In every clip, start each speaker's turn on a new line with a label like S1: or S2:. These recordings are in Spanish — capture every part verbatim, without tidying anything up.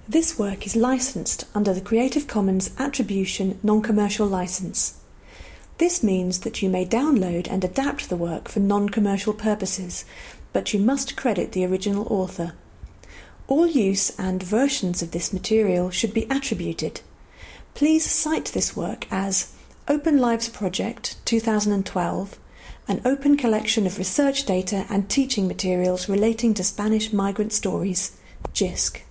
S1: This work is licensed under the Creative Commons Attribution Non-Commercial License. This means that you may download and adapt the work for non-commercial purposes, but you must credit the original author. All use and versions of this material should be attributed. Please cite this work as Open Lives Project twenty twelve, an open collection of research data and teaching materials relating to Spanish migrant stories, J I S C.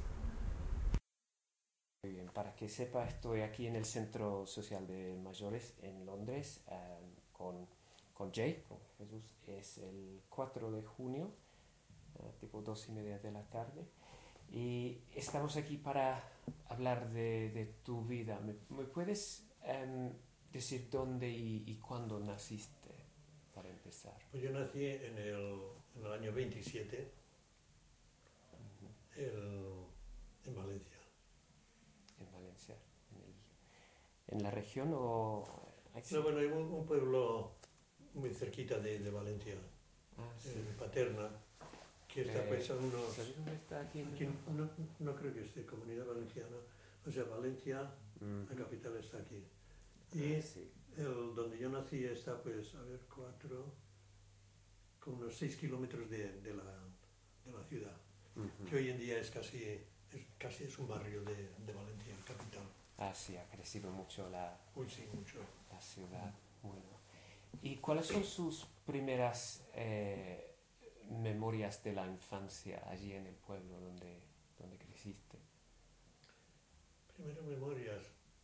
S2: Muy bien, para que sepa, estoy aquí en el Centro Social de Mayores en Londres um, con, con Jay, con Jesús. Es el cuatro de junio, uh, tipo dos y media de la tarde. Y estamos aquí para hablar de, de tu vida. ¿Me, me puedes um, decir dónde y, y cuándo naciste, para empezar?
S3: Pues yo nací en el, en el año veintisiete, uh-huh. el, en Valencia.
S2: En Valencia. En, el, ¿En la región o...?
S3: No, bueno, hay un, un pueblo muy cerquita de, de Valencia,
S2: ah, sí.
S3: en Paterna, que está
S2: eh,
S3: pues a unos...
S2: ¿Sabes dónde está aquí?
S3: aquí no, no creo que esté Comunidad Valenciana, o sea, Valencia, mm. la capital está aquí. Y
S2: ah, sí.
S3: el, donde yo nací está pues, a ver, cuatro, con unos seis kilómetros de, de, la, de la ciudad, uh-huh. que hoy en día es casi, es, casi es un barrio de, de Valencia, capital.
S2: Ah, sí, ha crecido mucho la,
S3: Uy, sí, mucho.
S2: la ciudad. Bueno. ¿Y cuáles son sus primeras eh, memorias de la infancia allí en el pueblo donde, donde creciste?
S3: Primeras memorias...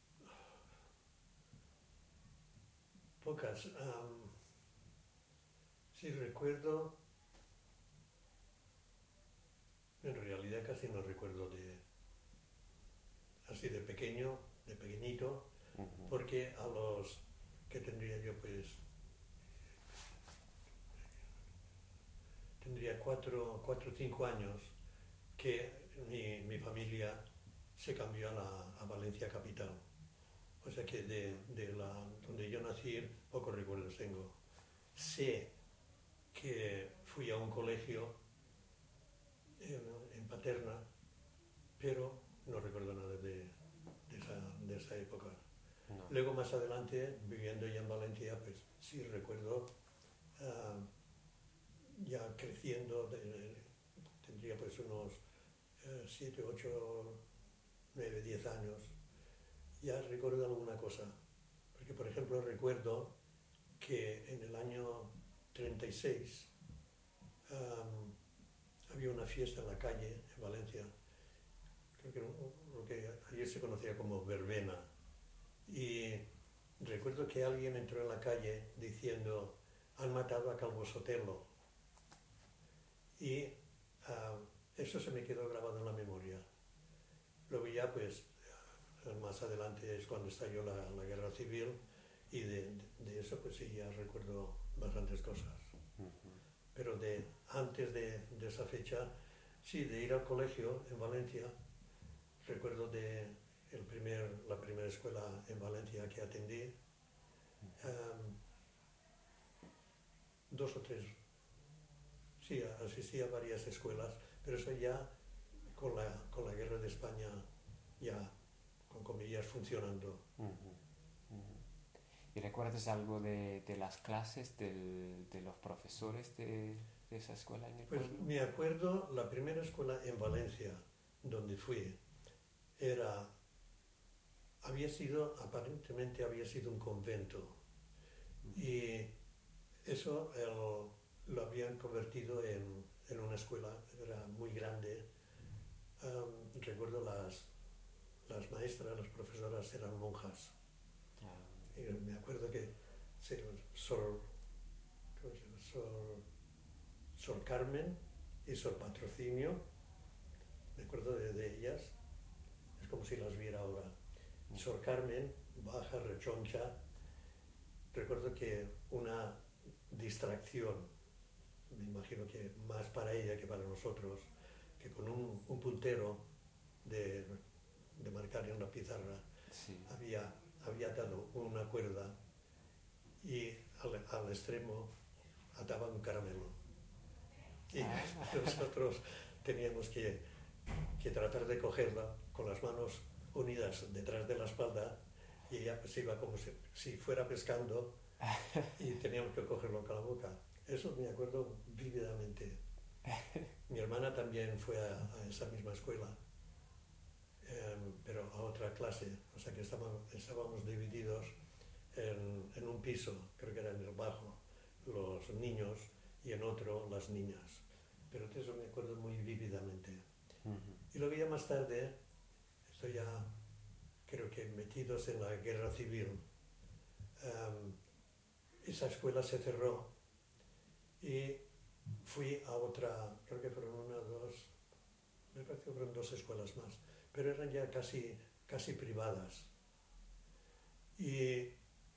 S3: Pocas. Um, sí, recuerdo... En realidad casi no recuerdo de... Así de pequeño, de pequeñito, uh-huh. porque a los que tendría yo pues... Tendría cuatro o cinco años que mi, mi familia se cambió a, la, a Valencia capital. O sea que de, de la, donde yo nací pocos recuerdos tengo. Sé que fui a un colegio en, en Paterna, pero no recuerdo nada de, de, esa, de esa época. No. Luego más adelante, viviendo ya en Valencia, pues sí recuerdo uh, ya creciendo, de, tendría pues unos siete, ocho, nueve, diez años. Ya recuerdo alguna cosa, porque por ejemplo recuerdo que en el año treinta y seis um, había una fiesta en la calle en Valencia, creo que lo que ayer se conocía como verbena, y recuerdo que alguien entró en la calle diciendo han matado a Calvo Sotelo, y uh, eso se me quedó grabado en la memoria. Luego ya pues más adelante es cuando estalló la, la guerra civil y de, de, de eso pues sí ya recuerdo bastantes cosas. Uh-huh. Pero de antes de, de esa fecha, sí, de ir al colegio en Valencia, recuerdo de el primer, la primera escuela en Valencia que atendí, um, dos o tres, sí, asistí a varias escuelas, pero eso ya con la, con la guerra de España ya con comillas funcionando.
S2: Uh-huh. Uh-huh. ¿Y recuerdas algo de, de las clases, del, de los profesores de, de esa escuela en el
S3: Pues
S2: pueblo?
S3: Me acuerdo, la primera escuela en Valencia, donde fui, era, había sido, aparentemente había sido un convento, uh-huh. y eso el, lo habían convertido en, en una escuela, era muy grande. Um, recuerdo las Las maestras, las profesoras eran monjas. Ah. Y me acuerdo que Sor, Sor, Sor Carmen y Sor Patrocinio, me acuerdo de, de ellas, es como si las viera ahora. Sor Carmen, baja, rechoncha, recuerdo que una distracción, me imagino que más para ella que para nosotros, que con un, un puntero de... de marcar en la pizarra, sí. había, había atado una cuerda y al, al extremo ataba un caramelo. Y ah. nosotros teníamos que, que tratar de cogerla con las manos unidas detrás de la espalda, y ella pues iba como si, si fuera pescando y teníamos que cogerlo con la boca. Eso me acuerdo vívidamente. Mi hermana también fue a, a esa misma escuela, eh, pero a otra clase, o sea que estábamos, estábamos divididos en, en un piso, creo que era en el bajo, los niños, y en otro las niñas. Pero de eso me acuerdo muy vívidamente.
S2: Ujú.
S3: Y luego ya más tarde, estoy ya creo que metidos en la guerra civil, um, esa escuela se cerró y fui a otra, creo que fueron una o dos, me parece que fueron dos escuelas más, pero eran ya casi, casi privadas. Y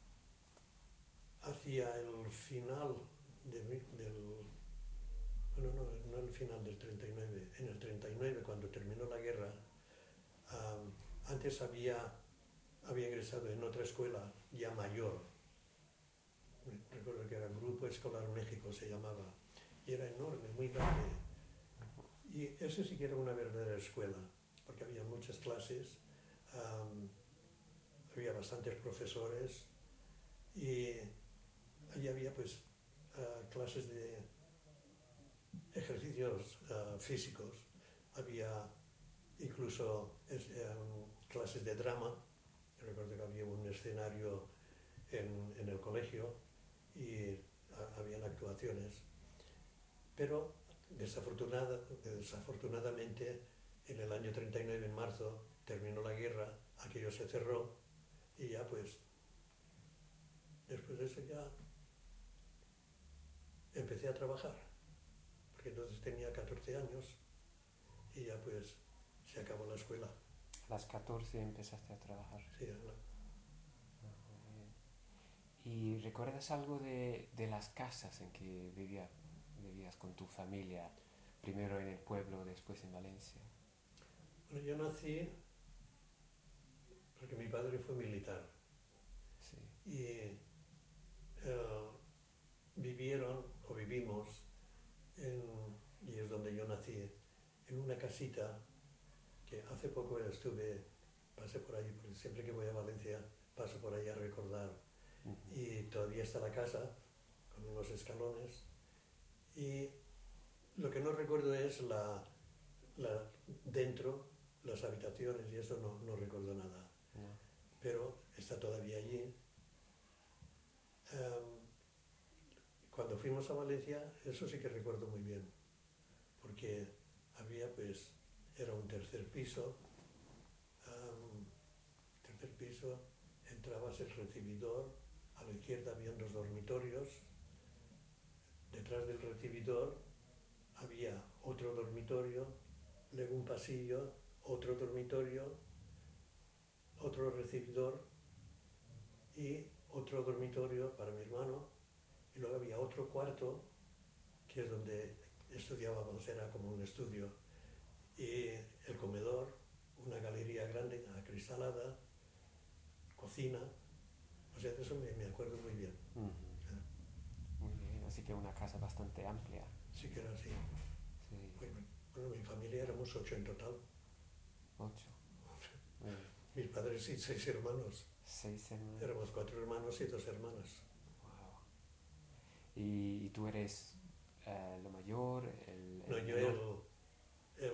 S3: hacia el final de, del, bueno, no, no el final del treinta y nueve, en el treinta y nueve, cuando terminó la guerra, um, antes había, había ingresado en otra escuela ya mayor, recuerdo que era Grupo Escolar México se llamaba, y era enorme, muy grande. Y eso sí que era una verdadera escuela, porque había muchas clases, um, había bastantes profesores, y allí había pues uh, clases de ejercicios uh, físicos, había incluso um, clases de drama. Yo recuerdo que había un escenario en, en el colegio y uh, habían actuaciones, pero desafortunada, desafortunadamente en el año treinta y nueve, en marzo, terminó la guerra, aquello se cerró y ya pues después de eso ya empecé a trabajar, porque entonces tenía catorce años y ya pues se acabó la escuela.
S2: A las catorce empezaste a trabajar.
S3: Sí, ¿no?
S2: ¿Y recuerdas algo de, de las casas en que vivía, vivías con tu familia? Primero en el pueblo, después en Valencia.
S3: Bueno, yo nací porque mi padre fue militar.
S2: Sí.
S3: Y uh, vivieron, o vivimos, en, y es donde yo nací, en una casita que hace poco estuve, pasé por allí, porque siempre que voy a Valencia paso por ahí a recordar. Uh-huh. Y todavía está la casa, con unos escalones, y lo que no recuerdo es la, la dentro, las habitaciones, y eso no, no recuerdo nada.
S2: No.
S3: Pero está todavía allí. Um, cuando fuimos a Valencia, eso sí que recuerdo muy bien, porque había pues, era un tercer piso, um, tercer piso, entrabas el recibidor, a la izquierda habían dos dormitorios, detrás del recibidor había otro dormitorio, luego un pasillo, otro dormitorio, otro recibidor y otro dormitorio para mi hermano, y luego había otro cuarto, que es donde estudiábamos, era como un estudio, y el comedor, una galería grande, acristalada, cocina, o sea, de eso me, me acuerdo muy bien.
S2: Uh-huh. Muy bien, así que una casa bastante amplia.
S3: Sí que era así.
S2: Sí.
S3: Bueno, bueno, mi familia éramos ocho en total.
S2: Ocho. Bueno.
S3: Mis padres y seis hermanos.
S2: Seis hermanos.
S3: Éramos cuatro hermanos y dos hermanas.
S2: Wow. ¿Y, y tú eres uh, lo mayor? El, el
S3: no, yo el, el,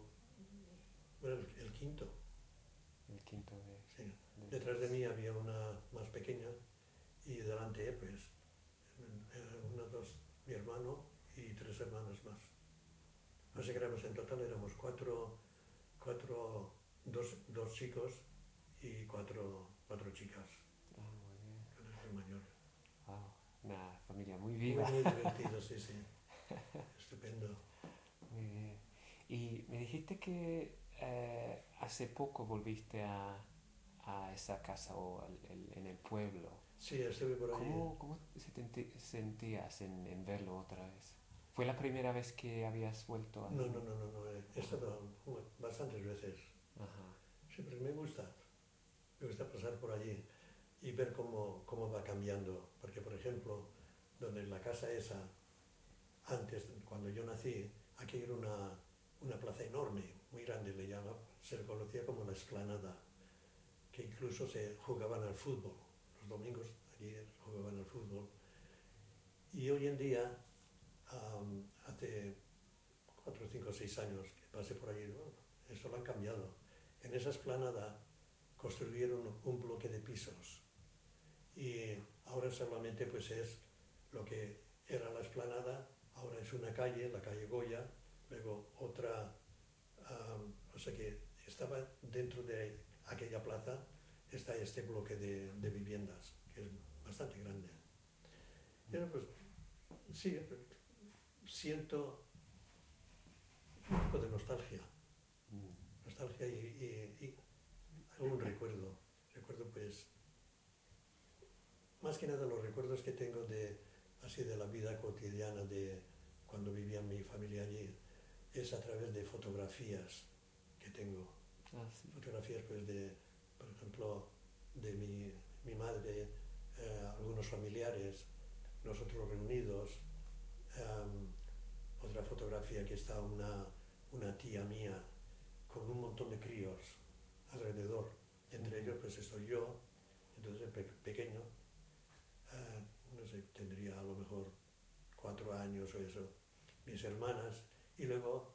S3: bueno, el, el quinto.
S2: El quinto de...
S3: Sí.
S2: de
S3: Detrás de mí había una más pequeña y delante, pues, una, dos, mi hermano y tres hermanas más. Así que éramos en total, éramos cuatro, cuatro dos, dos chicos y cuatro, cuatro chicas.
S2: Ah, muy bien.
S3: Era el mayor.
S2: Wow, una familia muy viva.
S3: Muy, muy divertido, sí, sí. Estupendo.
S2: Muy bien. Y me dijiste que eh, hace poco volviste a, a esa casa o el, el, en el pueblo.
S3: Sí, estuve por allí.
S2: ¿Cómo, cómo se te sentías en, en verlo otra vez? ¿Fue la primera vez que habías vuelto a...?
S3: No, no, no, no, no. He estado bastantes veces.
S2: Ajá.
S3: Siempre me gusta. Me gusta pasar por allí y ver cómo, cómo va cambiando. Porque, por ejemplo, donde en la casa esa, antes, cuando yo nací, aquí era una, una plaza enorme, muy grande, le llama, se le conocía como la Explanada, que incluso se jugaban al fútbol. Los domingos allí jugaban al fútbol. Y hoy en día, um, hace cuatro, cinco, seis años que pasé por allí, bueno, eso lo han cambiado. En esa Explanada construyeron un bloque de pisos y ahora solamente pues es lo que era la Explanada, ahora es una calle, la calle Goya, luego otra, um, o sea que estaba dentro de aquella plaza, está este bloque de, de viviendas, que es bastante grande. Pero pues sí, siento un poco de nostalgia, nostalgia y, y, y algún recuerdo, recuerdo pues, más que nada los recuerdos que tengo de, así de la vida cotidiana de cuando vivía mi familia allí, es a través de fotografías que tengo,
S2: Ah, sí.
S3: fotografías pues de, por ejemplo, de mi, mi madre, eh, algunos familiares, nosotros reunidos, um, otra fotografía que está una, una tía mía con un montón de críos alrededor, entre ellos pues estoy yo, entonces pe pequeño, uh, no sé, tendría a lo mejor cuatro años o eso, mis hermanas, y luego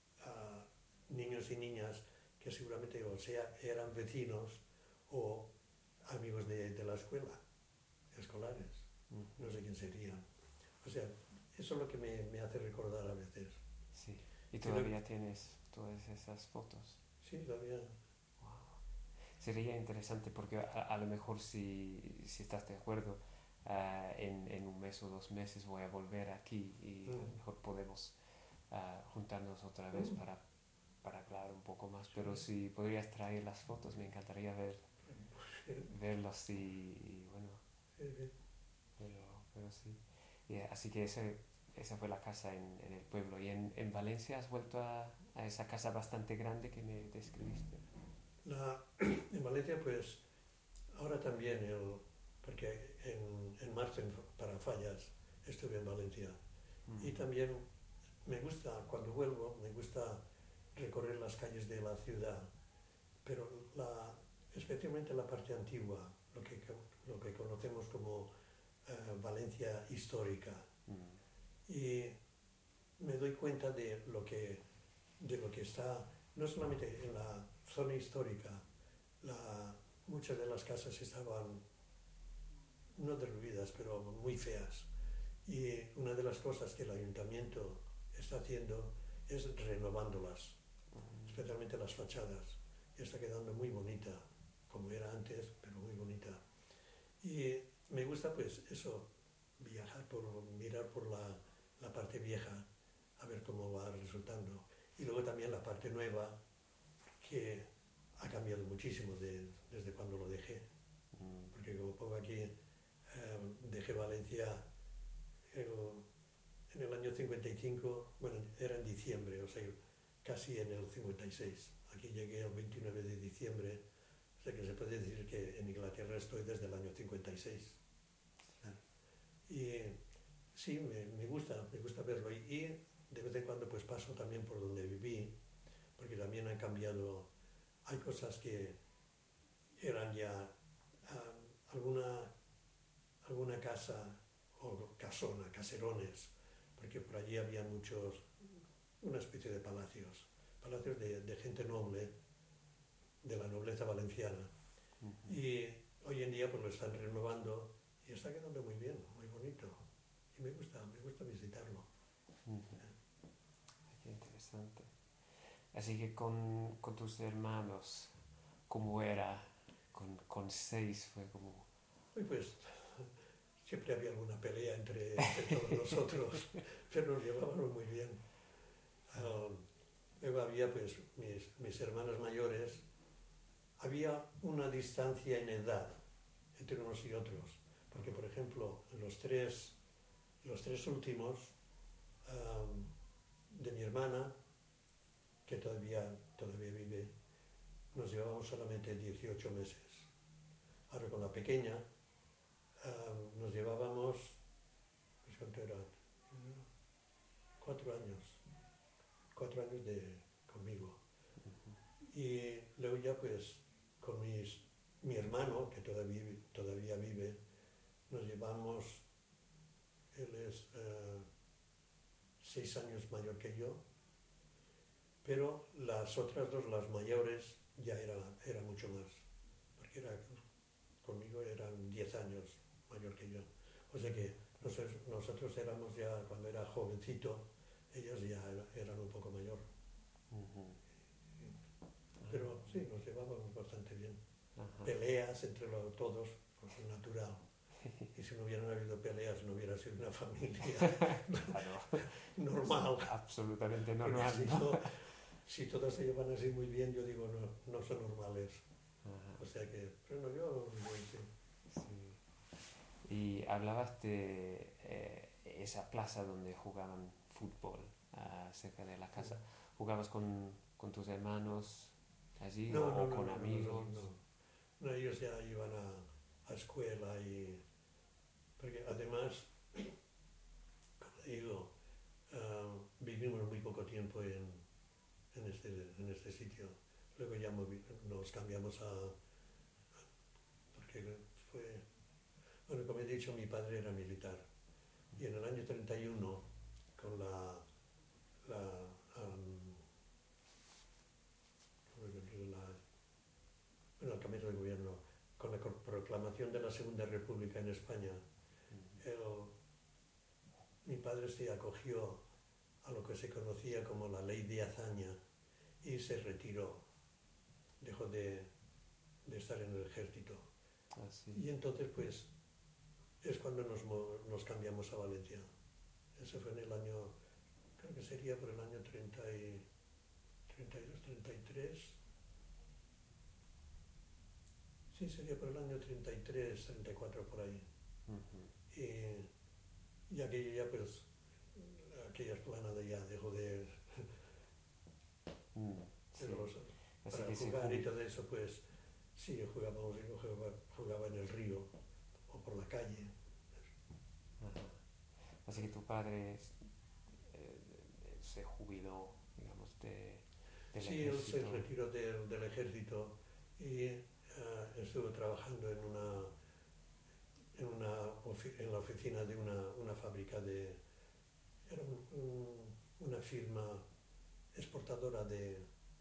S3: uh, niños y niñas que seguramente o sea eran vecinos o amigos de, de la escuela, escolares,
S2: Uh-huh.
S3: no sé quién serían. O sea, eso es lo que me, me hace recordar a veces.
S2: Sí. ¿Y todavía tienes todas esas fotos?
S3: Sí, todavía.
S2: Wow. Sería interesante porque a, a lo mejor si, si estás de acuerdo, uh, en, en un mes o dos meses voy a volver aquí y mm. a lo mejor podemos uh, juntarnos otra vez mm. para, para hablar un poco más. Sí. Pero si podrías traer las fotos, me encantaría ver, sí. verlas y, y bueno.
S3: Sí, sí.
S2: Pero, pero sí. Yeah, así que ese, esa fue la casa en, en el pueblo. ¿Y en, en Valencia has vuelto a, a esa casa bastante grande que me describiste?
S3: La, en Valencia, pues, ahora también, el, porque en, en marzo, en, para Fallas, estuve en Valencia. Mm. Y también me gusta, cuando vuelvo, me gusta recorrer las calles de la ciudad, pero la, especialmente la parte antigua, lo que, lo que conocemos como uh, Valencia histórica. Mm. Y me doy cuenta de lo que, de lo que está, no solamente en la zona histórica, la, muchas de las casas estaban, no derruidas, pero muy feas. Y una de las cosas que el ayuntamiento está haciendo es renovándolas, uh-huh. especialmente las fachadas. Y está quedando muy bonita, como era antes, pero muy bonita. Y me gusta pues eso, viajar, por, mirar por la, la parte vieja, a ver cómo va resultando. Y luego también la parte nueva, que ha cambiado muchísimo de, desde cuando lo dejé. Mm. Porque como pongo aquí, eh, dejé Valencia el, en el año cincuenta y cinco, bueno, era en diciembre, o sea, casi en el cincuenta y seis. Aquí llegué el veintinueve de diciembre, o sea que se puede decir que en Inglaterra estoy desde el año cincuenta y seis. Y sí, me, me gusta, me gusta verlo. Y, y de vez en cuando pues paso también por donde viví, porque también han cambiado, hay cosas que eran ya uh, alguna, alguna casa o casona, caserones, porque por allí había muchos, una especie de palacios, palacios de, de gente noble, de la nobleza valenciana. Uh-huh. Y hoy en día pues lo están renovando y está quedando muy bien, muy bonito. Y me gusta, me gusta visitarlo.
S2: Uh-huh. Qué interesante. Así que con, con tus hermanos, ¿cómo era? Con, con seis fue como...
S3: Uy, pues siempre había alguna pelea entre, entre todos nosotros, pero nos llevábamos muy bien. Um, luego había pues mis, mis hermanas mayores, había una distancia en edad entre unos y otros, porque por ejemplo los tres, los tres últimos um, de mi hermana, que todavía, todavía vive, nos llevábamos solamente dieciocho meses. Ahora con la pequeña um, nos llevábamos, pues cuánto era, cuatro años, cuatro años de, conmigo. Y luego ya pues con mis, mi hermano, que todavía, todavía vive, nos llevamos, él es uh, seis años mayor que yo, pero las otras dos, las mayores, ya era, era mucho más, porque era, conmigo eran diez años mayor que yo. O sea que nosotros, nosotros éramos ya, cuando era jovencito, ellos ya eran un poco mayor.
S2: Uh-huh.
S3: Pero sí, nos llevábamos bastante bien.
S2: Ajá.
S3: Peleas entre los, todos, pues natural. Y si no hubieran habido peleas, no hubiera sido una familia
S2: Claro.
S3: normal.
S2: Absolutamente normal,
S3: si,
S2: ¿no?
S3: no, si todos se llevan así muy bien, yo digo, no, no son normales.
S2: Ajá.
S3: O sea que, pero no, yo muy sí.
S2: Sí. Y hablabas de eh, esa plaza donde jugaban fútbol, uh, cerca de la casa. ¿Jugabas con, con tus hermanos allí
S3: No,
S2: o,
S3: no,
S2: o
S3: no,
S2: con
S3: no,
S2: amigos?
S3: No, no, no, ellos ya iban a, a escuela y... Porque además, como digo, uh, vivimos muy poco tiempo en, en, este, en este sitio. Luego ya movi- nos cambiamos a... Porque fue... Bueno, como he dicho, mi padre era militar. Y en el año treinta y uno, con la... la um, la bueno, el cambio de gobierno, con la proclamación de la Segunda República en España, el, mi padre se acogió a lo que se conocía como la ley de Azaña y se retiró, dejó de, de estar en el ejército.
S2: Ah, sí.
S3: Y entonces pues es cuando nos, nos cambiamos a Valencia. Eso fue en el año, creo que sería por el año treinta y, treinta y dos, treinta y tres. Sí, sería por el año treinta y tres, treinta y cuatro, por ahí.
S2: Uh-huh.
S3: Y, y aquello ya, pues, aquella esplanada ya dejó de...
S2: Mm, sí.
S3: de los,
S2: Así
S3: para
S2: que se
S3: jugar y
S2: jug-
S3: todo eso, pues, sí, jugábamos, yo jugaba, jugaba en el río o por la calle.
S2: Ajá. Así que tu padre eh, se jubiló, digamos, de, del
S3: Sí, él se
S2: ejército.
S3: retiró del, del ejército y uh, estuvo trabajando en una, en, una ofi- en la oficina de una, una fábrica de... Era un, un, una firma exportadora de,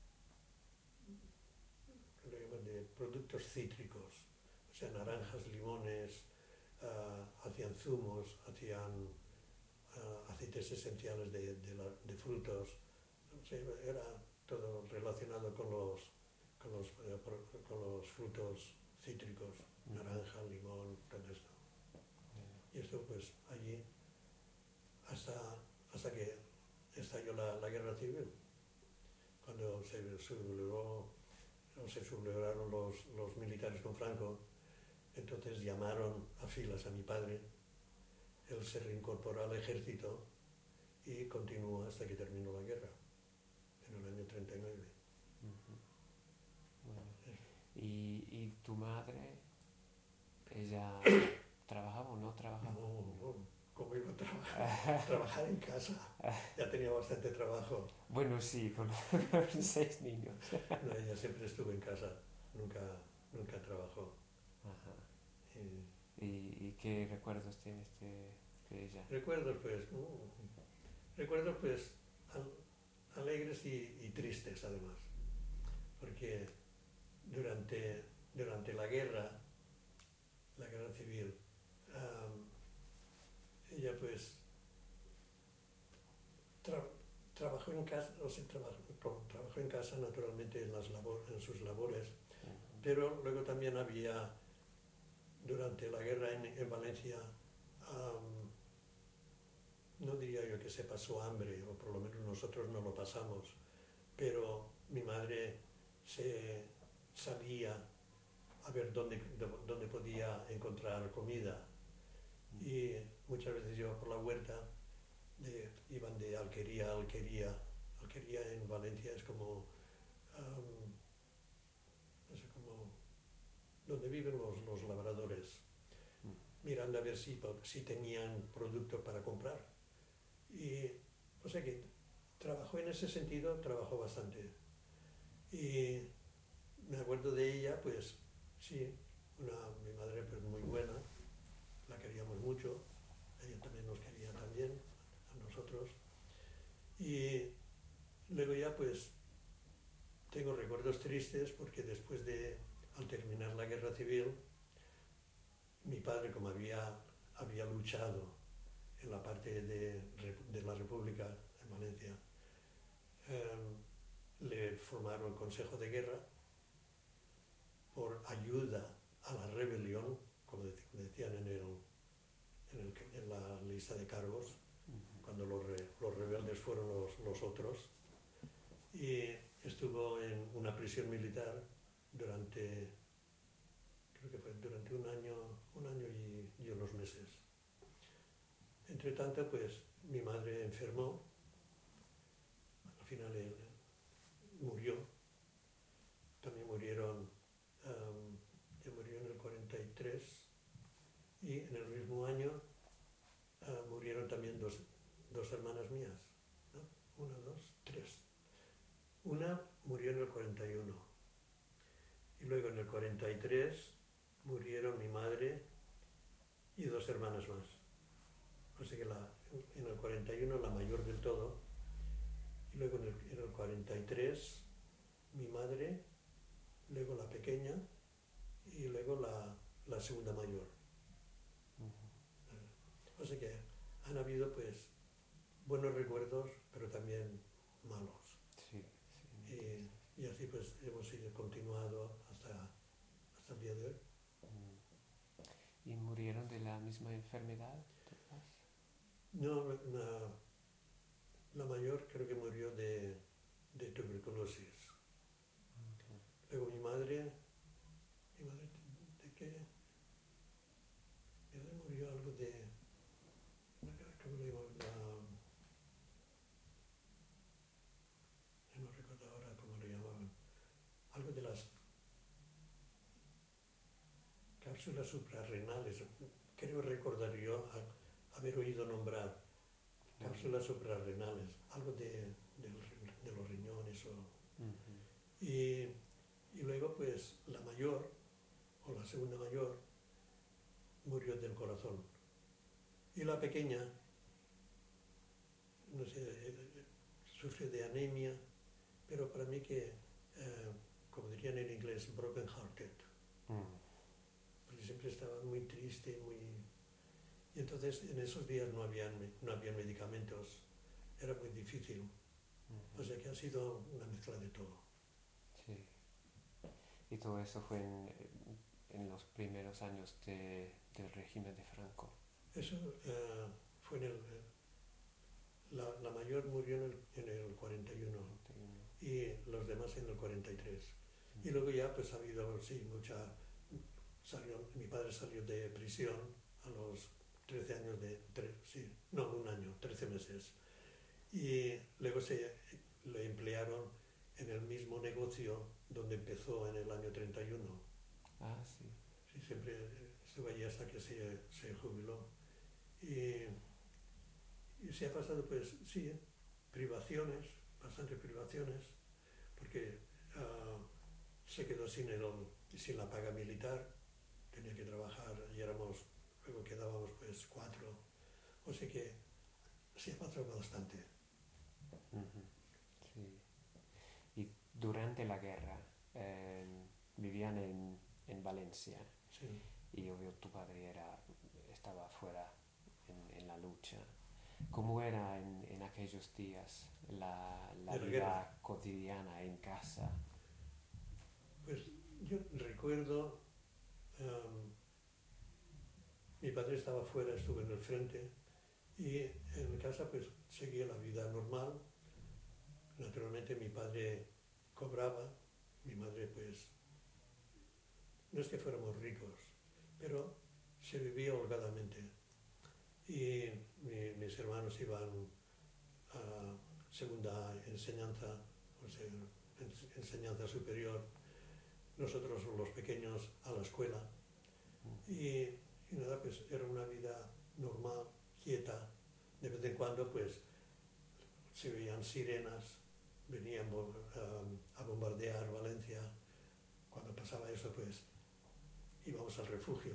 S3: de productos cítricos, o sea, naranjas, limones, uh, hacían zumos, hacían uh, aceites esenciales de, de, la, de frutos, o sea, era todo relacionado con los, con los, eh, con los frutos cítricos, naranja, limón, todo esto. Y esto pues allí hasta, hasta que estalló la, la guerra civil, cuando se sublevó, se sublevaron los, los militares con Franco. Entonces llamaron a filas a mi padre, él se reincorporó al ejército y continuó hasta que terminó la guerra, en el año treinta y nueve.
S2: Uh-huh. Bueno. ¿Y, ¿Y tu madre, ella trabajaba o no trabajaba?
S3: No, no, ¿cómo iba a trabajar? Trabajar en casa, ya tenía bastante trabajo.
S2: Bueno, sí, con seis niños.
S3: No, ella siempre estuvo en casa, nunca, nunca trabajó.
S2: Ajá.
S3: Y,
S2: ¿Y, ¿Y qué recuerdos tienes de, de ella?
S3: recuerdos pues, no, recuerdos pues al, alegres y, y tristes además, porque durante, durante la guerra, la guerra civil, um, ella pues tra, trabajó en casa, o sea, trabajó, trabajó en casa naturalmente en, las labor, en sus labores, uh-huh. Pero luego también había, durante la guerra en, en Valencia, um, no diría yo que se pasó hambre, o por lo menos nosotros no lo pasamos, pero mi madre se salía a ver dónde, dónde podía encontrar comida. Y muchas veces iba por la huerta, de, iban de alquería a alquería. Alquería en Valencia es como, um, no sé, como donde viven los, los labradores, mirando a ver si, si tenían producto para comprar. Y o sea que trabajó en ese sentido, trabajó bastante. Y me acuerdo de ella, pues sí, una, mi madre pues muy buena, la queríamos mucho, ella también nos quería también, a nosotros. Y luego ya pues tengo recuerdos tristes porque después de, al terminar la guerra civil, mi padre, como había, había luchado en la parte de, de la República en Valencia, eh, le formaron el Consejo de Guerra por ayuda a la rebelión, como decían en, el, en, el, en la lista de cargos, uh-huh. Cuando los, re, los rebeldes fueron los, los otros, y estuvo en una prisión militar durante, creo que fue durante un año, un año y, y unos meses. Entre tanto, pues mi madre enfermó, al final él murió, también murieron, um, ella murió en el cuarenta y tres y en el mismo año uh, murieron también dos, dos hermanas mías, ¿no? Una, dos, tres. Una murió en el cuarenta y uno y luego en el cuarenta y tres murieron mi madre y dos hermanas más. O sea que la, en el cuarenta y uno la mayor del todo, y luego en el, en el cuarenta y tres mi madre, luego la pequeña y luego la, la segunda mayor. Uh-huh. O sea que han habido pues buenos recuerdos, pero también malos.
S2: Sí, sí.
S3: Y, y así pues hemos ido continuado hasta, hasta el día de hoy.
S2: ¿Y murieron de la misma enfermedad?
S3: No, la, la mayor creo que murió de, de tuberculosis. Okay. Luego mi madre, mi madre, ¿de qué? Mi madre murió algo de, ¿cómo le digo? La, no recuerdo ahora cómo le llamaban, algo de las cápsulas suprarrenales, creo recordar yo a, haber oído nombrar cápsulas suprarrenales, algo de, de, de los riñones. O, uh-huh. y, y luego pues la mayor, o la segunda mayor, murió del corazón. Y la pequeña, no sé, sufrió de anemia, pero para mí que, eh, como dirían en inglés, broken hearted. Uh-huh. Porque siempre estaba muy triste, muy... Y entonces en esos días no habían, no habían medicamentos, era muy difícil. Uh-huh. O sea que ha sido una mezcla de todo.
S2: Sí. Y todo eso fue en, en los primeros años de, del régimen de Franco.
S3: Eso uh, fue en el... La, la mayor murió en el, en el cuarenta y uno, cuarenta y uno y los demás en el cuarenta y tres. Uh-huh. Y luego ya pues ha habido, sí, mucha... Salió, mi padre salió de prisión a los trece años de, tre, sí, no, un año, trece meses. Y luego se le emplearon en el mismo negocio donde empezó en el año treinta y uno.
S2: Ah, sí.
S3: Sí, siempre estuvo allí hasta que se, se jubiló. Y, y se ha pasado, pues, sí, privaciones, bastantes privaciones, porque uh, se quedó sin, el, sin la paga militar, tenía que trabajar y éramos... Luego quedábamos pues cuatro, o sea que se ha pasado bastante.
S2: Uh-huh. Sí. Y durante la guerra eh, vivían en, en Valencia.
S3: Sí.
S2: Y obvio tu padre era, estaba fuera en, en la lucha. ¿Cómo era en, en aquellos días la, la vida guerra? Cotidiana en casa?
S3: Pues yo recuerdo... Um, mi padre estaba fuera, estuvo en el frente y en casa pues seguía la vida normal. Naturalmente mi padre cobraba, mi madre pues, no es que fuéramos ricos, pero se vivía holgadamente. Y mi, mis hermanos iban a segunda enseñanza, o sea, enseñanza superior, nosotros los pequeños a la escuela. Y Y nada, pues era una vida normal, quieta. De vez en cuando, pues, se veían sirenas venían a bombardear Valencia. Cuando pasaba eso, pues íbamos al refugio.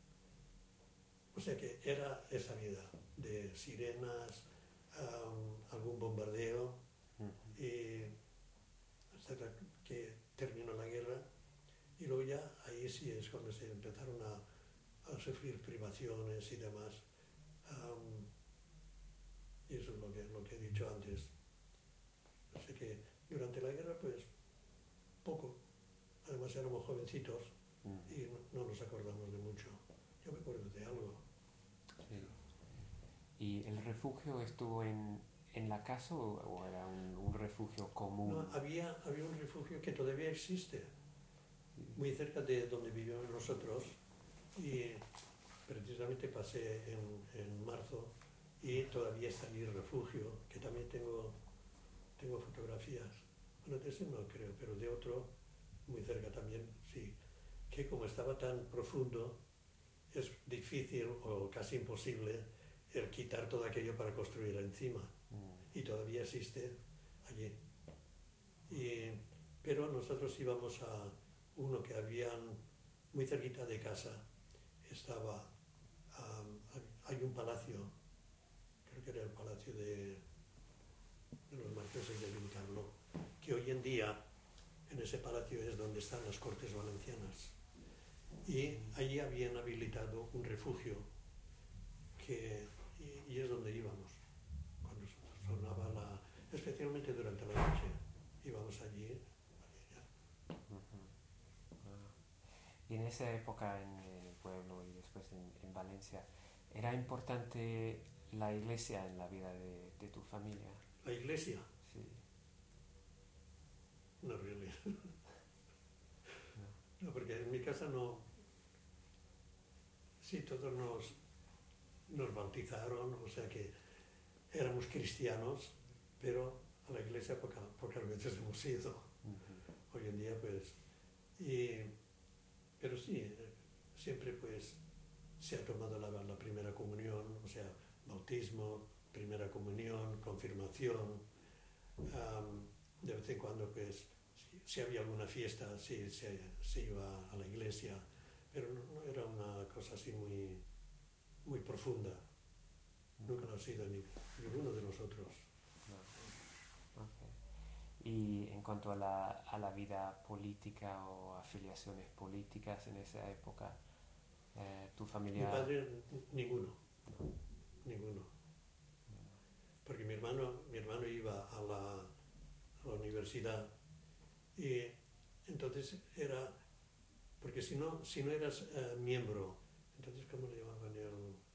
S3: O sea que era esa vida de sirenas, um, algún bombardeo, uh-huh. y hasta que terminó la guerra. Y luego ya ahí sí es cuando se empezaron a, a sufrir privaciones y demás. Um, y eso es lo que, lo que he dicho antes. O sea que durante la guerra, pues, poco. Además éramos jovencitos uh-huh. y no, no nos acordamos de mucho. Yo me acuerdo de algo.
S2: Sí. ¿Y el refugio estuvo en, en la casa o, o era un, un refugio común?
S3: No, había, había un refugio que todavía existe, muy cerca de donde vivíamos nosotros, y precisamente pasé en, en marzo y todavía está allí el refugio, que también tengo, tengo fotografías. Bueno, de ese no creo, pero de otro, muy cerca también, sí, que como estaba tan profundo, es difícil o casi imposible el quitar todo aquello para construir encima. Mm. Y todavía existe allí. Y, pero nosotros íbamos a uno que habían muy cerquita de casa. Estaba, um, hay un palacio, creo que era el palacio de, de los marqueses de Vincarló, que hoy en día en ese palacio es donde están las Cortes Valencianas. Y allí habían habilitado un refugio que, y, y es donde íbamos cuando sonaba la, especialmente durante la noche íbamos allí.
S2: Uh-huh. Uh, y en esa época en el pueblo y después en, en Valencia, ¿era importante la iglesia en la vida de, de tu familia?
S3: ¿La iglesia?
S2: Sí.
S3: No, really. No. No, porque en mi casa no. Sí, todos nos, nos bautizaron, o sea que éramos cristianos, pero a la iglesia poca, pocas veces hemos ido. Uh-huh. Hoy en día, pues. Y, pero sí, siempre pues se ha tomado la, la primera comunión, o sea, bautismo, primera comunión, confirmación. Um, de vez en cuando, pues, si, si había alguna fiesta, sí, se, se iba a la iglesia. Pero no, no era una cosa así muy, muy profunda. Nunca lo ha sido ni ninguno de nosotros.
S2: No. Okay. Y en cuanto a la, a la vida política o afiliaciones políticas en esa época, eh, ¿tu familia...?
S3: Mi padre, ninguno. No. Ninguno. Porque mi hermano, mi hermano iba a la, a la universidad y entonces era... Porque si no, si no eras uh, miembro, entonces ¿cómo le llamaban? El,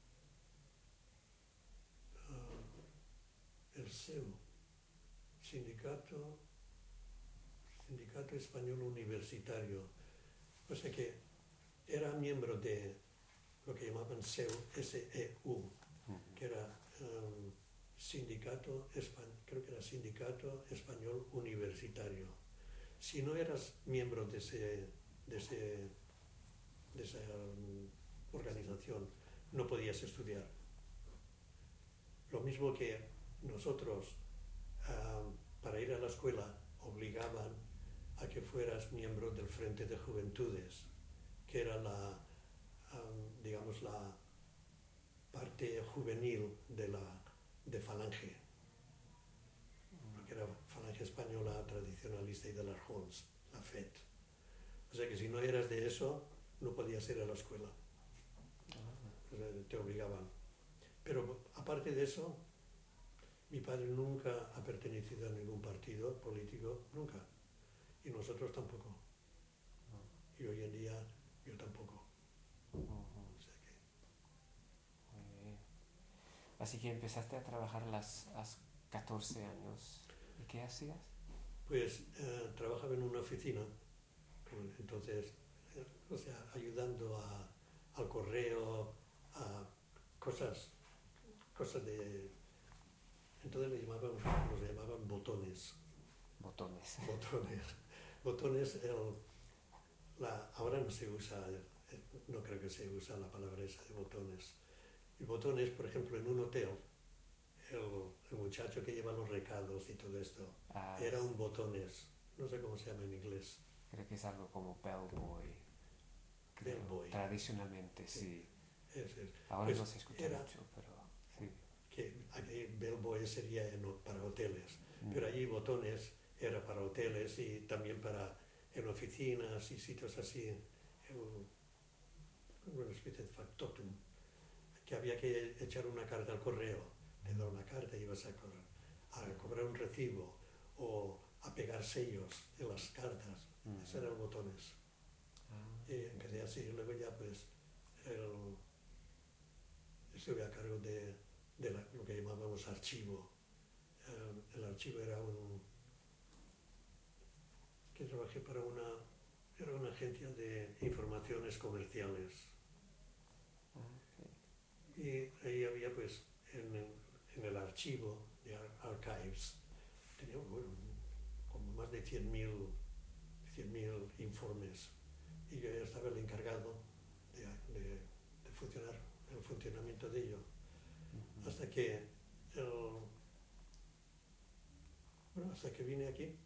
S3: uh, el S E U, Sindicato, Sindicato Español Universitario. O sea que era miembro de lo que llamaban S E U, S E U, que era um, Sindicato, creo que era Sindicato Español Universitario. Si no eras miembro de ese... De, ese, de esa um, organización, no podías estudiar. Lo mismo que nosotros, um, para ir a la escuela, obligaban a que fueras miembro del Frente de Juventudes, que era la, um, digamos, la parte juvenil de, la, de Falange, porque era Falange Española Tradicionalista y de las Jons, la F E T. O sea que si no eras de eso, no podías ir a la escuela. O sea, te obligaban. Pero aparte de eso, mi padre nunca ha pertenecido a ningún partido político, nunca. Y nosotros tampoco. Y hoy en día yo tampoco. O sea que...
S2: Muy bien. Así que empezaste a trabajar a los catorce años. ¿Y qué hacías?
S3: Pues eh, trabajaba en una oficina. Entonces, o sea, ayudando a, al correo, a cosas, cosas de... Entonces le llamaban, nos llamaban botones.
S2: Botones.
S3: Botones. Botones, el, la, ahora no se usa, no creo que se usa la palabra esa de botones. Y botones, por ejemplo, en un hotel, el, el muchacho que lleva los recados y todo esto.
S2: Ah,
S3: era un botones, no sé cómo se llama en inglés.
S2: Creo que es algo como bellboy. Creo,
S3: Bellboy.
S2: Tradicionalmente, sí.
S3: Sí. Es, es.
S2: Ahora
S3: Pues
S2: no se escucha
S3: era
S2: mucho, pero sí.
S3: que aquí bellboy sería en, para hoteles,
S2: Mm.
S3: pero allí botones era para hoteles y también para en oficinas y sitios así, en una especie de factotum, que había que echar una carta al correo, te da una carta y ibas a cobrar, a cobrar un recibo o a pegar sellos en las cartas.
S2: Mm.
S3: Esos eran botones.
S2: Ah,
S3: Y empecé así, luego ya pues el, estuve a cargo de, de la- lo que llamábamos archivo. El, el archivo era un... que trabajé para una... era una agencia de informaciones comerciales.
S2: ah, ok.
S3: Y ahí había pues en el, en el archivo de Ar- Archives, tenía bueno, como más de cien mil informes y yo estaba el encargado de, de, de funcionar, el funcionamiento de ello.
S2: Ujú.
S3: Hasta que el, bueno, hasta que vine aquí,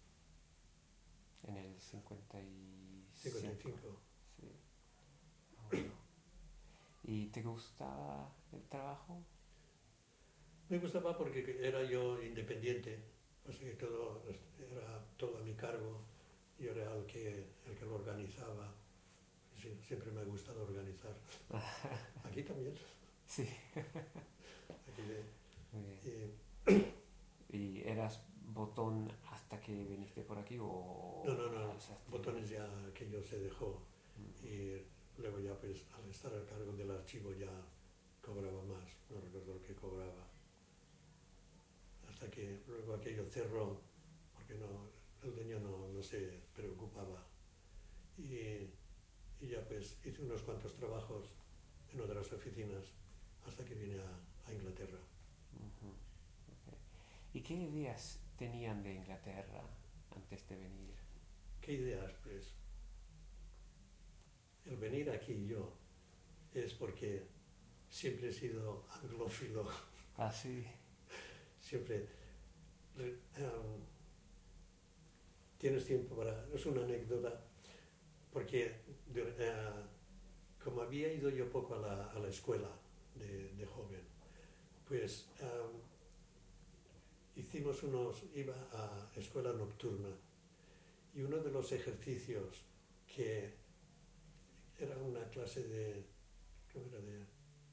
S2: En el cincuenta y
S3: cincuenta y
S2: cinco.
S3: cinco.
S2: Sí. Ah, bueno. ¿Y te gustaba el trabajo?
S3: Me gustaba porque era yo independiente, o sea que todo era todo a mi cargo, yo era el que, el que lo organizaba. Sí, siempre me ha gustado organizar. Aquí también.
S2: Sí.
S3: Aquí de,
S2: Muy bien.
S3: y,
S2: ¿Y eras botón hasta que viniste por aquí o...?
S3: no, no, no,
S2: alzaste?
S3: botones ya que yo se dejó
S2: Mm.
S3: y luego ya pues al estar al cargo del archivo ya cobraba más, no recuerdo lo que cobraba. Hasta que luego aquello cerró porque no, el dueño no, no se preocupaba y, y ya pues hice unos cuantos trabajos en otras oficinas hasta que vine a, a Inglaterra.
S2: Ujú. Ok. ¿Y qué ideas tenían de Inglaterra antes de venir?
S3: ¿Qué ideas? Pues el venir aquí yo es porque siempre he sido anglófilo,
S2: Ah, sí.
S3: siempre um, tienes tiempo para... Es una anécdota porque uh, como había ido yo poco a la, a la escuela de, de joven, pues um, hicimos unos... iba a escuela nocturna y uno de los ejercicios que era una clase de... ¿cómo era? De,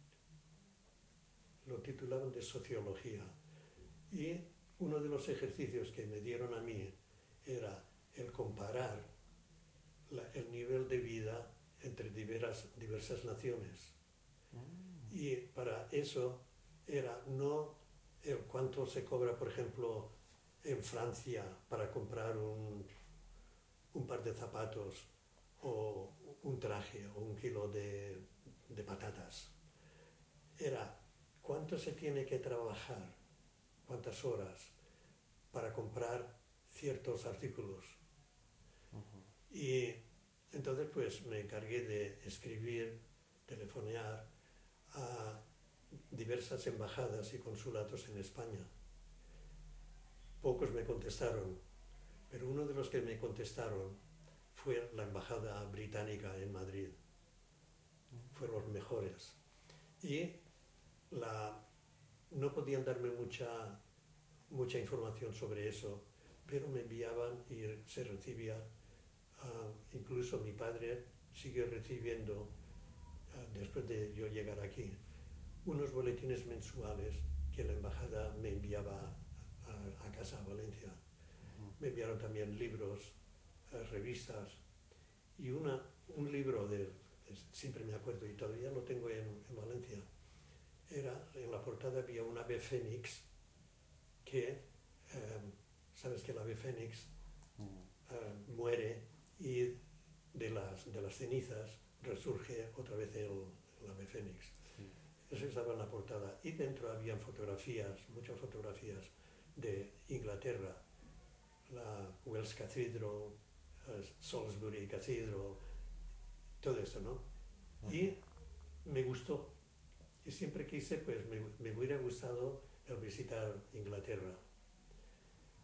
S3: lo titulaban de sociología y uno de los ejercicios que me dieron a mí era el comparar la, el nivel de vida entre diversas, diversas naciones.
S2: Mm.
S3: Y para eso era no el cuánto se cobra, por ejemplo, en Francia para comprar un, un par de zapatos o un traje o un kilo de, de patatas. Era cuánto se tiene que trabajar, cuántas horas para comprar ciertos artículos.
S2: Ujú.
S3: Y entonces pues me encargué de escribir, telefonear a diversas embajadas y consulados en España. Pocos me contestaron, pero uno de los que me contestaron fue la embajada británica en Madrid. Fueron los mejores. Y la, no podían darme mucha, mucha información sobre eso, pero me enviaban y se recibía, uh, incluso mi padre siguió recibiendo, uh, después de yo llegar aquí, unos boletines mensuales que la embajada me enviaba a, a casa a Valencia.
S2: Ujú.
S3: Me enviaron también libros, uh, revistas y una, un libro de, siempre me acuerdo y todavía lo tengo en, en Valencia. Era, en la portada había un ave fénix que, eh, sabes que el ave fénix
S2: Mm.
S3: eh, muere y de las, de las cenizas resurge otra vez el, el ave fénix.
S2: Sí.
S3: Eso estaba en la portada. Y dentro habían fotografías, muchas fotografías de Inglaterra, la Wells Cathedral, eh, Salisbury Cathedral, todo eso, ¿no?
S2: Ujú.
S3: Y me gustó. Y siempre quise, pues me, me hubiera gustado el visitar Inglaterra.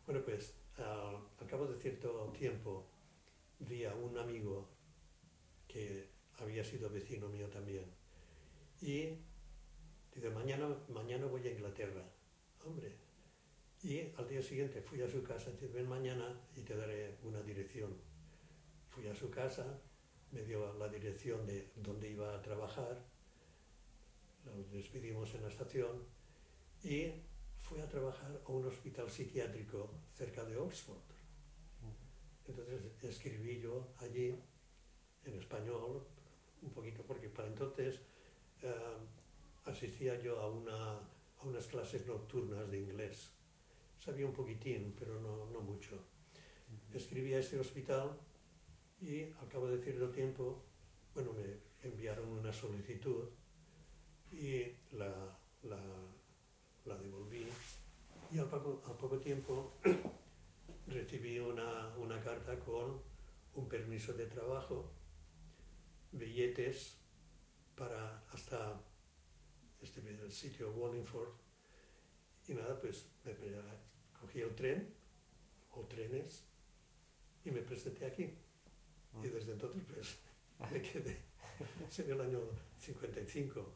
S3: Bueno, pues uh, al cabo de cierto tiempo vi a un amigo que había sido vecino mío también. Y dice, mañana, mañana voy a Inglaterra. Hombre. Y al día siguiente fui a su casa y dice, ven mañana y te daré una dirección. Fui a su casa, me dio la dirección de dónde iba a trabajar, nos despedimos en la estación y fui a trabajar a un hospital psiquiátrico cerca de Oxford. Entonces escribí yo allí en español, un poquito, porque para entonces eh, asistía yo a, una, a unas clases nocturnas de inglés. Sabía un poquitín, pero no, no mucho. Escribí a este hospital y al cabo de cierto tiempo, bueno, me enviaron una solicitud y la, la, la devolví. Y al poco, al poco tiempo recibí una, una carta con un permiso de trabajo, billetes para hasta este el sitio Wallingford. Y nada, pues me, me, cogí el tren o trenes y me presenté aquí. Oh. Y desde entonces pues me quedé. Sería el año cincuenta y cinco.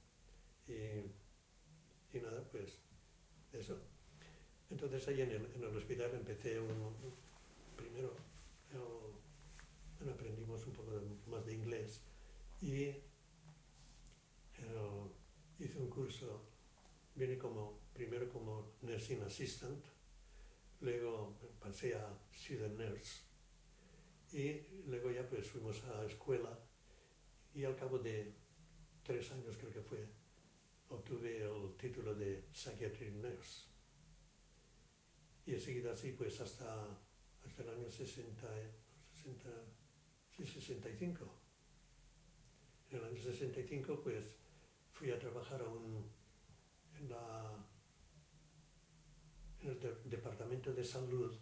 S3: Y, y nada, pues eso. Entonces ahí en el, en el hospital empecé un, un, primero, el, bueno, aprendimos un poco de, más de inglés y el, hice un curso, vine como, primero como nursing assistant, luego pasé a student nurse y luego ya pues fuimos a la escuela y al cabo de tres años creo que fue, obtuve el título de psychiatric nurse. Y he seguido así pues hasta, hasta el año sesenta, sesenta, sí, sesenta y cinco. En el año sesenta y cinco pues fui a trabajar a un, en, la, en el de, departamento de salud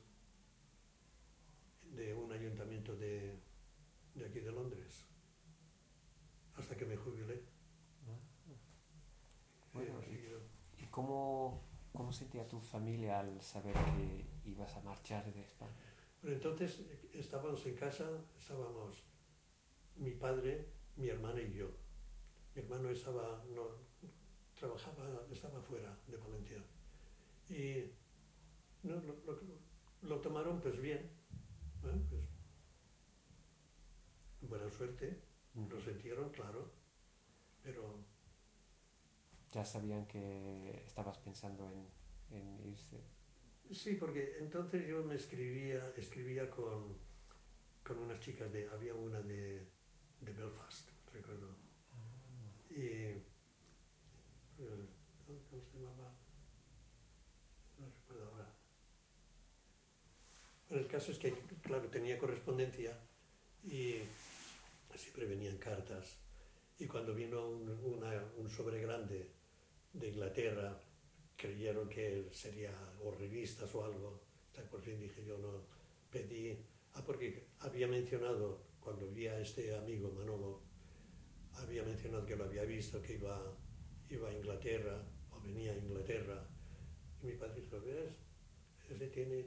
S3: de un ayuntamiento de, de aquí de Londres, hasta que me jubilé.
S2: Bueno, ¿y, y cómo, cómo sentía tu familia al saber que ibas a marchar de España?
S3: Bueno, entonces estábamos en casa, estábamos mi padre, mi hermana y yo. Mi hermano estaba, no, trabajaba, estaba fuera de Valencia. Y no, lo, lo, lo tomaron pues bien, ¿eh? Pues, buena suerte, uh-huh. Lo sintieron, claro, pero...
S2: ¿Ya sabían que estabas pensando en, en irse?
S3: Sí, porque entonces yo me escribía, escribía con, con unas chicas, de, había una de, de Belfast, recuerdo. Ah. Y... ¿Cómo se llamaba? No recuerdo ahora. Bueno, el caso es que, claro, tenía correspondencia y siempre venían cartas. Y cuando vino un, una, un sobre grande de Inglaterra, creyeron que sería o revistas o algo. Hasta por fin dije yo, no, pedí... Ah, porque había mencionado, cuando vi a este amigo Manolo, había mencionado que lo había visto, que iba, iba a Inglaterra, o venía a Inglaterra. Y mi padre dijo, ¿ves? Ese tiene...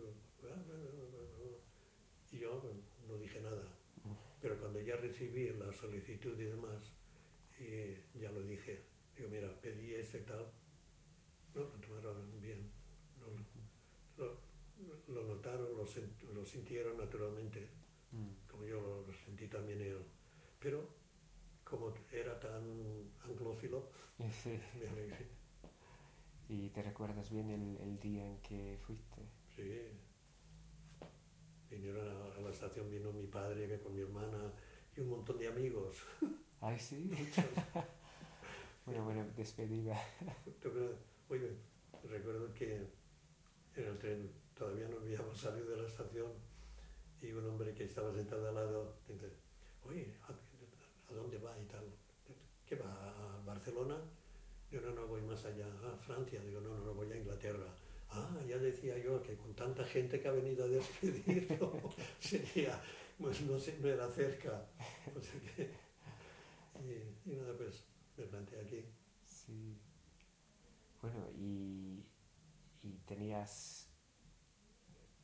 S3: Y yo no dije nada. Pero cuando ya recibí la solicitud y demás, y ya lo dije. Digo, mira, pedí este tal. No, lo tomaron bien. Lo, lo, lo notaron, lo, sent, lo sintieron naturalmente, mm. como yo lo, lo sentí también él. Pero, como era tan anglófilo,
S2: sí.
S3: Me alegré.
S2: ¿Y te recuerdas bien el, el día en que fuiste?
S3: Sí. Vinieron a, a la estación, vino mi padre con mi hermana y un montón de amigos.
S2: Ay, sí. Bueno, bueno, despedida.
S3: Oye, recuerdo que en el tren todavía no habíamos salido de la estación y un hombre que estaba sentado al lado dice, oye, ¿a, a dónde va y tal? ¿Qué va? ¿A Barcelona? Yo no, no voy más allá. ¿A Francia? Digo, no, no, no voy a Inglaterra. Ah, ya decía yo que con tanta gente que ha venido a despedirlo sería, pues no sé, no era cerca. O sea que, y, y nada, pues me planteé aquí.
S2: Sí. Bueno, y, y tenías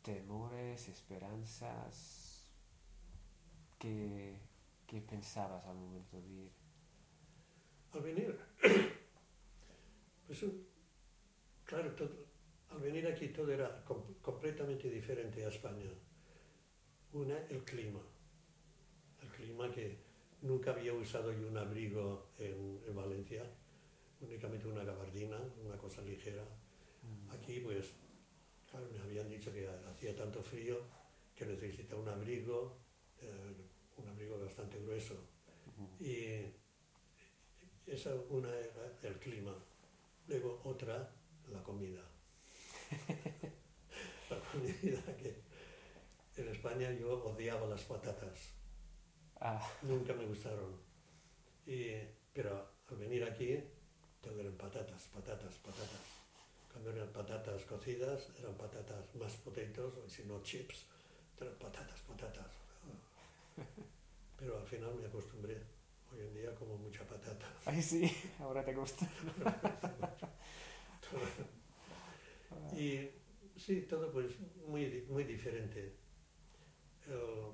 S2: temores, esperanzas, ¿qué, qué pensabas al momento de ir?
S3: Al venir, pues un- claro, todo- al venir aquí todo era com- completamente diferente a España. Una, el clima. El clima que nunca había usado yo un abrigo en, en Valencia, únicamente una gabardina, una cosa ligera. Aquí, pues, claro, me habían dicho que hacía tanto frío que necesitaba un abrigo, eh, un abrigo bastante grueso. Y esa una era el clima. Luego otra, la comida. La comida que en España yo odiaba las patatas.
S2: Ah,
S3: Nunca me gustaron. Y, pero al venir aquí, todo eran patatas, patatas, patatas. Cuando eran patatas cocidas, eran patatas más potatoes, o si no chips, eran patatas, patatas. Pero al final me acostumbré. Hoy en día como mucha patata.
S2: ay, sí, ahora te gusta.
S3: Y sí, todo pues muy, di- muy diferente. Eh,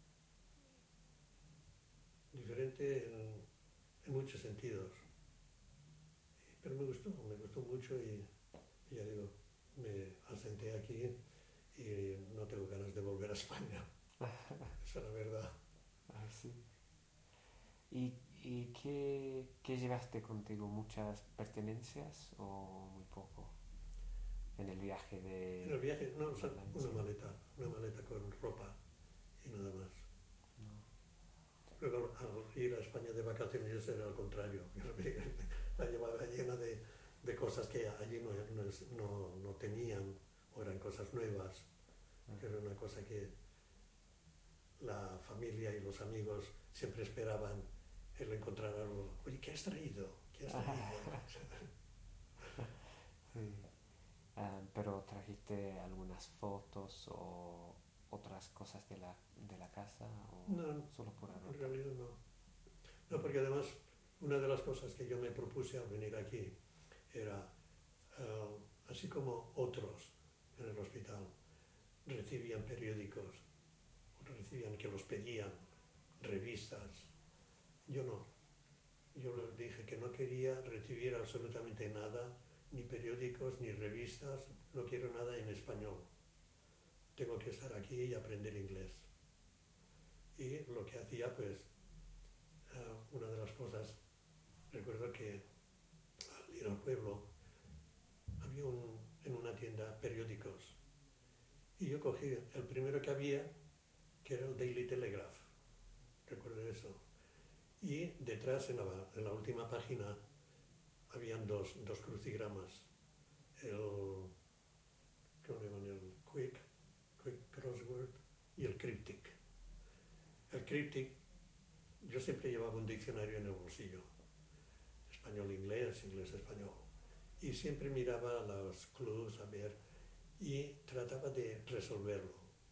S3: diferente en, en muchos sentidos. Pero me gustó, me gustó mucho y, y ya digo, me asenté aquí y no tengo ganas de volver a España. Esa es la verdad.
S2: Ay, sí. ¿Y, y qué, qué llevaste contigo? ¿Muchas pertenencias o muy poco? En el viaje
S3: En el
S2: de
S3: viaje, no, o sea,
S2: Valencia.
S3: una maleta, una maleta con ropa y nada más.
S2: No.
S3: Luego al ir a España de vacaciones era al contrario. La llevaba llena de, de cosas que allí no, no, es- no- no tenían o eran cosas nuevas. Que era una cosa que la familia y los amigos siempre esperaban el encontrar algo. Oye, ¿qué has traído? ¿Qué has traído?
S2: Sí. Ah, pero trajiste algunas fotos o otras cosas de la, de la casa o
S3: No,
S2: solo pura
S3: en
S2: ropa.
S3: realidad no. No, porque además una de las cosas que yo me propuse al venir aquí era, eh, así como otros en el hospital recibían periódicos, recibían que los pedían, revistas, yo no. Yo les dije que no quería recibir absolutamente nada, ni periódicos, ni revistas, no quiero nada en español. Tengo que estar aquí y aprender inglés. Y lo que hacía, pues, eh, una de las cosas, recuerdo que al ir al pueblo había un, en una tienda periódicos y yo cogí el primero que había, que era el Daily Telegraph, recuerdo eso. Y detrás, en la, en la última página, habían dos, dos crucigramas. El, ¿cómo le llaman? El Quick, Quick Crossword y el Cryptic. El Cryptic, yo siempre llevaba un diccionario en el bolsillo, español-inglés, inglés-español, y siempre miraba los clues a ver y trataba de resolverlo.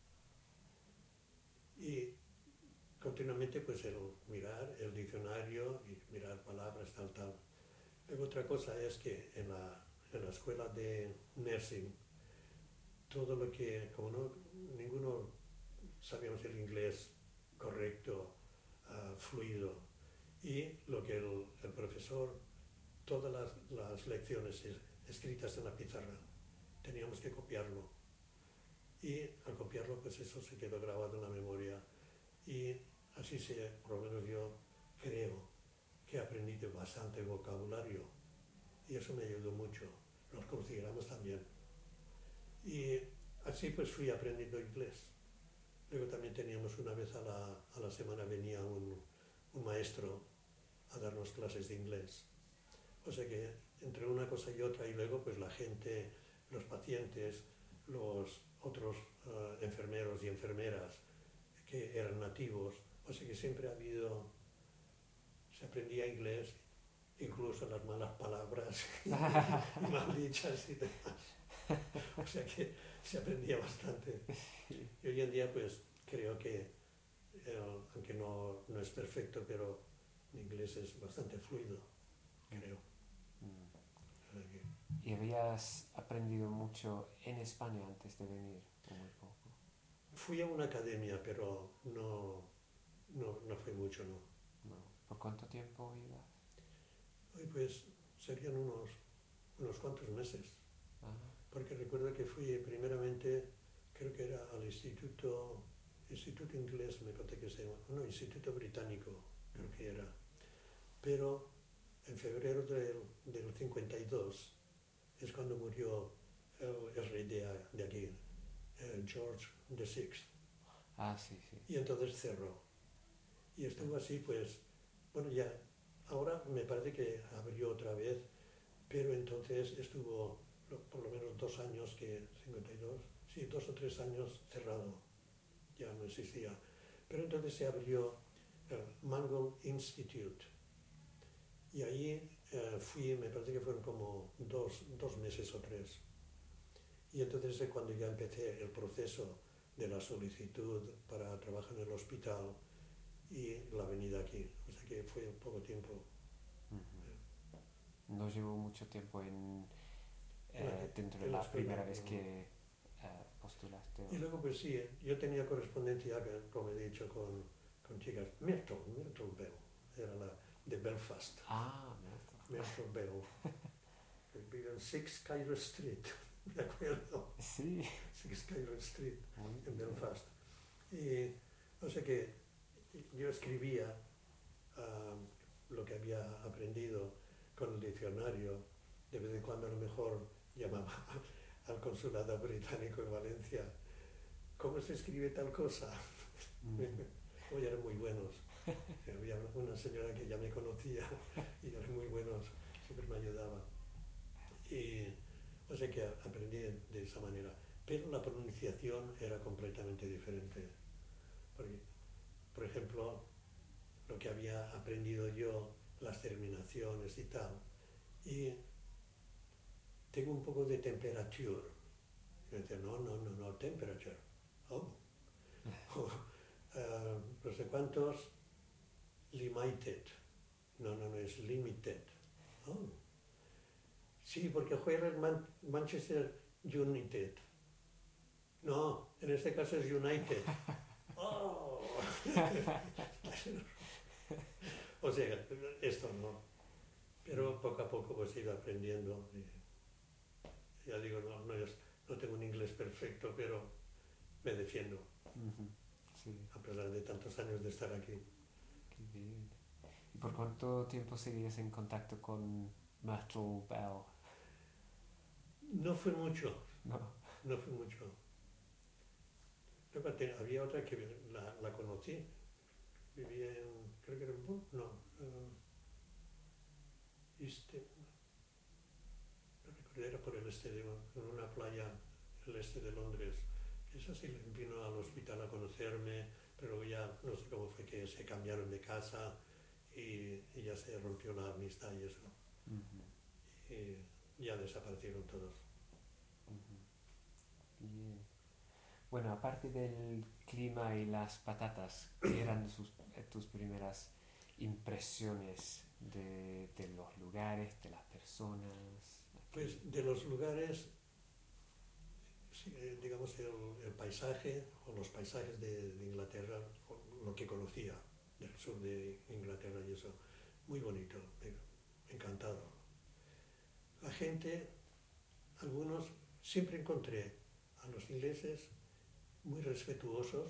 S3: Y continuamente pues el mirar el diccionario y mirar palabras, tal, tal. Luego otra cosa es que en la, en la escuela de nursing, todo lo que, como no, ninguno sabíamos el inglés correcto, uh, fluido, y lo que el, el profesor, todas las, las lecciones es, escritas en la pizarra, teníamos que copiarlo. Y al copiarlo, pues eso se quedó grabado en la memoria. Y así se, por lo menos yo creo que aprendí bastante vocabulario. Y eso me ayudó mucho. Los crucigramas también. Y así pues fui aprendiendo inglés. Luego también teníamos una vez a la, a la semana venía un, un maestro a darnos clases de inglés. O sea que entre una cosa y otra y luego pues la gente, los pacientes, los otros uh, enfermeros y enfermeras que eran nativos, o sea que siempre ha habido, se aprendía inglés, incluso las malas palabras y mal dichas y demás. O sea que se aprendía bastante. Y hoy en día pues creo que, eh, aunque no, no es perfecto, pero mi inglés es bastante fluido, creo.
S2: ¿Y habías aprendido mucho en España antes de venir? ¿O muy poco?
S3: Fui a una academia, pero no, no, no fue mucho, ¿no?
S2: No. ¿Por cuánto tiempo ibas?
S3: Hoy pues serían unos, unos cuantos meses,
S2: Ah,
S3: porque recuerdo que fui primeramente, creo que era al Instituto, Instituto Inglés, me parece que se llama, no, Instituto Británico, creo que era. Pero en febrero del, del cincuenta y dos es cuando murió el, el rey de, de aquí, eh, George the Sixth,
S2: ah, sí, sí.
S3: y entonces cerró. Y estuvo así, pues, bueno, ya, ahora me parece que abrió otra vez, pero entonces estuvo lo- por lo menos dos años, que cincuenta y dos, sí, dos o tres años cerrado, ya no existía. Pero entonces se abrió el Mangal Institute, y ahí eh, fui, me parece que fueron como dos, dos meses o tres. Y entonces es cuando ya empecé el proceso de la solicitud para trabajar en el hospital y la venida aquí. O sea que fue un poco tiempo.
S2: Ujú. No llevo mucho tiempo en,
S3: En la
S2: eh,
S3: que-
S2: dentro de
S3: en la
S2: la
S3: escuela,
S2: primera vez
S3: no.
S2: que eh, postulaste.
S3: Y luego pues sí, yo tenía correspondencia, que, como he dicho, con, con chicas. Myrtle, Myrtle Bell, era la de Belfast.
S2: Ah, Myrtle.
S3: Myrtle Bell. Que vive en Six Cairo Street, me acuerdo.
S2: Sí.
S3: Six Cairo Street,
S2: Muy
S3: en
S2: bien.
S3: Belfast. Y o sea que yo escribía ah, lo que había aprendido con el diccionario. De vez en cuando a lo mejor llamaba al consulado británico en Valencia. ¿Cómo se escribe tal cosa?
S2: Ujú.
S3: Hoy eran muy buenos. Había una señora que ya me conocía y eran muy buenos, siempre me ayudaba. Y o sea que aprendí de esa manera. Pero la pronunciación era completamente diferente. Porque, por ejemplo, lo que había aprendido yo, las terminaciones y tal, y tengo un poco de temperature. Y me decía, no, no, no, no, temperature. Oh. O, eh, no sé cuántos, limited. No, no, no, es limited. Oh. Sí, porque juega el Man- Manchester United. No, en este caso es United. Oh. O sea, esto no. Pero poco a poco pues he ido aprendiendo. Y ya digo, no, no, es- no tengo un inglés perfecto, pero me defiendo,
S2: Ujú. Sí,
S3: a pesar de tantos años de estar aquí.
S2: qué bien. ¿Y por cuánto tiempo seguías en contacto con Myrtle Bell?
S3: No fue mucho,
S2: No.
S3: no fue mucho. Luego te- había otra que la, la conocí, vivía en, creo que era en Bull, no, eh, este, no recuerdo, era por el este, de, en una playa, el este de Londres. Esa sí vino al hospital a conocerme, pero ya no sé cómo fue que se cambiaron de casa y, y ya se rompió la amistad y eso.
S2: Ujú.
S3: Y ya desaparecieron todos.
S2: Ujú. Bien. Bueno, aparte del clima y las patatas, ¿qué eran sus- eh, tus primeras impresiones de, de los lugares, de las personas?
S3: Pues de los lugares, sí, eh, digamos, el, el paisaje o los paisajes de, de Inglaterra, o lo que conocía del sur de Inglaterra y eso, muy bonito, me- encantado. La gente, algunos, siempre encontré a los ingleses muy respetuosos,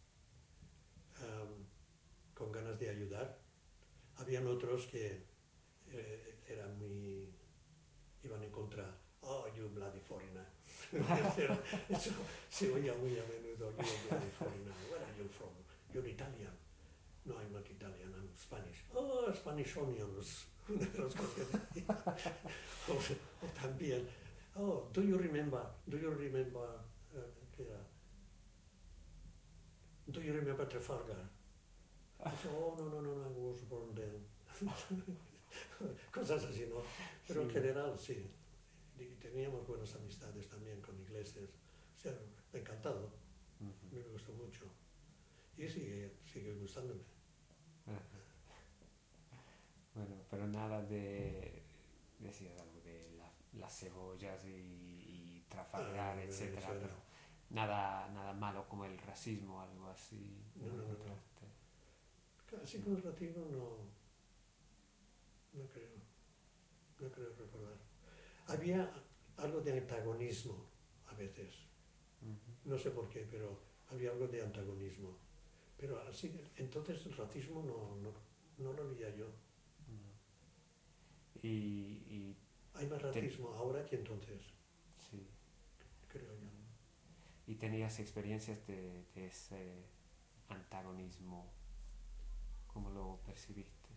S3: am, con ganas de ayudar. Habían otros que eh, eran muy, iban en contra. Oh, you bloody foreigner. Eso se oía muy a menudo. You bloody foreigner. Where are you from? You're Italian. No, I'm not Italian, I'm Spanish. Oh, Spanish onions. Una de las cosas que decía. O, o también, oh, do you remember, do you remember, uh, ¿qué era? Do you remember Trafalgar? Dice, oh, no, no, no, no, I was born then. Cosas así, ¿no? Pero en
S2: Sí.
S3: general, sí. Y teníamos buenas amistades también con ingleses. O sea, encantado,
S2: Ujú.
S3: me gustó mucho. Y sigue, sigue gustándome.
S2: Ajá. Bueno, pero nada de, decías algo de la- las cebollas y, y Trafalgar,
S3: Ah,
S2: etcétera,
S3: eso era.
S2: pero nada, nada malo como el racismo o algo así.
S3: No, no, no, no.
S2: encontraste?
S3: Casi con el racismo no, no creo, no creo recordar. Había algo de antagonismo a veces,
S2: Ujú.
S3: no sé por qué, pero había algo de antagonismo. Pero así, entonces el racismo no, no, no lo veía yo.
S2: No. Y, y
S3: Hay más
S2: te-
S3: racismo ahora que entonces,
S2: sí.
S3: creo yo.
S2: ¿Y tenías experiencias de, de ese antagonismo? ¿Cómo lo percibiste?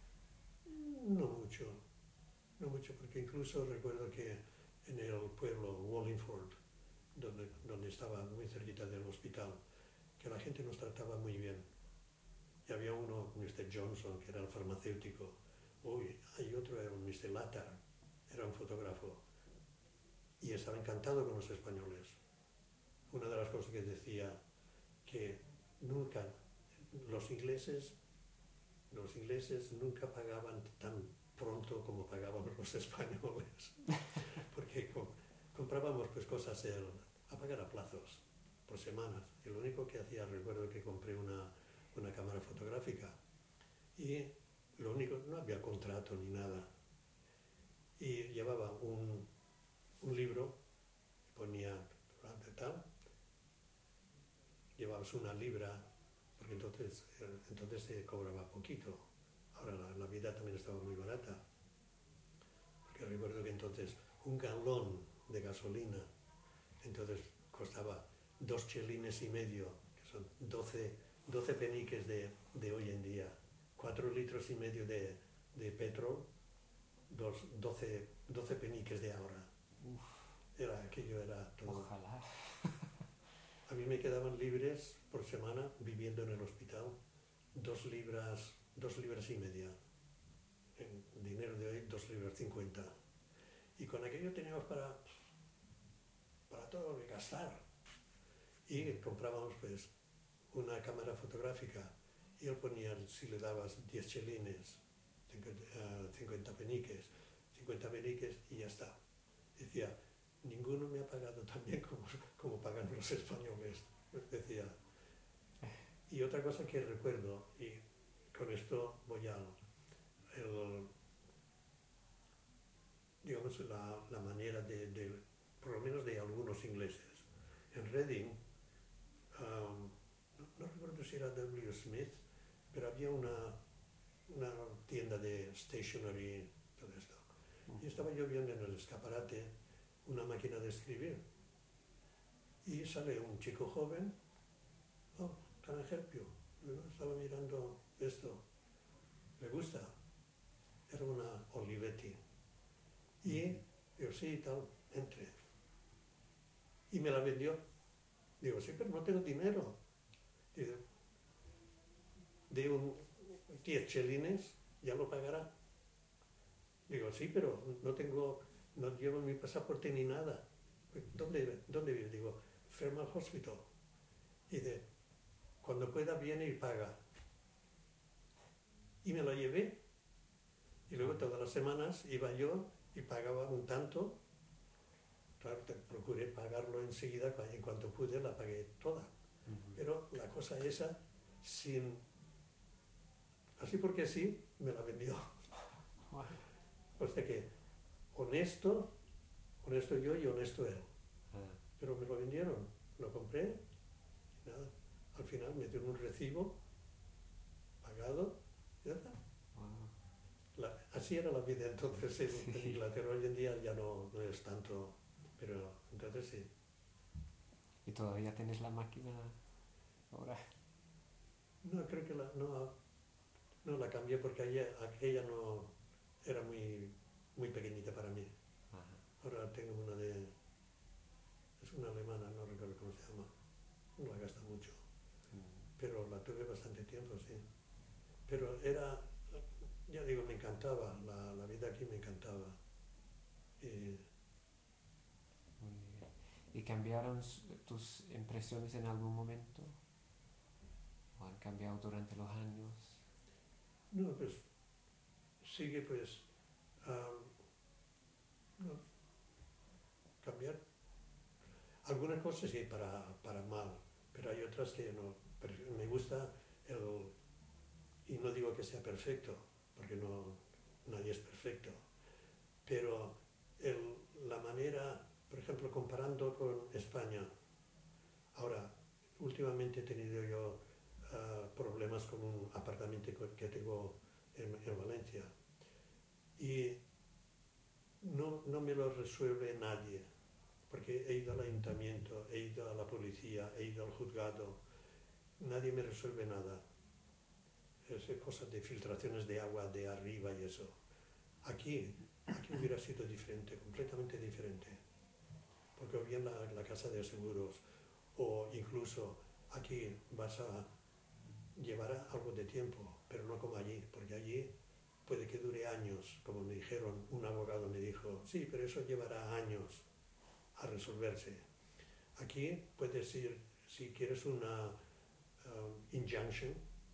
S3: No mucho, no mucho, porque incluso recuerdo que en el pueblo Wallingford, donde, donde estaba muy cerquita del hospital, que la gente nos trataba muy bien. Y había uno, mister Johnson, que era el farmacéutico. Uy, hay otro, era un mister Latta, era un fotógrafo. Y estaba encantado con los españoles. Una de las cosas que decía, que nunca, los ingleses, los ingleses nunca pagaban tan pronto como pagábamos los españoles. Porque com- comprábamos pues cosas el- a pagar a plazos, por semanas. Y lo único que hacía, recuerdo que compré una, una cámara fotográfica y lo único, no había contrato ni nada. Y llevaba un, un libro, ponía durante tal, llevabas una libra, porque entonces, eh, entonces se cobraba poquito. Ahora la, la vida también estaba muy barata. Porque recuerdo que entonces un galón de gasolina, entonces costaba dos chelines y medio, que son doce, doce peniques de, de hoy en día, cuatro litros y medio de, de petróleo, dos, doce, doce peniques de ahora. Era, aquello era todo.
S2: Ojalá.
S3: A mí me quedaban libres por semana viviendo en el hospital, dos libras, dos libras y media. En dinero de hoy, dos libras cincuenta. Y con aquello teníamos para, para todo lo que gastar. Y comprábamos pues una cámara fotográfica y él ponía, si le dabas diez chelines, cincuenta peniques, cincuenta peniques y ya está. Decía, ninguno me ha pagado tan bien como, como pagan los españoles, decía. Y otra cosa que recuerdo, y con esto voy al, el, digamos, la, la manera de, de, por lo menos de algunos ingleses. En Reading, um, no, no recuerdo si era W. Smith, pero había una, una tienda de stationery, todo esto. Y estaba yo viendo en el escaparate una máquina de escribir. Y sale un chico joven, oh, can I help you? Yo estaba mirando esto, me gusta. Era una Olivetti. Y yo, sí, tal, entre. Y me la vendió. Digo, sí, pero no tengo dinero. Digo, de un diez chelines, ya lo pagará. Digo, sí, pero no tengo, no llevo mi pasaporte ni nada. ¿Dónde, dónde vive? Digo, Fairmount Hospital. Y dice, cuando pueda viene y paga. Y me lo llevé. Y luego todas las semanas iba yo y pagaba un tanto. Claro, procuré pagarlo enseguida, en cuanto pude la pagué toda.
S2: Ujú.
S3: Pero la cosa esa, sin, así porque sí, me la vendió. O sea que, honesto, honesto yo y honesto él.
S2: Ah,
S3: Pero me lo vendieron, lo compré, y nada. Al final me dieron un recibo, pagado, y ya está.
S2: wow.
S3: La- así era la vida entonces en,
S2: Sí.
S3: en Inglaterra. Hoy en día ya no, no es tanto, pero entonces sí.
S2: ¿Y todavía tienes la máquina ahora?
S3: No, creo que la, no, no la cambié porque aquella, aquella no era muy, muy pequeñita para mí.
S2: Ajá.
S3: Ahora tengo una de, es una alemana, no recuerdo cómo se llama, no la gasta mucho,
S2: Mm.
S3: pero la tuve bastante tiempo, sí. Pero era, ya digo, me encantaba, la, la vida aquí me encantaba. Y
S2: Muy bien. ¿Y cambiaron s- tus impresiones en algún momento? ¿O han cambiado durante los años?
S3: no, pues sigue pues, ah, no, cambiar. Algunas cosas sí, para, para mal, pero hay otras que no. Pero me gusta el... Y no digo que sea perfecto, porque no, nadie es perfecto, pero el, la manera, por ejemplo, comparando con España, ahora, últimamente he tenido yo uh, problemas con un apartamento que tengo en, en Valencia y no, no me lo resuelve nadie, porque he ido al ayuntamiento, he ido a la policía, he ido al juzgado, nadie me resuelve nada. Es cosas de filtraciones de agua de arriba y eso. Aquí, aquí hubiera sido diferente, completamente diferente, porque o bien la, la casa de seguros, o incluso aquí vas a llevar algo de tiempo, pero no como allí, porque allí puede que dure años, como me dijeron, un abogado me dijo, sí, pero eso llevará años a resolverse. Aquí puedes ir, si quieres una um, injunction,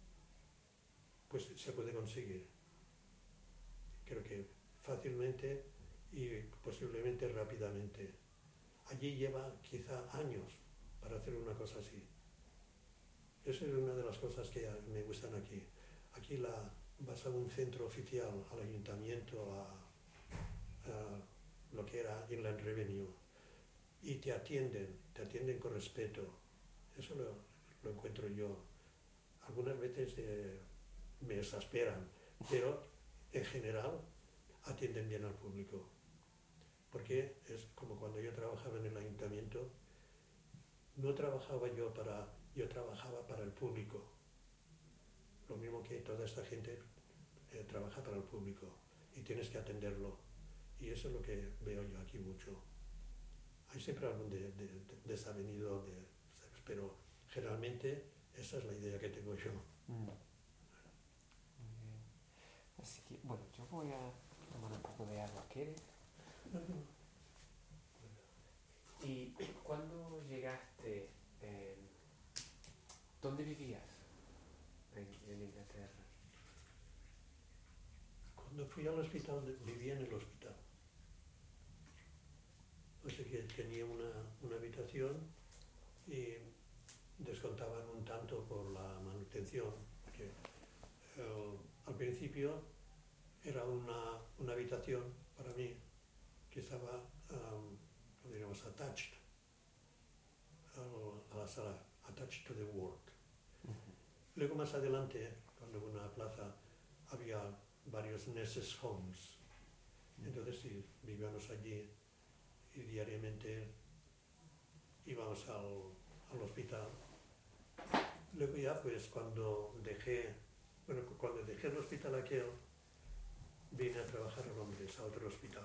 S3: pues se puede conseguir. Creo que fácilmente y posiblemente rápidamente. Allí lleva quizá años para hacer una cosa así. Esa es una de las cosas que me gustan aquí. Aquí la, vas a un centro oficial, al ayuntamiento, a, a lo que era Inland Revenue, y te atienden, te atienden con respeto. Eso lo, lo encuentro yo. Algunas veces eh, me exasperan, pero en general atienden bien al público. Porque es como cuando yo trabajaba en el ayuntamiento, no trabajaba yo para, yo trabajaba para el público. Lo mismo que toda esta gente eh, trabaja para el público y tienes que atenderlo. Y eso es lo que veo yo aquí mucho. Hay siempre algún de, de, de desavenido, de, pero generalmente esa es la idea que tengo yo.
S2: Mm. Muy bien. Así que, bueno, yo voy a tomar un poco de agua, ¿quieres? ¿Y cuándo llegaste? Eh, ¿Dónde vivías en, en Inglaterra?
S3: Cuando fui al hospital, vivía en el hospital. O sea que tenía una, una habitación y descontaban un tanto por la manutención. Porque, eh, al principio era una, una habitación para mí que estaba, um, como diríamos, attached a la sala, attached to the ward.
S2: Uh-huh.
S3: Luego más adelante, cuando en una plaza había varios nurses homes, uh-huh. Entonces sí, vivíamos allí y diariamente íbamos al, al hospital. Luego ya pues cuando dejé, bueno, cuando dejé el hospital aquel, vine a trabajar a Londres, a otro hospital.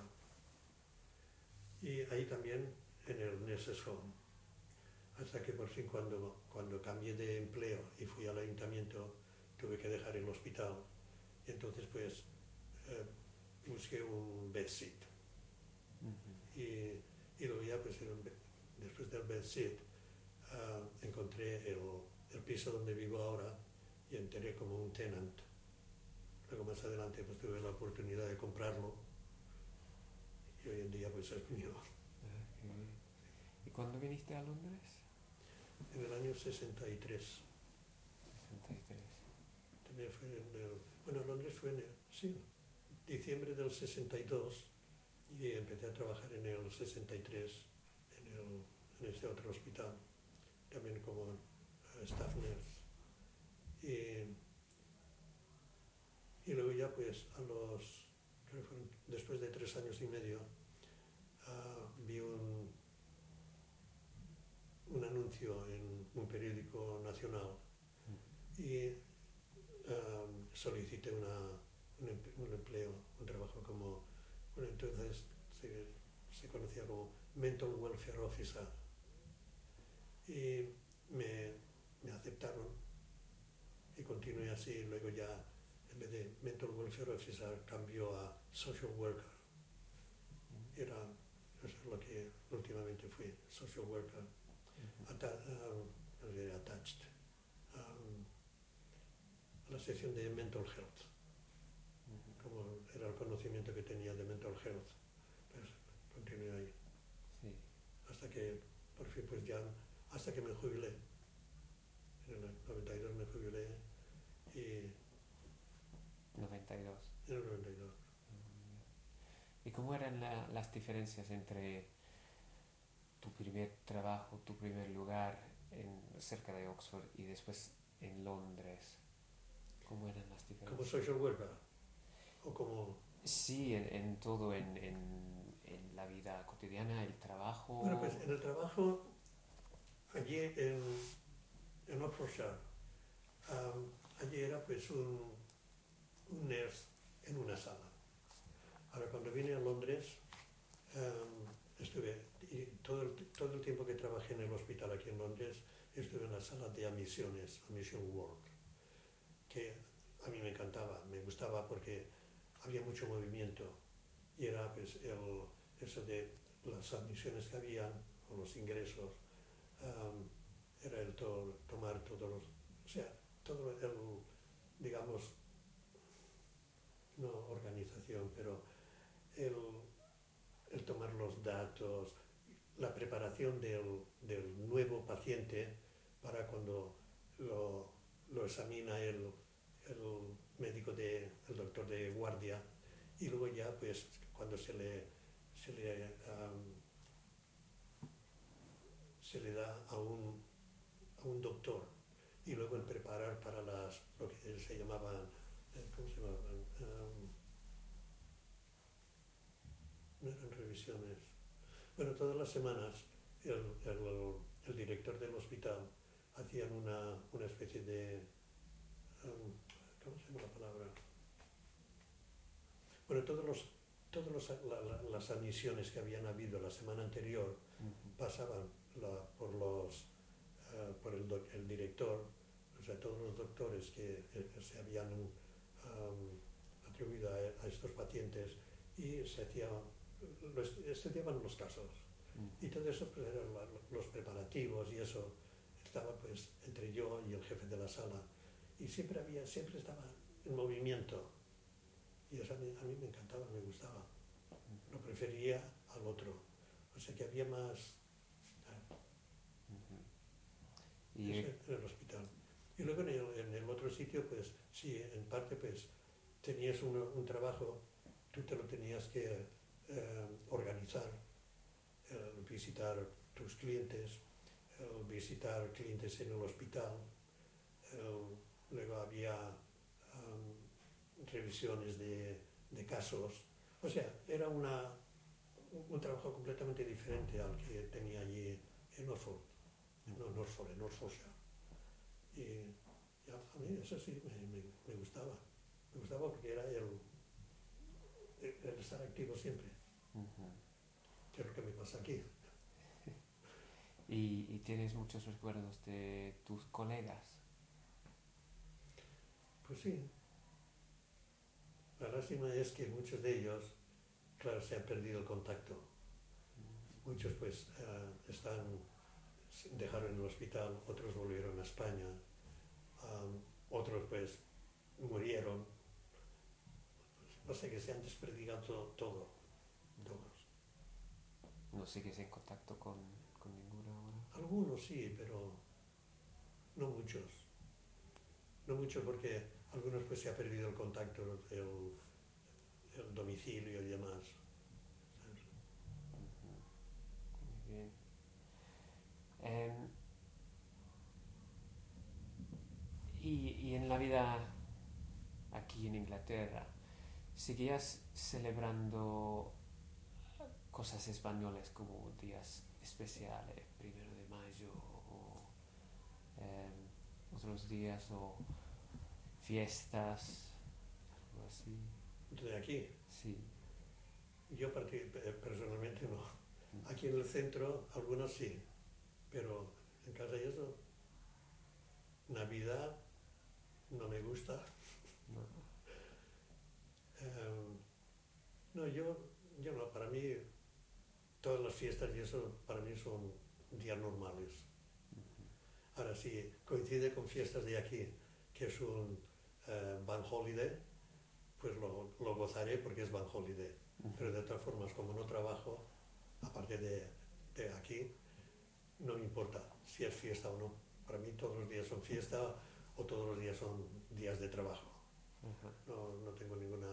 S3: Y ahí también en el Nurses Home. Hasta que por fin cuando, cuando cambié de empleo y fui al ayuntamiento, tuve que dejar el hospital. Y entonces pues eh, busqué un bedsit. Uh-huh. Y, y luego ya pues después del bedsit uh, encontré el, el piso donde vivo ahora y entré como un tenant. Luego más adelante pues tuve la oportunidad de comprarlo y hoy en día pues es mío.
S2: Okay. ¿Y cuándo viniste a Londres?
S3: En el año sesenta y tres.
S2: sesenta y tres.
S3: También fue en el, bueno, Londres fue en el, sí, diciembre del sesenta y dos y empecé a trabajar en el sesenta y tres en, el, en este otro hospital, también como uh, staff nurse. Y, y luego ya pues a los, creo que fueron, después de tres años y medio, uh, vi un, un anuncio en un periódico nacional y um, solicité una, un, un empleo, un trabajo como, bueno, entonces se, se conocía como Mental Welfare Officer y me, me aceptaron y continué así. Luego ya en vez de Mental Welfare Officer cambió a Social Worker. Era, eso es lo que últimamente fui, Social Worker. Atta- um, attached um, a la sección de Mental Health, uh-huh. Como era el conocimiento que tenía de Mental Health, pues continué ahí.
S2: Sí.
S3: Hasta que por fin, pues ya hasta que me jubilé. En el noventa y dos me jubilé y...
S2: noventa y dos.
S3: En el noventa y dos.
S2: ¿Y cómo eran la, las diferencias entre tu primer trabajo, tu primer lugar en, cerca de Oxford y después en Londres? ¿Cómo eran las diferencias?
S3: ¿Como social worker? ¿O como...?
S2: Sí, en, en todo, en, en, en la vida cotidiana, el trabajo...
S3: Bueno, pues en el trabajo, allí en, en Oxfordshire, um, allí era pues un, un nurse en una sala. Ahora, cuando vine a Londres, um, estuve, y todo el, todo el tiempo que trabajé en el hospital aquí en Londres, estuve en la sala de admisiones, admission ward, que a mí me encantaba, me gustaba porque había mucho movimiento y era pues el, eso de las admisiones que había, o los ingresos, um, era el to, tomar todos los, o sea, todo el, digamos, no organización, pero el, el tomar los datos, la preparación del, del nuevo paciente para cuando lo, lo examina el, el médico, de, el doctor de guardia, y luego ya pues cuando se le, se le, um, se le da a un, a un doctor, y luego el preparar para las, lo que se llamaban, ¿cómo se llamaban? Um, no eran revisiones. Bueno, todas las semanas el, el, el director del hospital hacían una, una especie de... Um, ¿Cómo se llama la palabra? Bueno, todos los, todos los, la, la, las admisiones que habían habido la semana anterior uh-huh. pasaban la, por, los, uh, por el, doc, el director, o sea, todos los doctores que, que se habían um, atribuido a, a estos pacientes, y se hacía, los, estudiaban los casos. Uh-huh. Y todo eso, pues, eran los preparativos, y eso estaba pues entre yo y el jefe de la sala, y siempre había, siempre estaba en movimiento, y eso a mí, a mí me encantaba, me gustaba, lo prefería al otro, o sea que había más uh-huh. y en el hospital. Y luego en el, en el otro sitio, pues sí, en parte pues tenías un, un trabajo, tú te lo tenías que eh, organizar, eh, visitar tus clientes, eh, visitar clientes en el hospital, eh, luego había um, revisiones de, de casos, o sea, era una, un trabajo completamente diferente al que tenía allí en Norfolk, no, Norfolk, en Oxfordshire. Y ya, a mí eso sí me, me, me gustaba, me gustaba porque era el, el estar activo siempre, uh-huh. que es lo que me pasa aquí.
S2: ¿Y, y tienes muchos recuerdos de tus colegas?
S3: Pues sí. La lástima es que muchos de ellos, claro, se han perdido el contacto. Muchos pues uh, están, dejaron el hospital, otros volvieron a España, um, otros pues murieron. No sé, que se han desperdigado todo, todo, todos.
S2: ¿No sigues en contacto con, con ninguno ahora?
S3: Algunos sí, pero no muchos. No muchos porque algunos pues se ha perdido el contacto, el, el domicilio y demás. ¿Sabes?
S2: Muy bien. Um, y, y en la vida aquí en Inglaterra, ¿seguías celebrando cosas españolas como días especiales, primero de mayo o um, otros días o fiestas, algo así?
S3: ¿De aquí?
S2: Sí.
S3: Yo personalmente no. Aquí en el centro algunos sí, pero en casa y eso, Navidad no me gusta.
S2: No,
S3: um, no yo, yo no, para mí todas las fiestas y eso para mí son días normales. Uh-huh. Ahora sí, coincide con fiestas de aquí, que es un uh, Bank Holiday, pues lo, lo gozaré porque es Bank Holiday. Uh-huh. Pero de todas formas, como no trabajo, aparte de, de aquí, no me importa si es fiesta o no. Para mí todos los días son fiesta o todos los días son días de trabajo.
S2: Ajá.
S3: No, no tengo ninguna...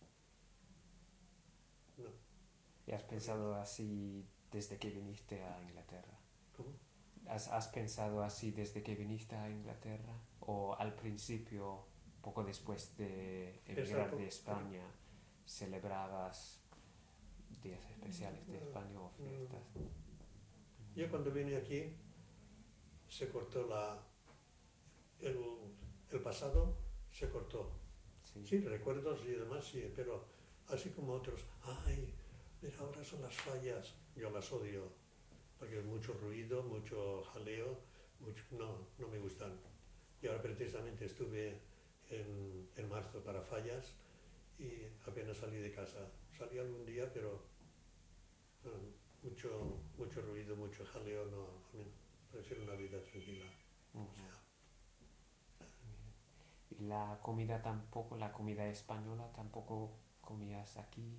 S3: No.
S2: ¿Y has pensado así desde que viniste a Inglaterra?
S3: ¿Cómo?
S2: ¿Has, has pensado así desde que viniste a Inglaterra? ¿O al principio, poco después de emigrar
S3: Exacto.
S2: de España, celebrabas días especiales de España o fiestas?
S3: Yo cuando vine aquí se cortó la... El, el pasado se cortó.
S2: Sí.
S3: Sí, recuerdos y demás, sí, pero así como otros, ay, mira, ahora son las fallas, yo las odio, porque es mucho ruido, mucho jaleo, mucho, no, no me gustan. Y ahora precisamente estuve en, en marzo para fallas y apenas salí de casa. Salí algún día, pero no, mucho, mucho ruido, mucho jaleo, no, a mí prefiero una vida tranquila.
S2: Ujú.
S3: O sea,
S2: ¿Y la comida tampoco, la comida española tampoco comías aquí?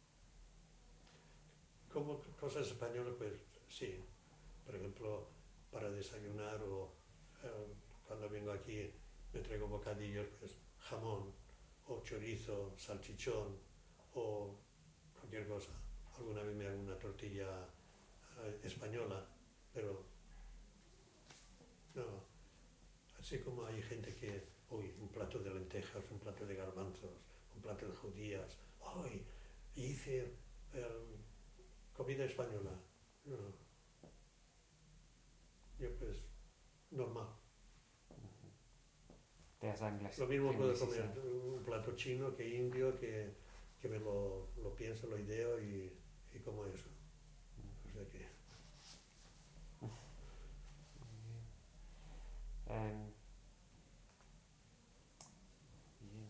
S3: como cosas españolas, pues sí. Por ejemplo, para desayunar o eh, cuando vengo aquí me traigo bocadillos, pues jamón o chorizo, salchichón o cualquier cosa. Alguna vez me hago una tortilla eh, española, pero no. Así como hay gente que, uy, un plato de lentejas, un plato de garbanzos, un plato de judías, uy, hice eh, comida española. No, yo pues normal.
S2: ¿Te has angles-
S3: Lo mismo puedo comer
S2: anglicizado?
S3: un plato chino que indio, que, que me lo, lo pienso, lo ideo y, y como eso. O sea que,
S2: Em, bien.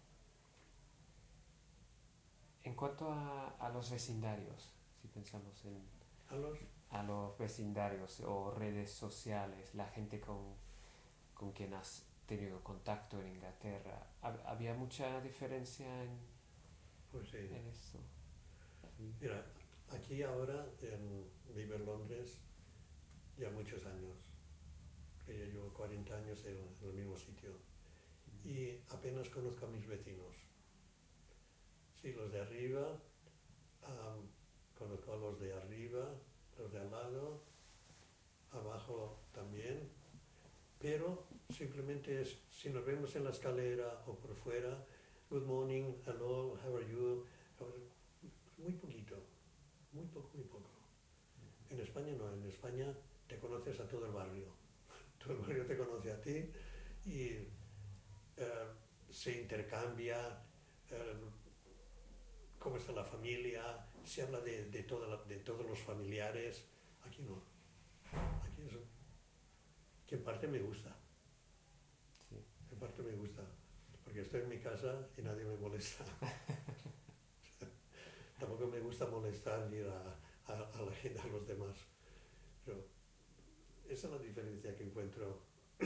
S2: En cuanto a, a los vecindarios, si pensamos en
S3: a los,
S2: a los vecindarios o redes sociales, la gente con, con quien has tenido contacto en Inglaterra, ¿hab- ¿había mucha diferencia en,
S3: pues sí.
S2: en eso? Sí.
S3: Mira, aquí ahora en, vivo en Londres ya muchos años, que yo llevo cuarenta años en, en el mismo sitio y apenas conozco a mis vecinos. Sí, los de arriba, am, conozco a los de arriba, los de al lado, abajo también, pero simplemente es, si nos vemos en la escalera o por fuera, good morning, hello, how are you, muy poquito, muy poco, muy poco. En España no, en España te conoces a todo el barrio, todo el barrio te conoce a ti y eh, se intercambia eh, cómo está la familia, se habla de, de, toda la, de todos los familiares. Aquí no, aquí es que en parte me gusta,
S2: Sí.
S3: en parte me gusta, porque estoy en mi casa y nadie me molesta. Tampoco me gusta molestar ni a, a, a la gente, a los demás, pero esa es la diferencia que encuentro.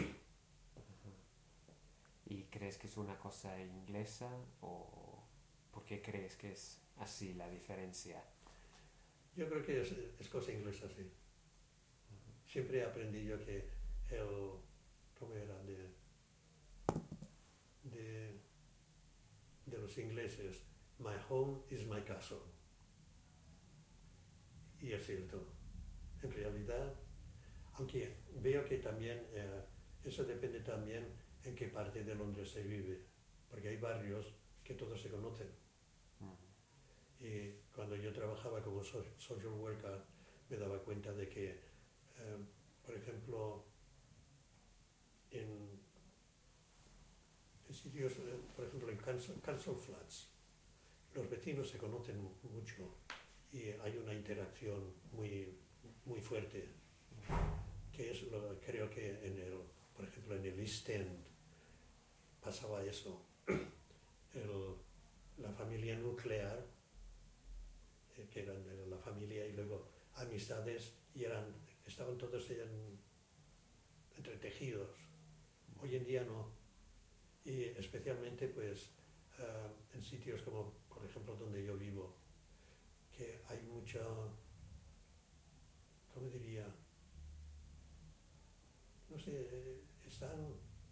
S2: ¿Y crees que es una cosa inglesa o por qué crees que es así la diferencia?
S3: Yo creo que es, es cosa inglesa, sí. Siempre aprendí yo que el, ¿cómo era? De, de, de los ingleses, my home is my castle. Y es cierto. En realidad, aunque veo que también, eh, eso depende también en qué parte de Londres se vive, porque hay barrios que todos se conocen.
S2: Mm.
S3: Y cuando yo trabajaba como so- social worker, me daba cuenta de que, eh, por ejemplo, en, en sitios, eh, por ejemplo, en council, council flats, los vecinos se conocen mucho y hay una interacción muy, muy fuerte, que es lo, creo que en el, por ejemplo, en el East End pasaba eso. El, la familia nuclear, eh, que eran de la familia, y luego amistades, y eran, estaban todos en, entretejidos. Hoy en día no. Y especialmente pues uh, en sitios como, por ejemplo, donde yo vivo, que hay mucha, ¿cómo diría? pues eh, están,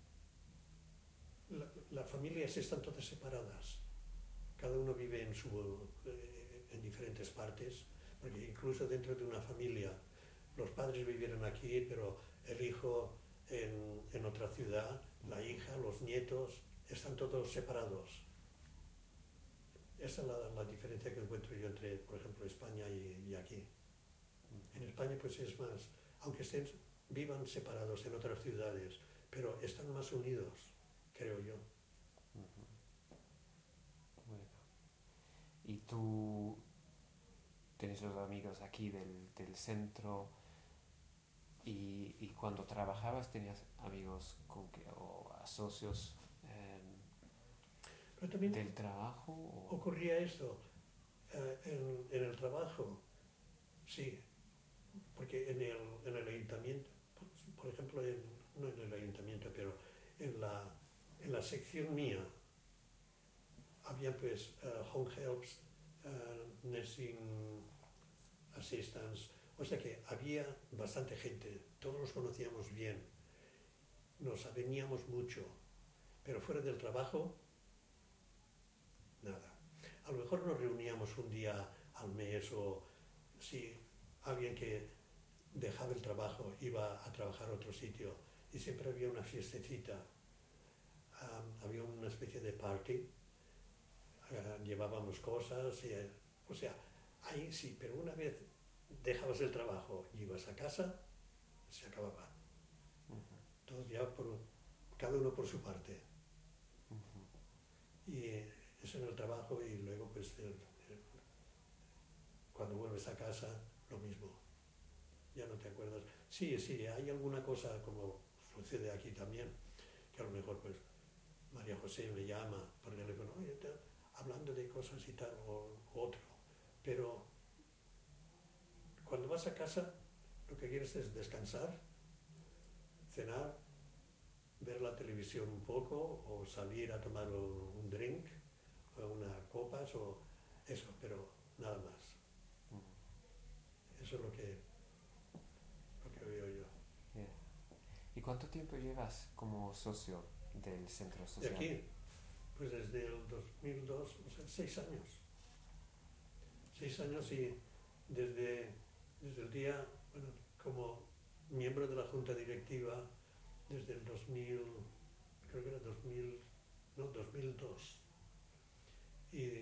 S3: la, las familias están todas separadas, cada uno vive en, su, eh, en diferentes partes, porque incluso dentro de una familia los padres vivieron aquí, pero el hijo en, en otra ciudad, la hija, los nietos, están todos separados. Esa es la, la diferencia que encuentro yo entre, por ejemplo, España y, y aquí. En España pues es más, aunque estén, vivan separados en otras ciudades, pero están más unidos, creo yo.
S2: Ujú. Bueno. ¿Y tú tienes los amigos aquí del, del centro? Y, y cuando trabajabas tenías amigos con que, o socios eh,
S3: Pero también
S2: del trabajo o...
S3: ocurría esto eh, en, en el trabajo, sí, porque en el, en el ayuntamiento, por, por ejemplo, en, no en el ayuntamiento, pero en la, en la sección mía había pues uh, home helps, uh, nursing assistants, o sea que había bastante gente, todos nos conocíamos bien, nos aveníamos mucho, pero fuera del trabajo, nada. A lo mejor nos reuníamos un día al mes o si alguien que dejaba el trabajo iba a trabajar a otro sitio y siempre había una fiestecita, um, había una especie de party, uh, llevábamos cosas, y, o sea, ahí sí, pero una vez dejabas el trabajo y ibas a casa, se acababa.
S2: Uh-huh.
S3: Todos ya por, cada uno por su parte.
S2: Uh-huh.
S3: Y eso en el trabajo y luego pues el, el, cuando vuelves a casa lo mismo. Ya no te acuerdas. Sí, sí, hay alguna cosa como sucede aquí también, que a lo mejor pues María José me llama por teléfono, oye, te, hablando de cosas y tal, o, o otro. Pero cuando vas a casa lo que quieres es descansar, cenar, ver la televisión un poco o salir a tomar un, un drink o unas copas o eso, pero nada más.
S2: Uh-huh.
S3: Eso es lo que, lo que veo yo.
S2: Yeah. ¿Y cuánto tiempo llevas como socio del centro
S3: De
S2: social?
S3: aquí, pues desde el dos mil dos, o sea, seis años. Seis años y desde, desde el día, bueno, como miembro de la junta directiva, desde el dos mil, creo que era dos mil, no, dos mil dos. Y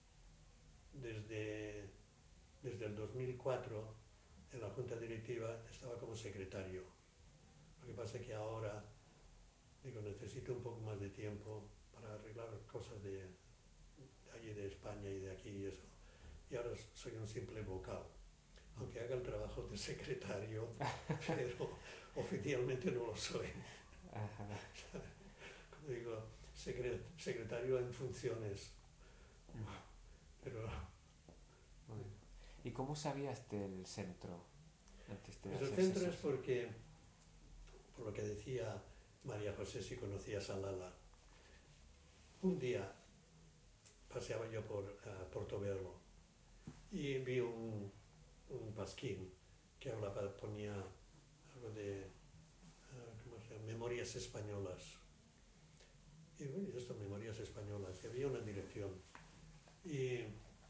S3: desde, desde el dos mil cuatro en la junta directiva estaba como secretario. Lo que pasa es que ahora digo, necesito un poco más de tiempo para arreglar cosas de, de allí de España y de aquí y eso. Y ahora soy un simple vocal, aunque haga el trabajo de secretario, pero oficialmente no lo soy.
S2: Ajá.
S3: Como digo, secre- secretario en funciones. Pero
S2: Bueno. ¿Y cómo sabías del centro antes de
S3: pues el
S2: hacerse
S3: centro es
S2: socio?
S3: porque, por lo que decía María José, si conocías a Lala, un día paseaba yo por uh, Portobelo y vi un, un pasquín que hablaba, ponía algo de uh, ¿cómo se llama? Memorias españolas. Y bueno, y esto, Memorias españolas, y había una dirección. Y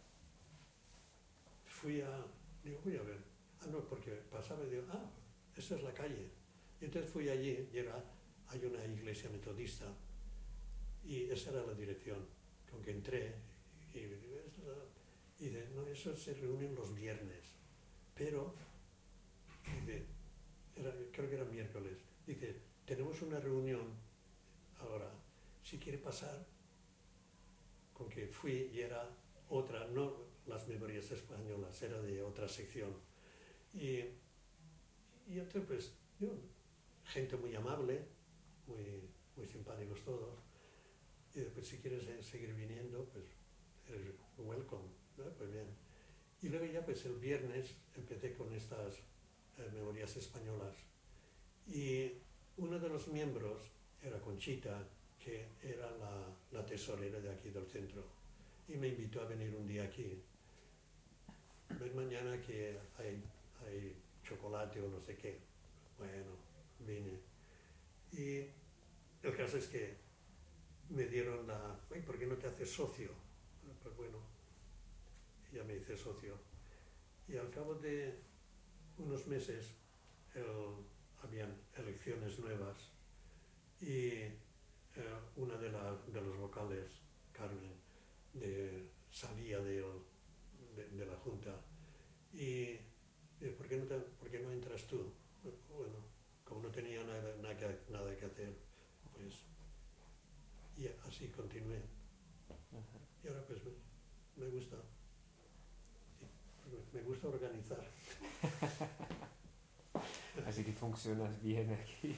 S3: fui a, digo, voy a ver, ah, no, porque pasaba y digo, ah, esta es la calle. Y entonces fui allí y era, hay una iglesia metodista y esa era la dirección, con que entré y, y dice, no, eso se reúnen los viernes, pero, dice, era, creo que era miércoles, dice, tenemos una reunión ahora, si quiere pasar, con que fui y era otra, no las Memorias españolas, era de otra sección. Y, y entonces, pues, yo, gente muy amable, muy, muy simpáticos todos, y después si quieres seguir viniendo, pues, eres welcome, ¿no? Pues bien. Y luego ya, pues, el viernes empecé con estas eh, Memorias españolas, y uno de los miembros era Conchita, que era la, la tesorera de aquí del centro, y me invitó a venir un día aquí. Ven mañana que hay, hay chocolate o no sé qué. Bueno, vine. Y el caso es que me dieron la... Oye, ¿por qué no te haces socio? Pues bueno, ya me hice socio. Y al cabo de unos meses el, habían elecciones nuevas y eh, una de, la, de los vocales, Carmen, de, salía de, de, de la Junta y eh, ¿por, qué no te, ¿por qué no entras tú? Bueno, como no tenía nada, nada, que, nada que hacer, pues y así continué. Uh-huh. Y ahora pues me, me gusta. Me gusta organizar.
S2: Así que funcionas bien aquí.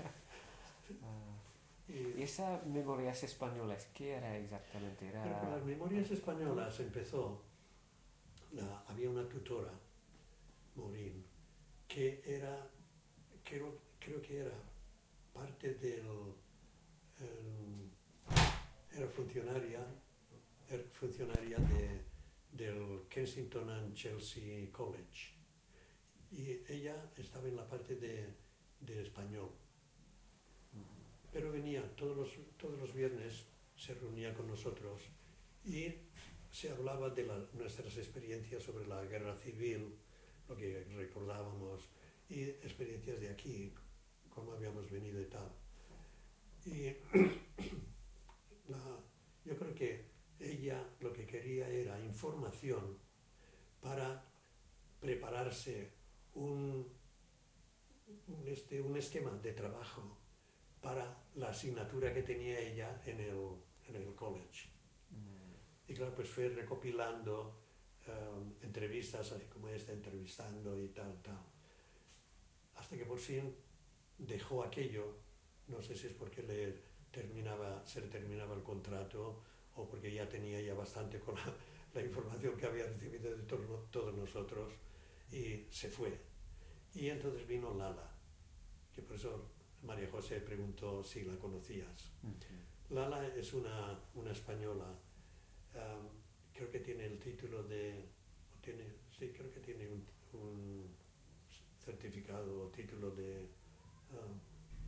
S2: uh, ¿Y esas memorias españolas qué era exactamente? Era...
S3: Pero con las memorias españolas empezó, la, había una tutora, Morín, que era, creo, creo que era parte del, um, era funcionaria, era funcionaria de, del Kensington and Chelsea College. Y ella estaba en la parte de, de español. Pero venía todos los, todos los viernes, se reunía con nosotros y se hablaba de la, nuestras experiencias sobre la guerra civil, lo que recordábamos, y experiencias de aquí, cómo habíamos venido y tal. Y la, yo creo que ella lo que quería era información para prepararse un, un, este, un esquema de trabajo para la asignatura que tenía ella en el, en el college. Mm. Y claro, pues fue recopilando um, entrevistas, así como esta, entrevistando y tal, tal. Hasta que por fin dejó aquello, no sé si es porque le terminaba, se le terminaba el contrato o porque ya tenía ya bastante con la, la información que había recibido de to todos nosotros, y se fue. Y entonces vino Lala, que por eso María José preguntó si la conocías. Uh-huh. Lala es una, una española, um, creo que tiene el título de, tiene, sí, creo que tiene un, un certificado o título de, um,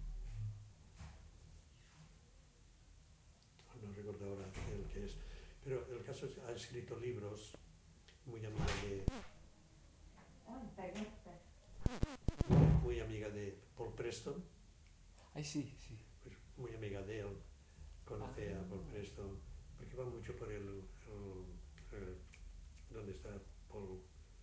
S3: no recuerdo ahora el que es, pero el caso es que ha escrito libros, muy amiga de, muy amiga de Paul Preston.
S2: Ay, sí, sí.
S3: Pues muy amiga de él, conoce ah. a Paul Preston, porque va mucho por el, el, el ¿dónde está Paul?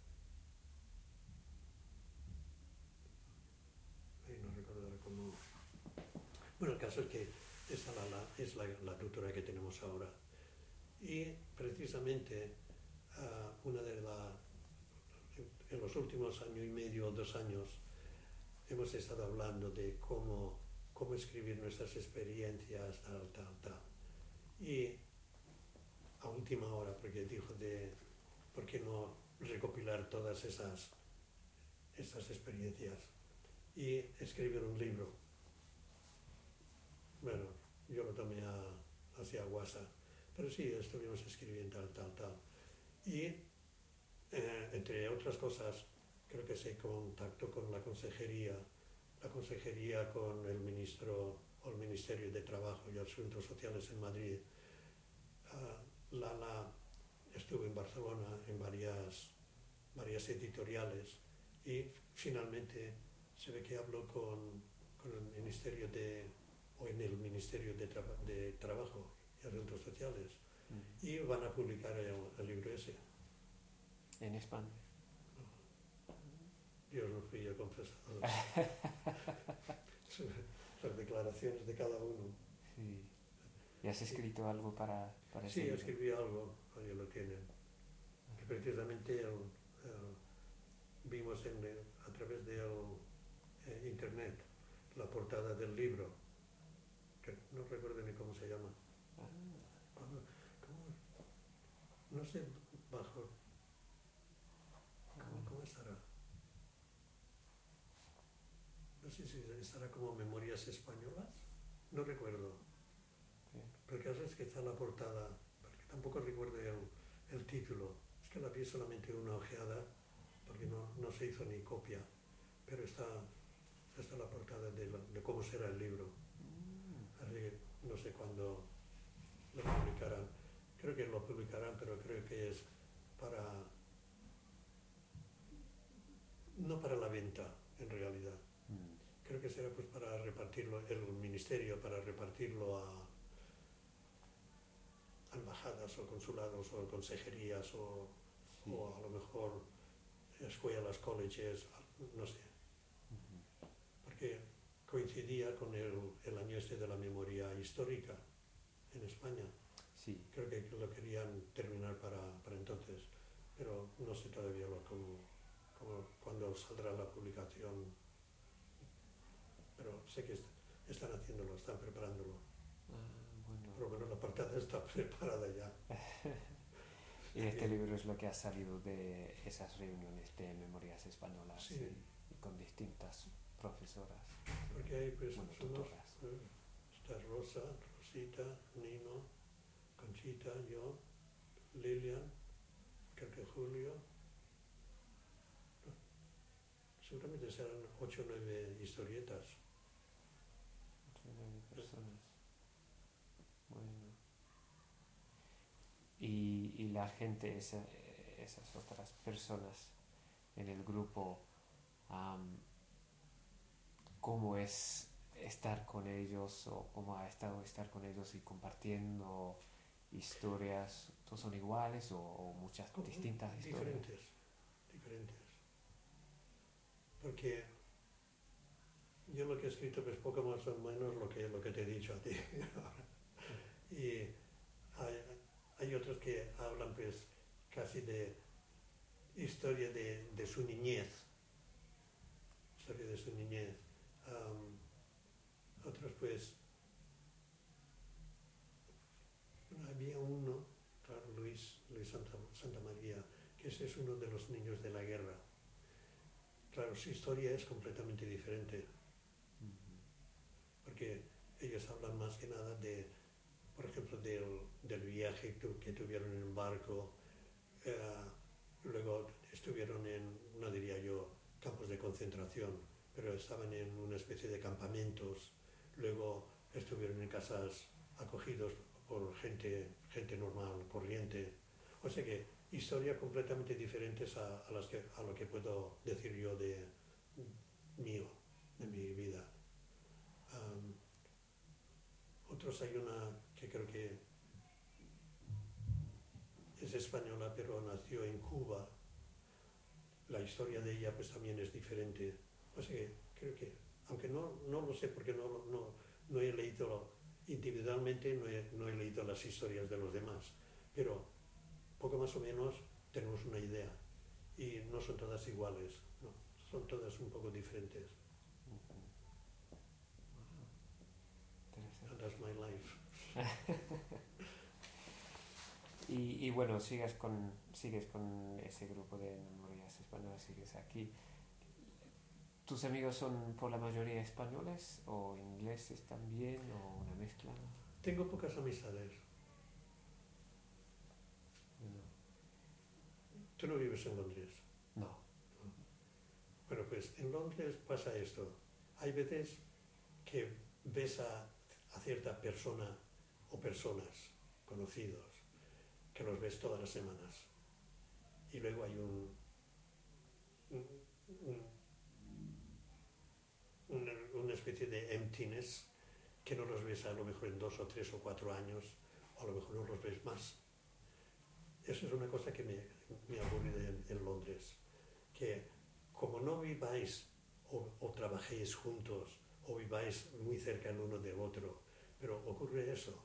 S3: Ay, no recuerdo ahora cómo. Bueno, el caso es que esta Lala es la, la tutora que tenemos ahora. Y precisamente uh, una de la, en los últimos año y medio o dos años hemos estado hablando de cómo, cómo escribir nuestras experiencias, tal, tal, tal. Y a última hora, porque dijo de por qué no recopilar todas esas, esas experiencias y escribir un libro. Bueno, yo lo tomé a, hacia guasa, pero sí, estuvimos escribiendo tal, tal, tal. Y eh, entre otras cosas, creo que se contactó con la consejería, la consejería con el ministro o el Ministerio de Trabajo y Asuntos Sociales en Madrid. Uh, Lala estuvo en Barcelona en varias, varias editoriales y finalmente se ve que habló con, con el Ministerio de, o en el Ministerio de, Tra de Trabajo y Asuntos Sociales, mm. y van a publicar el, el libro ese.
S2: ¿En España?
S3: Dios nos pilla confesados. Las declaraciones de cada uno.
S2: Sí. ¿Y has escrito algo para, para
S3: Sí,
S2: ese libro?
S3: escribí algo, ahí lo tienen. Que precisamente el, el, vimos en el, a través de eh, internet la portada del libro, que no recuerdo ni cómo se llama. Ah. ¿Cómo, cómo? No sé, bajo. ¿Cómo, cómo estará? No sé si estará como Memorias Españolas, no recuerdo. Sí. Pero el caso es que está la portada, porque tampoco recuerdo el, el título, es que la vi solamente una ojeada, porque no, no se hizo ni copia, pero está, esta es la portada de, lo, de cómo será el libro.
S2: Mm.
S3: Así que no sé cuándo lo publicarán. Creo que lo publicarán, pero creo que es para... no para la venta, en realidad.
S2: Mm.
S3: Creo que será pues para repartirlo, el ministerio, para repartirlo a, a embajadas o consulados o consejerías o,
S2: Sí.
S3: o a lo mejor escuelas, colleges, no sé.
S2: Ujú.
S3: Porque coincidía con el, el año este de la memoria histórica en España.
S2: Sí.
S3: Creo que lo querían terminar para, para entonces, pero no sé todavía lo, cómo, cómo, cuándo saldrá la publicación. Pero sé que est están haciéndolo, están preparándolo.
S2: Ah, bueno.
S3: Por lo menos la portada está preparada ya.
S2: Y este libro es lo que ha salido de esas reuniones de memorias españolas,
S3: Sí.
S2: y, y con distintas profesoras.
S3: Porque hay pues
S2: Bueno,
S3: somos,
S2: tutoras.
S3: eh, está Rosa, Rosita, Nino, Conchita, yo, Lilian, creo que Julio. Seguramente serán ocho o nueve historietas.
S2: Ocho o nueve personas. Bueno. Y, y la gente, esa, esas otras personas en el grupo, um, ¿cómo es estar con ellos o cómo ha estado estar con ellos y compartiendo historias? ¿Todos son iguales o, o muchas
S3: Como
S2: distintas historias?
S3: Diferentes, diferentes. Porque yo lo que he escrito es poco más o menos lo que, lo que te he dicho a ti. Y hay, hay otros que hablan pues casi de historia de, de su niñez, historia de su niñez. Um, otros pues, bueno, había uno, claro, Luis, Luis Santa, Santa María, que ese es uno de los niños de la guerra. Claro, su historia es completamente diferente, porque ellos hablan más que nada de, por ejemplo, del, del viaje que, que tuvieron en el barco, eh, luego estuvieron en, no diría yo, campos de concentración, pero estaban en una especie de campamentos, luego estuvieron en casas acogidos por gente, gente normal, corriente. O sea que historias completamente diferentes a, a, las que, a lo que puedo decir yo de mío, de mi vida. Um, otros hay una que creo que es española, pero nació en Cuba. La historia de ella pues también es diferente. O sea que creo que, aunque no, no lo sé porque no, no, no he leído individualmente, no he, no he leído las historias de los demás, pero poco más o menos tenemos una idea. Y no son todas iguales, no, son todas un poco diferentes. And that's my life.
S2: y, y bueno, sigues con, sigues con ese grupo de memorias españolas, sigues aquí. ¿Tus amigos son por la mayoría españoles o ingleses también o una mezcla?
S3: Tengo pocas amistades.
S2: No.
S3: ¿Tú no vives en Londres?
S2: No.
S3: Bueno, pues en Londres pasa esto. Hay veces que ves a, a cierta persona o personas conocidos que los ves todas las semanas y luego hay un, un, un una, una especie de emptiness que no los ves a lo mejor en dos o tres o cuatro años o a lo mejor no los ves más. Eso es una cosa que me, me aburre en, en Londres, que como no viváis o, o trabajéis juntos o viváis muy cerca el uno del otro, pero ocurre eso.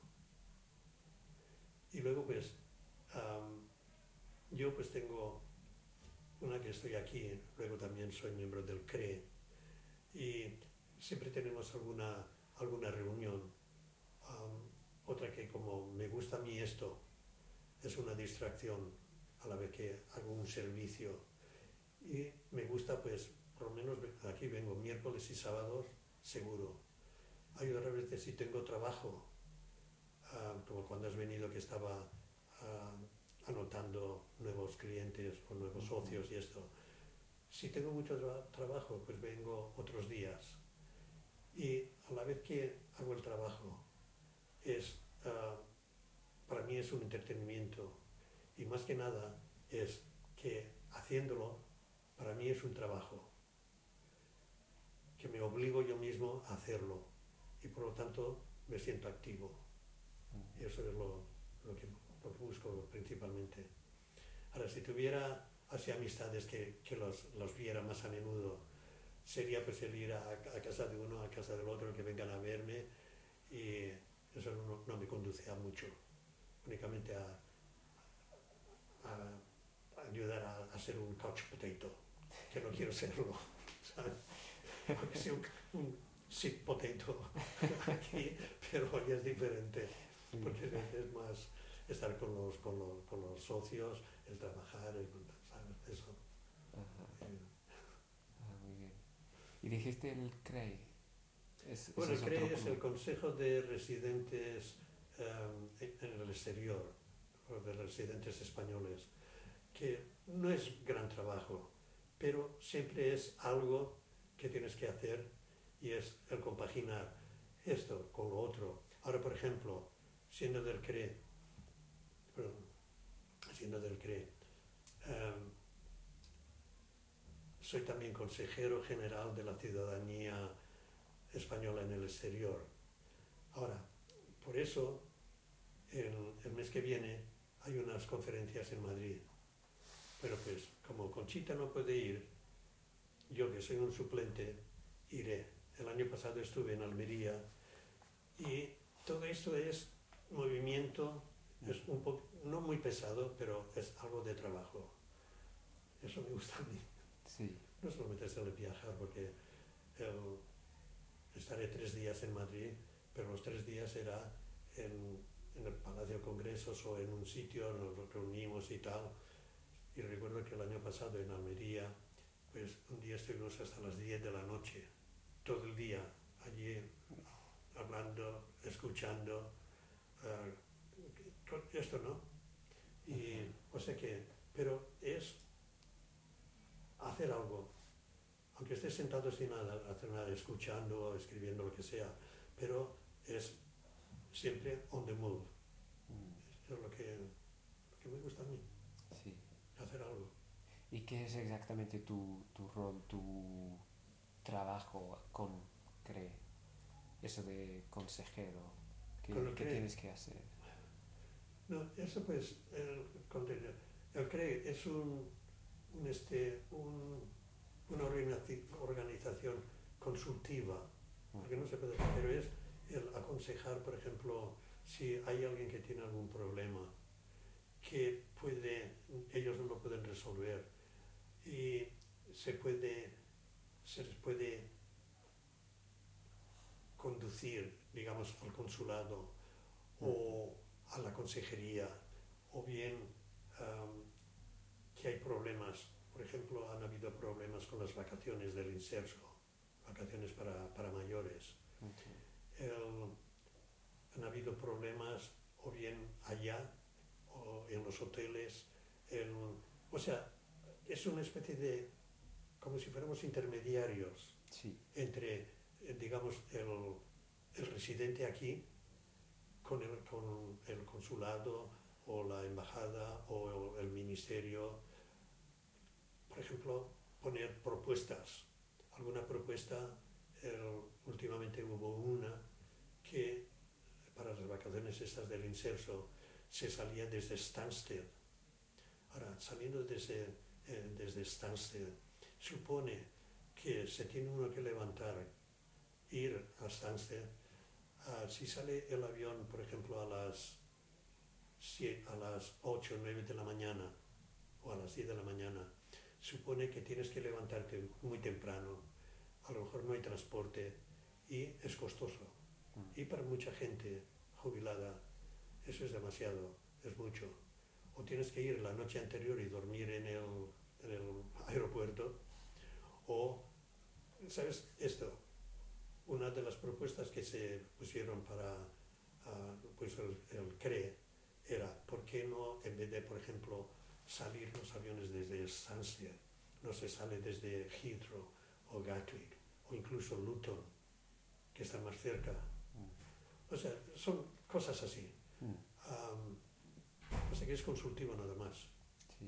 S3: Y luego pues um, yo pues tengo una que estoy aquí, luego también soy miembro del C R E y siempre tenemos alguna, alguna reunión. Um, otra que como me gusta a mí esto, es una distracción a la vez que hago un servicio y me gusta pues por lo menos aquí vengo miércoles y sábados seguro. Hay otras veces si tengo trabajo, uh, como cuando has venido que estaba uh, anotando nuevos clientes o nuevos socios y esto, si tengo mucho tra trabajo, pues vengo otros días. Y a la vez que hago el trabajo, es, uh, para mí es un entretenimiento. Y más que nada es que haciéndolo, para mí es un trabajo. Que me obligo yo mismo a hacerlo. Y por lo tanto me siento activo. Y eso es lo, lo, que, lo que busco principalmente. Ahora, si tuviera así amistades que, que los, los viera más a menudo, sería pues el ir a, a casa de uno, a casa del otro, que vengan a verme, y eso no, no me conduce a mucho, únicamente a, a, a ayudar a, a ser un couch potato, que no quiero serlo, ¿sabes? Aunque sea un, un seat potato aquí, pero hoy es diferente, porque es, es más estar con los, con los, con los socios, el trabajar, el, ¿sabes? Eso.
S2: Ajá.
S3: Eh,
S2: Ah, muy bien. Y dijiste el C R E I. Es,
S3: bueno, el
S2: es
S3: C R E I
S2: otro
S3: es el Consejo de Residentes um, en el exterior, o de residentes españoles, que no es gran trabajo, pero siempre es algo que tienes que hacer, y es el compaginar esto con lo otro. Ahora, por ejemplo, siendo del C R E I, perdón, siendo del C R E I, um, soy también consejero general de la ciudadanía española en el exterior. Ahora, por eso, el, el mes que viene hay unas conferencias en Madrid. Pero pues, como Conchita no puede ir, yo que soy un suplente, iré. El año pasado estuve en Almería y todo esto es movimiento, es un poco, no muy pesado, pero es algo de trabajo. Eso me gusta a mí.
S2: Sí.
S3: No solamente es el viajar, porque el, estaré tres días en Madrid, pero los tres días era en, en el Palacio de Congresos o en un sitio, nos reunimos y tal. Y recuerdo que el año pasado en Almería, pues un día estuvimos hasta las diez de la noche, todo el día allí hablando, escuchando, uh, esto, ¿no? Y, o sea que, pero es hacer algo, aunque estés sentado sin nada, hacer nada, escuchando o escribiendo, lo que sea, pero es siempre on the move. Eso es lo que, lo que me gusta a mí,
S2: Sí.
S3: hacer algo.
S2: ¿Y qué es exactamente tu, tu rol, tu trabajo con C R E I? Eso de consejero, ¿qué,
S3: Con el
S2: ¿qué
S3: C R E I.
S2: tienes que hacer?
S3: No, eso pues, el, el C R E I es un, un, este, un, una organización consultiva, porque no se puede, pero es el aconsejar, por ejemplo, si hay alguien que tiene algún problema, que puede, ellos no lo pueden resolver, y se puede, se les puede conducir, digamos, al consulado o a la consejería, o bien um, que hay problemas, por ejemplo, han habido problemas con las vacaciones del inserso, vacaciones para, para mayores. Okay. El, han habido problemas o bien allá o en los hoteles, el, o sea, es una especie de, como si fuéramos intermediarios, sí, entre, digamos, el, el residente aquí con el, con el consulado o la embajada o el, el ministerio. Por ejemplo, poner propuestas, alguna propuesta, el, últimamente hubo una que para las vacaciones estas del inserso se salía desde Stansted. Ahora, saliendo desde, eh, desde Stansted, supone que se tiene uno que levantar, ir a Stansted. Uh, si sale el avión, por ejemplo, a las, siete, a las ocho o nueve de la mañana o a las diez de la mañana, supone que tienes que levantarte muy temprano, a lo mejor no hay transporte y es costoso. Y para mucha gente jubilada eso es demasiado, es mucho. O tienes que ir la noche anterior y dormir en el, en el aeropuerto, o, ¿sabes esto? Una de las propuestas que se pusieron para uh, pues el, el C R E I era, ¿por qué no, en vez de, por ejemplo, salir los aviones desde Stansted no se sale desde Heathrow o Gatwick o incluso Luton, que está más cerca. O sea, son cosas así.
S2: Mm.
S3: Um, o sea que es consultivo nada más.
S2: Sí.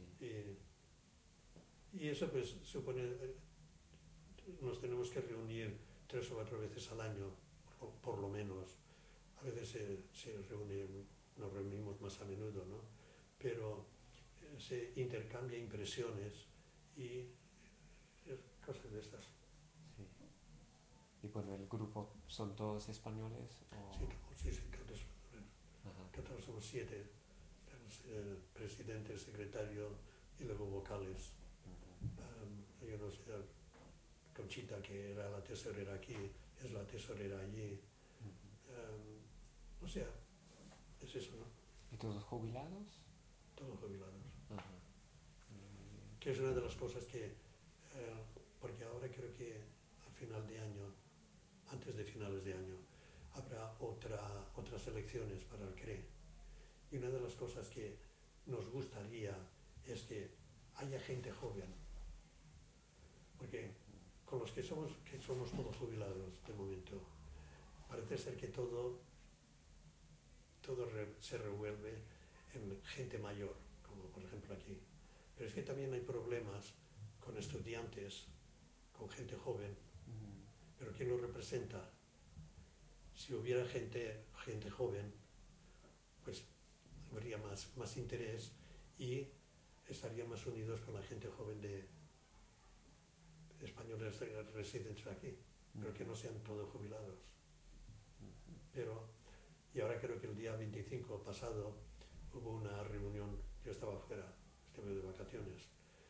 S3: Y, y eso pues supone, eh, nos tenemos que reunir tres o cuatro veces al año, por, por lo menos. A veces se, se reúne, nos reunimos más a menudo, ¿no? Pero eh, se intercambia impresiones y eh, cosas de estas.
S2: Sí. Y bueno, el grupo son todos españoles. ¿O?
S3: Sí, sí, sí, todos,
S2: Ajá.
S3: todos somos siete. Tenemos el presidente, el secretario y luego vocales. Um, yo no sé, Conchita, que era la tesorera aquí, es la tesorera allí. Um, o sea, es eso, ¿no?
S2: ¿Y todos jubilados?
S3: Todos jubilados.
S2: Ajá.
S3: Que es una de las cosas que, eh, porque ahora creo que a final de año, antes de finales de año, habrá otra, otras elecciones para el C R E. Y una de las cosas que nos gustaría es que haya gente joven. Porque con los que somos, que somos todos jubilados de momento, parece ser que todo, todo re, se revuelve en gente mayor, como por ejemplo aquí. Pero es que también hay problemas con estudiantes, con gente joven.
S2: Mm.
S3: Pero ¿quién lo representa? Si hubiera gente, gente joven, pues habría más, más interés y estarían más unidos con la gente joven de, de españoles residentes aquí, pero que no sean todos jubilados. Pero, y ahora creo que el día veinticinco pasado hubo una reunión, yo estaba fuera, estuve de vacaciones,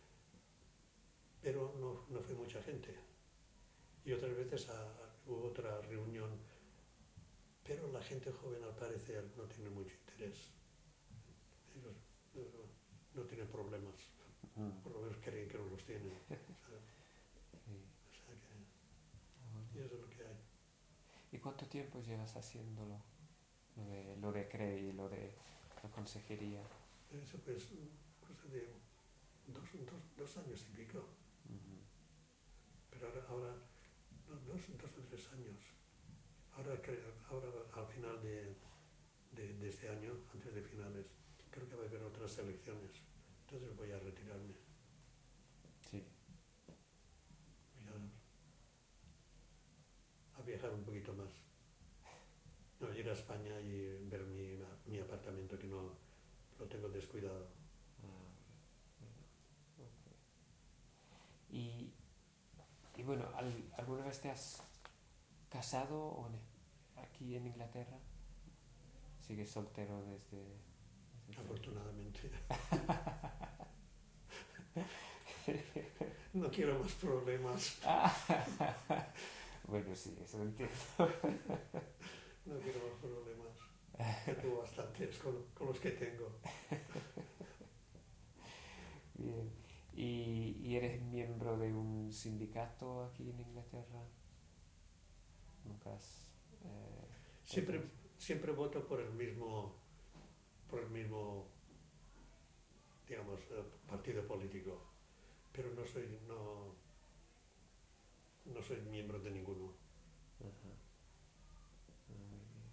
S3: pero no, no fue mucha gente. Y otras veces a, hubo otra reunión, pero la gente joven al parecer no tiene mucho interés. Ellos no, no tienen problemas,
S2: Mm.
S3: por lo menos creen que no los tienen. ¿Sabes?
S2: Sí.
S3: O sea que, y eso es lo que hay.
S2: ¿Y cuánto tiempo llevas haciéndolo? Lo de, lo de C R E y lo de la consejería.
S3: Eso pues, cosa de dos, dos, dos años y pico.
S2: Uh-huh.
S3: Pero ahora, ahora no, dos, dos o tres años. Ahora, ahora al final de, de, de este año, antes de finales, creo que va a haber otras elecciones. Entonces voy a retirarme.
S2: Sí.
S3: Voy a, a viajar un poquito más. No, ir a España y ver mi, mi apartamento, que no lo tengo descuidado.
S2: Ah, bueno, okay. Y, y bueno, ¿al, ¿alguna vez te has casado o ne, aquí en Inglaterra? ¿Sigues soltero desde...? desde
S3: Afortunadamente. No quiero más problemas.
S2: Bueno, sí, eso entiendo.
S3: No quiero más problemas. Ya tengo bastantes con, con los que tengo.
S2: Bien. ¿Y, ¿Y eres miembro de un sindicato aquí en Inglaterra? ¿Nunca has...? Eh,
S3: siempre, siempre voto por el mismo, por el mismo, digamos, partido político. Pero no soy, no, no soy miembro de ninguno.
S2: Ajá. Muy bien.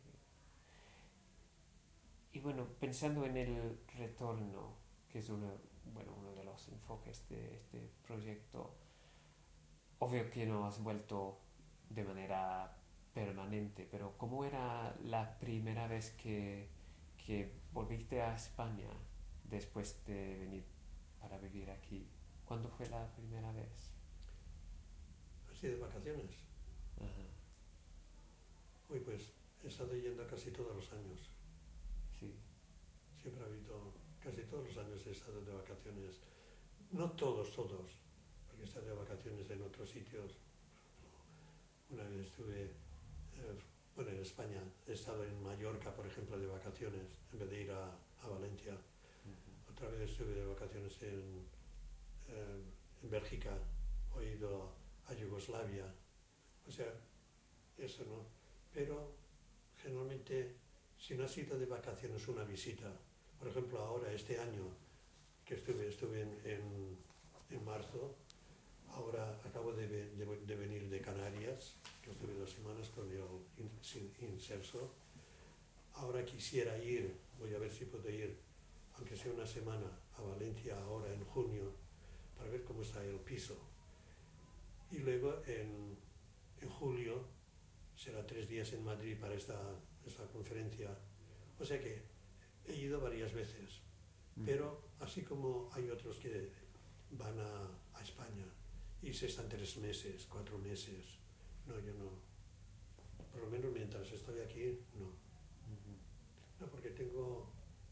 S2: Y bueno, pensando en el retorno, que es uno, bueno, uno de los enfoques de este proyecto, obvio que no has vuelto de manera permanente, pero ¿cómo era la primera vez que, que volviste a España después de venir para vivir aquí? ¿Cuándo fue la primera vez?
S3: Así de vacaciones.
S2: Ajá.
S3: Uy, pues he estado yendo casi todos los años.
S2: Sí.
S3: Siempre ha habido, casi todos los años he estado de vacaciones. No todos, todos, porque he estado de vacaciones en otros sitios. Una vez estuve, eh, bueno, en España, he estado en Mallorca, por ejemplo, de vacaciones, en vez de ir a, a Valencia. Uh-huh. Otra vez estuve de vacaciones en, eh, en Bélgica, he ido a Yugoslavia. O sea, eso no. Pero generalmente, si no ha sido de vacaciones una visita, por ejemplo, ahora, este año, que estuve, estuve en, en, en marzo. Ahora acabo de, de, de venir de Canarias, que estuve dos semanas con el inserso. Ahora quisiera ir, voy a ver si puedo ir, aunque sea una semana, a Valencia ahora en junio, para ver cómo está el piso. Y luego en, en julio será tres días en Madrid para esta, esta conferencia. O sea que he ido varias veces, mm. pero así como hay otros que van a, a España y se están tres meses, cuatro meses, no, yo no. Por lo menos mientras estoy aquí, no. Uh-huh. No, porque tengo...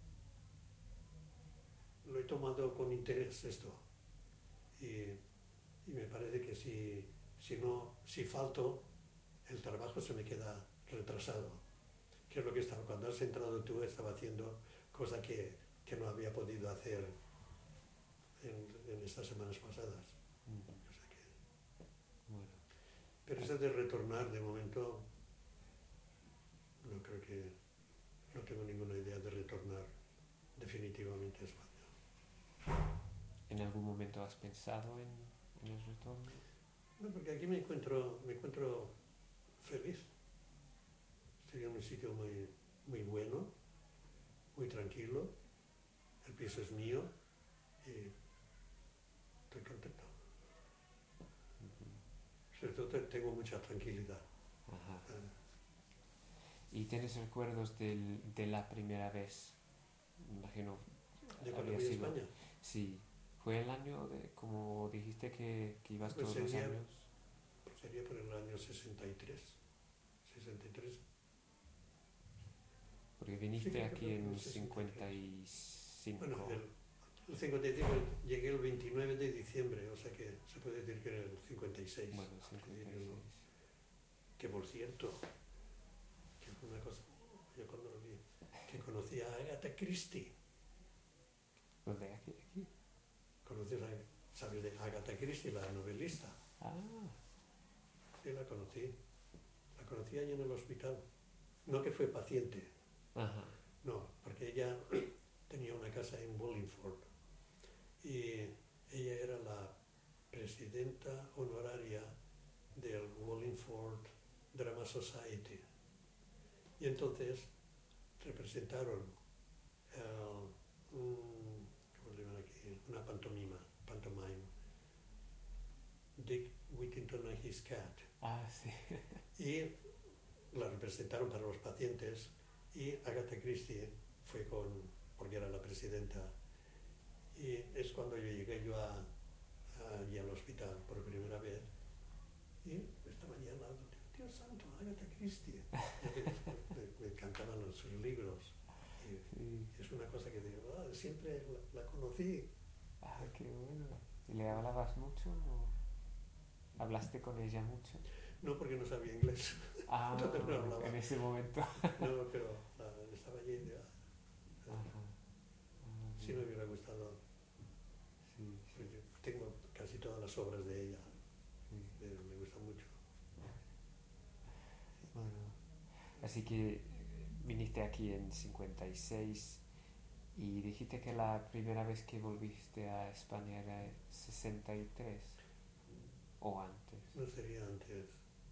S3: Lo he tomado con interés esto. Y, y me parece que si, si no, si falto, el trabajo se me queda retrasado. Que es lo que estaba, cuando has entrado tú, estaba haciendo cosas que, que no había podido hacer en, en estas semanas pasadas. Uh-huh. O sea que, bueno. Pero eso de retornar, de momento, no creo que, no tengo ninguna idea de retornar definitivamente a España.
S2: ¿En algún momento has pensado en, en el retorno?
S3: No, porque aquí me encuentro, me encuentro feliz. Estoy en un sitio muy, muy bueno, muy tranquilo. El piso es mío y estoy contento. Uh-huh. Sobre todo tengo mucha tranquilidad.
S2: Ajá. Eh. ¿Y tienes recuerdos del, de la primera vez? Me imagino.
S3: ¿De cuando fui a España?
S2: Sí. ¿Fue el año, de, como dijiste, que, que ibas
S3: pues
S2: todos
S3: sería,
S2: los años?
S3: Sería por el año sesenta y tres. sesenta y tres.
S2: Porque viniste
S3: sí,
S2: aquí en cincuenta y cinco.
S3: Bueno, el, el cincuenta y cinco llegué el veintinueve de diciembre, o sea que se puede decir que era el cincuenta y seis.
S2: Bueno, cincuenta y seis.
S3: Que por cierto, que fue una cosa, yo cuando lo vi, que conocí a Agatha Christie.
S2: ¿Dónde? Aquí, aquí.
S3: ¿Conoces a, sabes de Agatha Christie, la novelista?
S2: Ah.
S3: Sí, la conocí. La conocí allí en el hospital. No que fue paciente.
S2: Ajá.
S3: No, porque ella tenía una casa en Wallingford y ella era la presidenta honoraria del Wallingford Drama Society. Y entonces representaron uh, un, ¿cómo se llama aquí? Una pantomima, pantomime, Dick Whittington and His Cat.
S2: Ah, sí.
S3: Y la representaron para los pacientes y Agatha Christie fue con, porque era la presidenta, y es cuando yo llegué yo a, a, allí al hospital por primera vez y estaba allí al lado, Dios santo, Agatha Christie. me, me encantaban los, sus libros y sí. Es una cosa que digo, oh, siempre la, la conocí.
S2: Ah, qué bueno. ¿Y le hablabas mucho o hablaste con ella mucho?
S3: No, porque no sabía inglés.
S2: Ah, no hablaba. En ese momento.
S3: No, pero uh, estaba allí y uh, Ajá. Ah, sí me hubiera gustado.
S2: Sí, sí.
S3: Yo tengo casi todas las obras de ella.
S2: Sí.
S3: Me, me gusta mucho.
S2: Bueno, así que viniste aquí en cincuenta y seis y dijiste que la primera vez que volviste a España era en sesenta y tres o antes.
S3: No sería antes.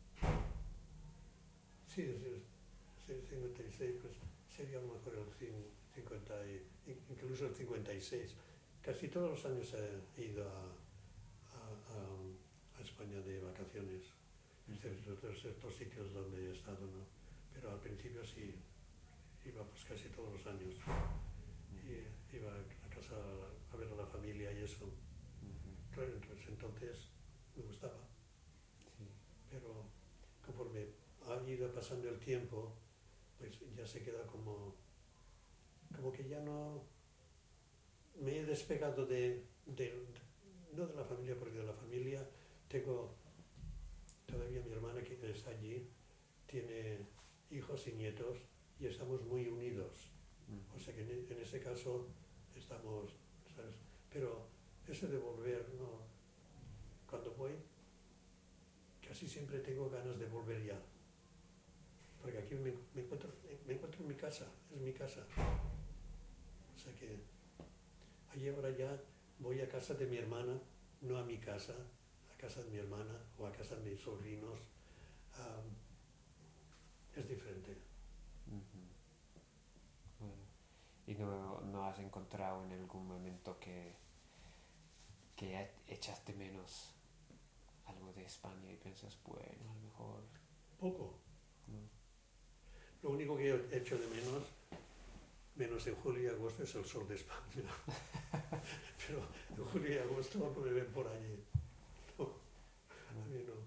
S3: Sí, es cincuenta y seis, pues sería a lo mejor el cincuenta, incluso el cincuenta y seis. Casi todos los años he ido a, a, a, a España de vacaciones, excepto otros, otros sitios donde he estado, ¿no? Pero al principio sí, iba pues casi todos los años. Y iba a casa a ver a la familia y eso. Claro, entonces, entonces me gustaba.
S2: Sí.
S3: Pero conforme ha ido pasando el tiempo, pues ya se queda como, como que ya no me he despegado de, de, no de la familia, porque de la familia tengo todavía mi hermana que está allí, tiene hijos y nietos y estamos muy unidos. O sea que en, en ese caso estamos, ¿sabes? Pero eso de volver, no, cuando voy, casi siempre tengo ganas de volver ya. Porque aquí me, me, encuentro, me encuentro en mi casa, es mi casa. O sea que allí ahora ya voy a casa de mi hermana no a mi casa, a casa de mi hermana o a casa de mis sobrinos, um, es diferente.
S2: Ujú. Bueno, ¿y no, no has encontrado en algún momento que, que e- echaste menos algo de España y piensas, bueno, a lo mejor
S3: Poco.
S2: no?
S3: Lo único que he hecho de menos, menos en julio y agosto, es el sol de España. Pero en julio y agosto no me ven por allí. No, a mí no.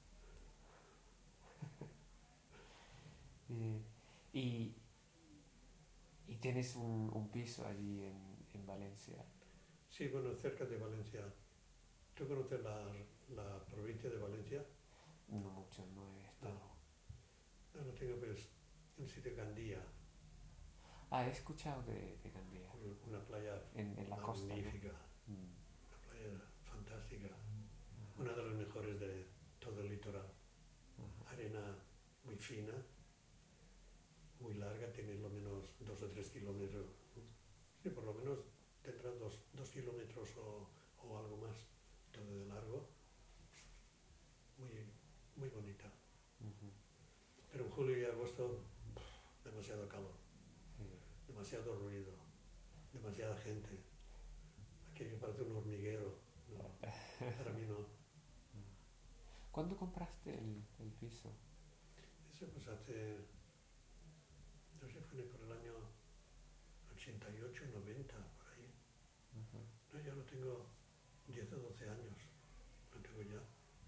S2: Eh, y, y tienes un, un piso allí en, en Valencia.
S3: Sí, bueno, cerca de Valencia. ¿Tú conoces la, la provincia de Valencia?
S2: No mucho, no he estado.
S3: No, no tengo, pues, el sitio Gandía,
S2: Ah, he escuchado de, de Gandía,
S3: una playa
S2: en, en la costa, ¿no?
S3: magnífica,
S2: Mm.
S3: una playa fantástica, una de las mejores de todo el litoral.
S2: Ajá.
S3: Arena muy fina, muy larga, tiene lo menos dos o tres kilómetros. Sí, por lo menos tendrá dos, dos kilómetros o, o algo más, todo de largo. Muy, muy bonita.
S2: Ujú.
S3: Pero en julio y agosto, demasiado calor,
S2: Sí.
S3: demasiado ruido, demasiada gente. Aquello parece un hormiguero. No, para mí no.
S2: ¿Cuándo compraste el, el piso?
S3: Eso pues hace, no sé, fue por el año ochenta y ocho, noventa, por ahí.
S2: Ajá.
S3: No, ya lo tengo diez o doce años, lo tengo ya.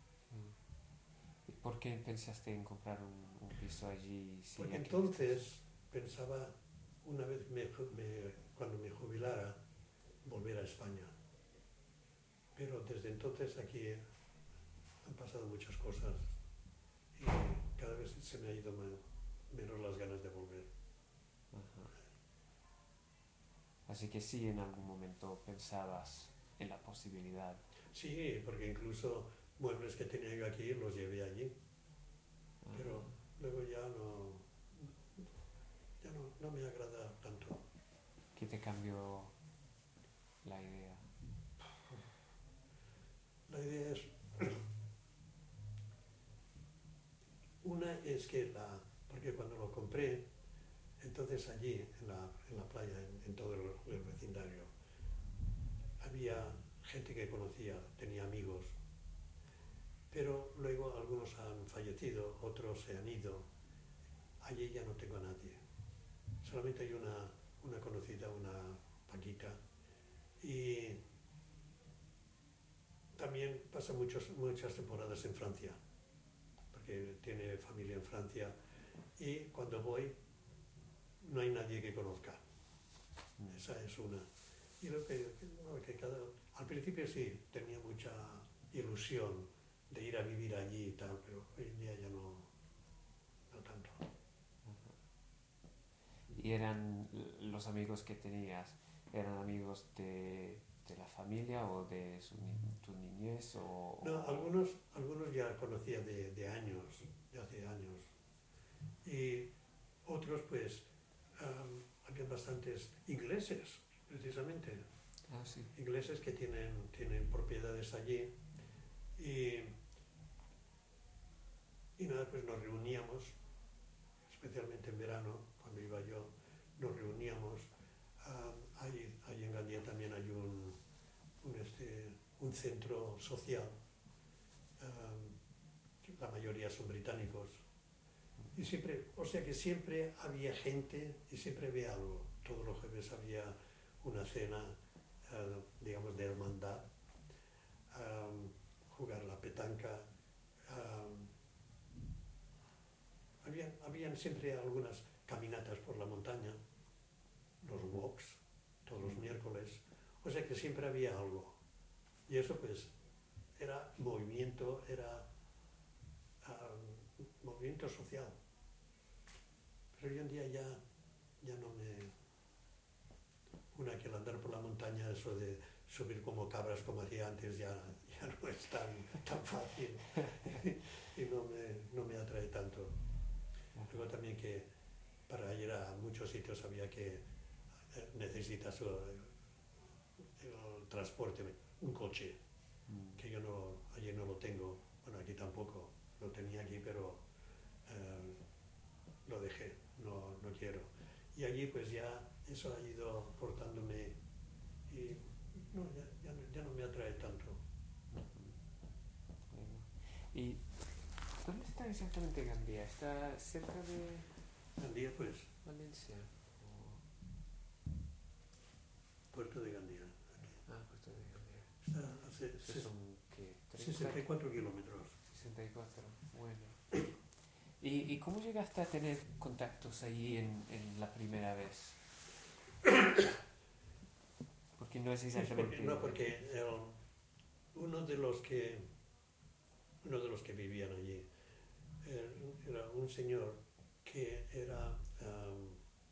S2: ¿Y por qué pensaste en comprar un, un piso allí? Si
S3: Porque
S2: ya que
S3: entonces pensaba, una vez me, me- cuando me jubilara, volver a España. Pero desde entonces aquí han pasado muchas cosas y cada vez se me ha ido me- menos las ganas de volver.
S2: Ajá. Así que sí, en algún momento pensabas en la posibilidad.
S3: Sí, porque incluso muebles que tenía yo aquí los llevé allí,
S2: Ajá.
S3: pero luego ya no, ya no, no me agrada tanto.
S2: ¿Qué te cambió la idea?
S3: La idea es, una es que la, porque cuando lo compré, entonces allí en la, en la playa, en, en todo el, el vecindario, había gente que conocía, tenía amigos, pero luego algunos han fallecido, otros se han ido. Allí ya no tengo a nadie. Solamente hay una, una conocida, una Paquita, y también pasa muchos, muchas temporadas en Francia, porque tiene familia en Francia, y cuando voy no hay nadie que conozca.
S2: Mm.
S3: Esa es una. Y lo que, no, que cada, al principio sí, tenía mucha ilusión de ir a vivir allí y tal, pero hoy en día ya no, no tanto.
S2: ¿Y eran los amigos que tenías, eran amigos de, de la familia o de su, ni- tu niñez? O,
S3: No,
S2: o-
S3: algunos, algunos ya conocía de, de años, de hace años. Y otros, pues, um, había bastantes ingleses, precisamente,
S2: Ah, sí.
S3: ingleses que tienen, tienen propiedades allí. Y, y nada, pues nos reuníamos, especialmente en verano, cuando iba yo, nos reuníamos. Um, ahí, ahí en Gandía también hay un, un, este, un centro social. Um, la mayoría son británicos. Y siempre, o sea que siempre había gente y siempre había algo. Todos los jueves había una cena, uh, digamos, de hermandad, um, jugar la petanca. Um, habían, habían siempre algunas caminatas por la montaña, los walks, todos los miércoles. O sea que siempre había algo. Y eso pues era movimiento, era um, movimiento social. Pero hoy en día ya, ya no me... Una que el andar por la montaña, eso de subir como cabras como hacía antes, ya, ya no es tan, tan fácil y no me, no me atrae tanto. Luego también que para ir a muchos sitios había que eh, necesitas el, el transporte, un coche.
S2: Mm.
S3: que yo no, allí no lo tengo, bueno, aquí tampoco, lo tenía aquí, pero eh, lo dejé, no, no quiero. Y allí pues ya eso ha ido portándome y no, ya, ya, no- ya no me atrae tanto.
S2: Bueno. ¿Y dónde está exactamente Gandía? ¿Está cerca de
S3: Gandía pues,
S2: Valencia? ¿O-
S3: Puerto de Gandía, aquí.
S2: Ah, Puerto de Gandía.
S3: Está a se-
S2: Esos
S3: se-
S2: son, ¿qué?
S3: sesenta y cuatro kilómetros.
S2: sesenta y cuatro, bueno. ¿Y, ¿Y cómo llegaste a tener contactos allí en, en la primera vez? Porque no es
S3: Sí,
S2: exactamente...
S3: porque, no, porque el- uno de los que uno de los que vivían allí eh, era un señor que era am,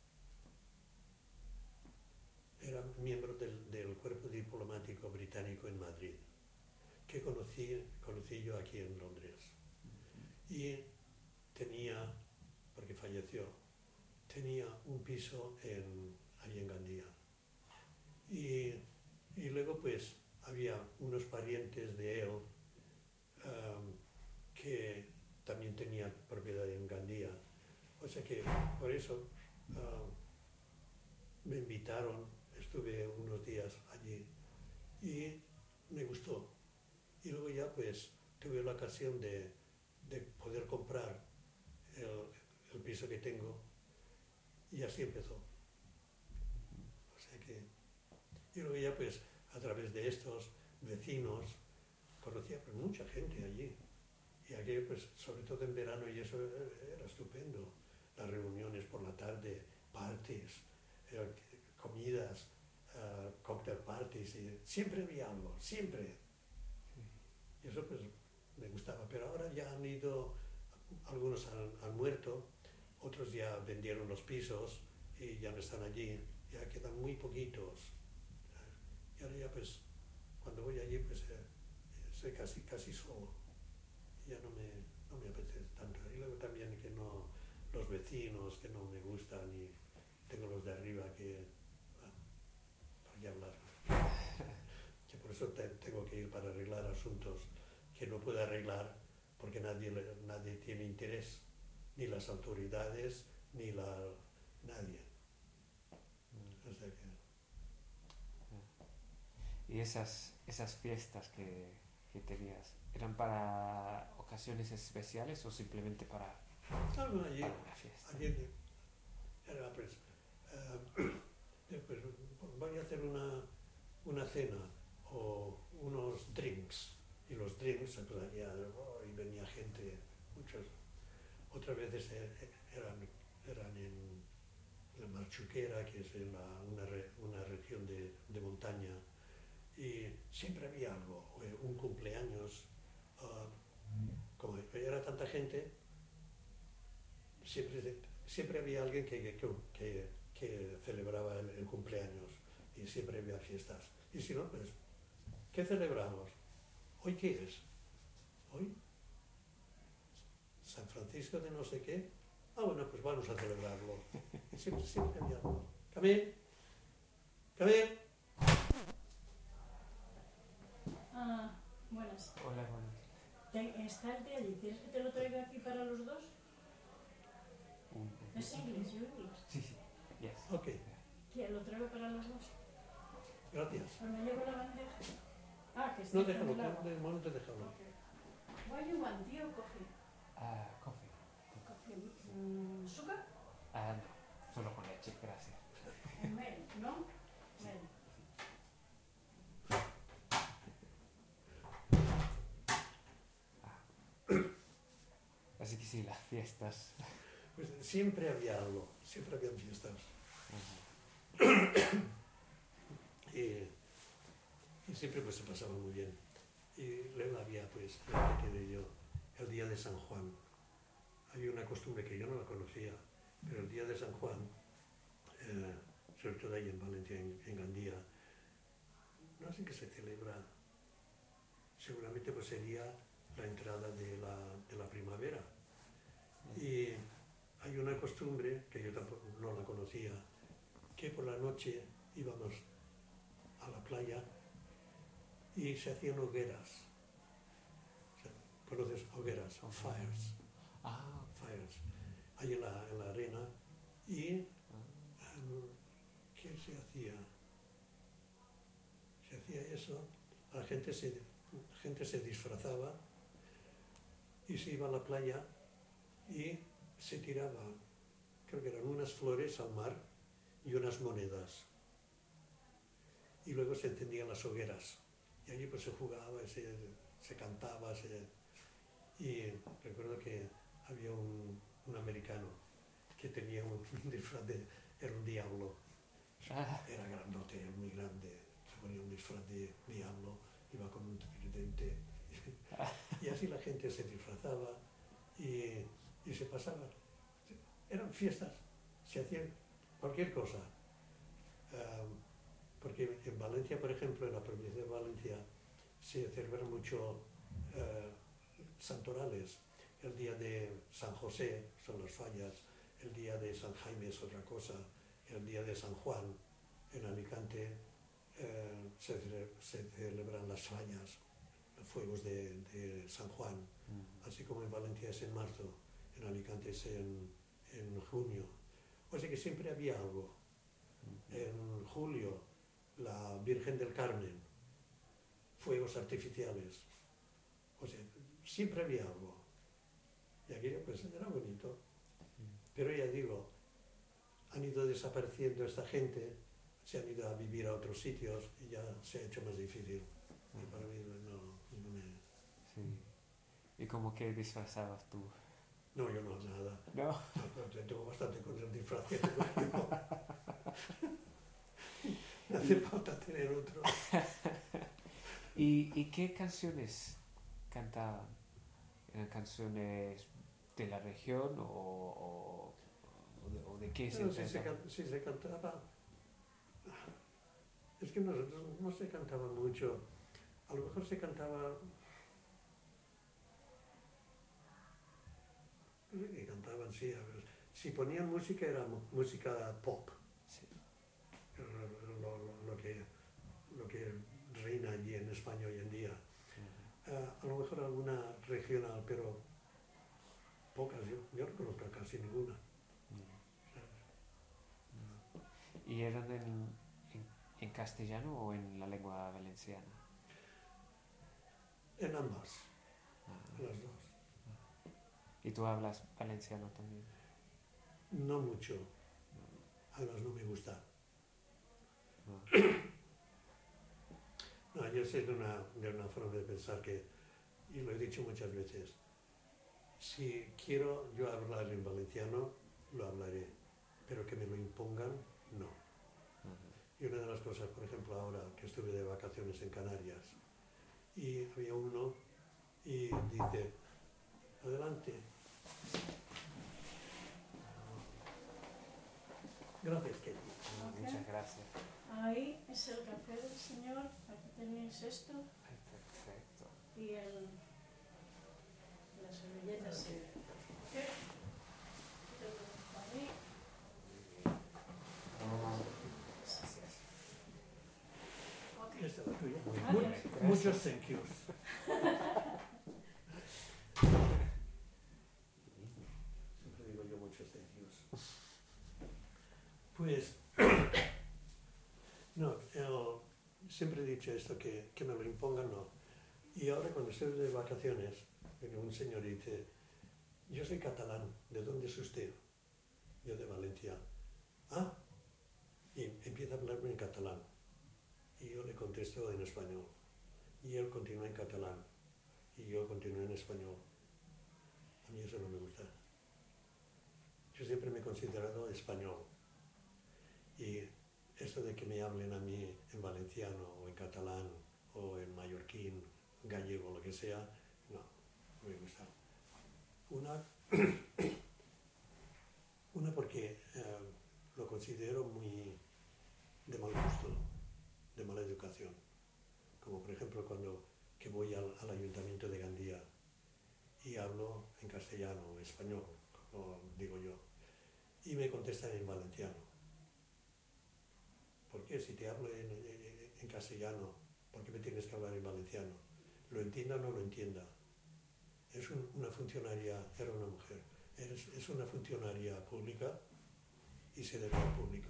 S3: era miembro del, del cuerpo diplomático británico en Madrid, que conocí, conocí yo aquí en Londres. Y tenía, porque falleció, tenía un piso en, allí en Gandía. Y, y luego pues había unos parientes de él um, que también tenían propiedad en Gandía. O sea que por eso um, me invitaron, estuve unos días allí y me gustó. Y luego ya pues tuve la ocasión de, de poder comprar el, el piso que tengo y así empezó. O sea que, y luego ya pues a través de estos vecinos conocía pues, mucha gente allí. Y aquí pues sobre todo en verano y eso era estupendo. Las reuniones por la tarde, parties, eh, comidas, uh, cocktail parties, y siempre había algo, siempre. Y eso pues me gustaba, pero ahora ya han ido, algunos han, han muerto, otros ya vendieron los pisos y ya no están allí, ya quedan muy poquitos. Y ahora ya pues, cuando voy allí pues eh, estoy casi, casi solo, y ya no me, no me apetece tanto. Y luego también que no, los vecinos que no me gustan y tengo los de arriba que, bueno, para qué hablar. Que por eso te, tengo que ir para arreglar asuntos que no puedo arreglar porque nadie, nadie tiene interés, ni las autoridades, ni la, nadie. O sea que...
S2: ¿Y esas, esas fiestas que, que tenías, eran para ocasiones especiales o simplemente para,
S3: No, no, allí,
S2: para una fiesta?
S3: allí era pues, eh, pues, voy a hacer una, una cena o unos drinks. Y los drinks, pues allá, oh, y venía gente, muchos. Otras veces eran, eran en la Marchuquera, que es en la, una, re, una región de, de montaña, y siempre había algo, un cumpleaños, uh, como era tanta gente, siempre, siempre había alguien que, que, que, que celebraba el, el cumpleaños, y siempre había fiestas. Y si no, pues, ¿qué celebramos? ¿Hoy qué es? ¿Hoy? ¿San Francisco de no sé qué? Ah, bueno, pues vamos a celebrarlo. Siempre, siempre había algo. ¡Camil! ¡Camil!
S4: Ah, buenas.
S2: Hola, buenas.
S4: ¿Está el té allí? ¿Quieres que te lo traiga aquí para los dos?
S2: Un,
S4: ¿Es inglés, yo inglés?
S2: Sí, sí. Yes.
S3: Ok,
S4: ¿Quién lo traigo para los dos?
S3: gracias.
S4: Pues me llevo la bandeja. Ah, que está
S3: No, déjalo,
S4: congelado.
S3: de momento déjalo.
S4: Okay. What you want, tea or coffee?
S2: Ah, coffee.
S4: Coffee. Mm, ¿Sugar?
S2: Ah, no. Solo con leche, gracias.
S4: Milk, ¿no? Milk.
S2: Así que sí, las fiestas.
S3: Pues siempre había algo, siempre había fiestas.
S2: Uh-huh.
S3: Y, y siempre pues se pasaba muy bien. Y luego había pues, ya me quedé yo, el día de San Juan. Había una costumbre que yo no la conocía, pero el día de San Juan, eh, sobre todo ahí en Valencia, en, en Gandía, no sé qué se celebra, seguramente pues sería la entrada de la, de la primavera. Y hay una costumbre, que yo tampoco no la conocía, que por la noche íbamos a la playa y se hacían hogueras. ¿Conoces hogueras?
S2: Ujú.
S3: Fires.
S2: Ah,
S3: Fires. Ahí en la, en la arena. Y
S2: ah,
S3: um, ¿qué se hacía? Se hacía eso, la gente se, la gente se disfrazaba y se iba a la playa y se tiraba, creo que eran unas flores al mar y unas monedas. Y luego se encendían las hogueras. Y allí pues se jugaba, se, se cantaba, se, y recuerdo que había un, un americano que tenía un, un disfraz de, era un diablo.
S2: ah,
S3: Era grandote, muy grande, se ponía un disfraz de diablo, iba con un tridente. Y así la gente se disfrazaba y, y se pasaba. Eran fiestas, se hacían cualquier cosa. Um, porque en Valencia, por ejemplo, en la provincia de Valencia, se celebran mucho uh, santorales. El día de San José son las fallas, el día de San Jaime es otra cosa, el día de San Juan en Alicante eh, se, se celebran las fallas, los fuegos de, de San Juan,
S2: mm,
S3: así como en Valencia es en marzo, en Alicante es en, en junio. O sea que siempre había algo.
S2: mm,
S3: En julio, la Virgen del Carmen, fuegos artificiales. O sea, siempre había algo. Y aquello pues era bonito. Pero ya digo, han ido desapareciendo esta gente, se han ido a vivir a otros sitios y ya se ha hecho más difícil. Y para mí no, no me...
S2: sí. ¿Y cómo que disfrazabas tú?
S3: No, yo no, nada.
S2: No.
S3: No, tengo bastante con el disfraz que tengo yo. Me hace falta tener otro.
S2: ¿Y, ¿Y qué canciones cantaban? ¿Eran canciones de la región o, o, o, de, o de qué se
S3: Pero si se,
S2: trataban?
S3: can- si se cantaba... Es que nosotros no se cantaba mucho. A lo mejor se cantaba... No sé qué cantaban, sí. A ver. Si ponían música era mu- música pop.
S2: Sí.
S3: Lo, lo- lo- lo que, lo que reina allí en España hoy en día.
S2: Ujú.
S3: Eh, a lo mejor alguna regional, pero pocas. Yo, yo no conozco casi ninguna.
S2: Mm. ¿Y eran en, en, en castellano o en la lengua valenciana?
S3: En ambas,
S2: Ah.
S3: las dos.
S2: ¿Y tú hablas valenciano también?
S3: No mucho. Además no me gusta.
S2: No.
S3: No, yo soy de una, de una forma de pensar que, y lo he dicho muchas veces, si quiero yo hablar en valenciano, lo hablaré, pero que me lo impongan, no.
S2: Ujú.
S3: Y una de las cosas, por ejemplo, ahora que estuve de vacaciones en Canarias, y había uno y dice, adelante. Gracias, Kelly.
S2: Ah, muchas gracias.
S4: Ahí es el café del señor, aquí tenéis esto
S2: Ay, perfecto.
S4: y el, las servilletas. ¿Qué? Te lo dejo ahí.
S2: Gracias.
S4: Ok.
S3: Esta es la tuya.
S2: Muy
S4: Ah,
S3: Mu-
S2: bien, gracias.
S3: Muchos thank yous. Siempre digo yo muchos thank yous. Pues, no, yo siempre he dicho esto, que, que me lo impongan, no. Y ahora cuando estoy de vacaciones, viene un señor y dice, yo soy catalán, ¿de dónde es usted? Yo de Valencia. Ah, y empieza a hablarme en catalán. Y yo le contesto en español. Y él continúa en catalán. Y yo continúo en español. A mí eso no me gusta. Yo siempre me he considerado español. Y esto de que me hablen a mí en valenciano o en catalán o en mallorquín, gallego, lo que sea, no, no me gusta. Una, una porque eh, lo considero muy de mal gusto, de mala educación. Como por ejemplo cuando que voy al, al ayuntamiento de Gandía y hablo en castellano o español, como digo yo, y me contestan en valenciano. ¿Por qué? Si te hablo en, en, en castellano, ¿por qué me tienes que hablar en valenciano? Lo entienda o no lo entienda. Es un, una funcionaria, era una mujer, es, es una funcionaria pública y se debe al público.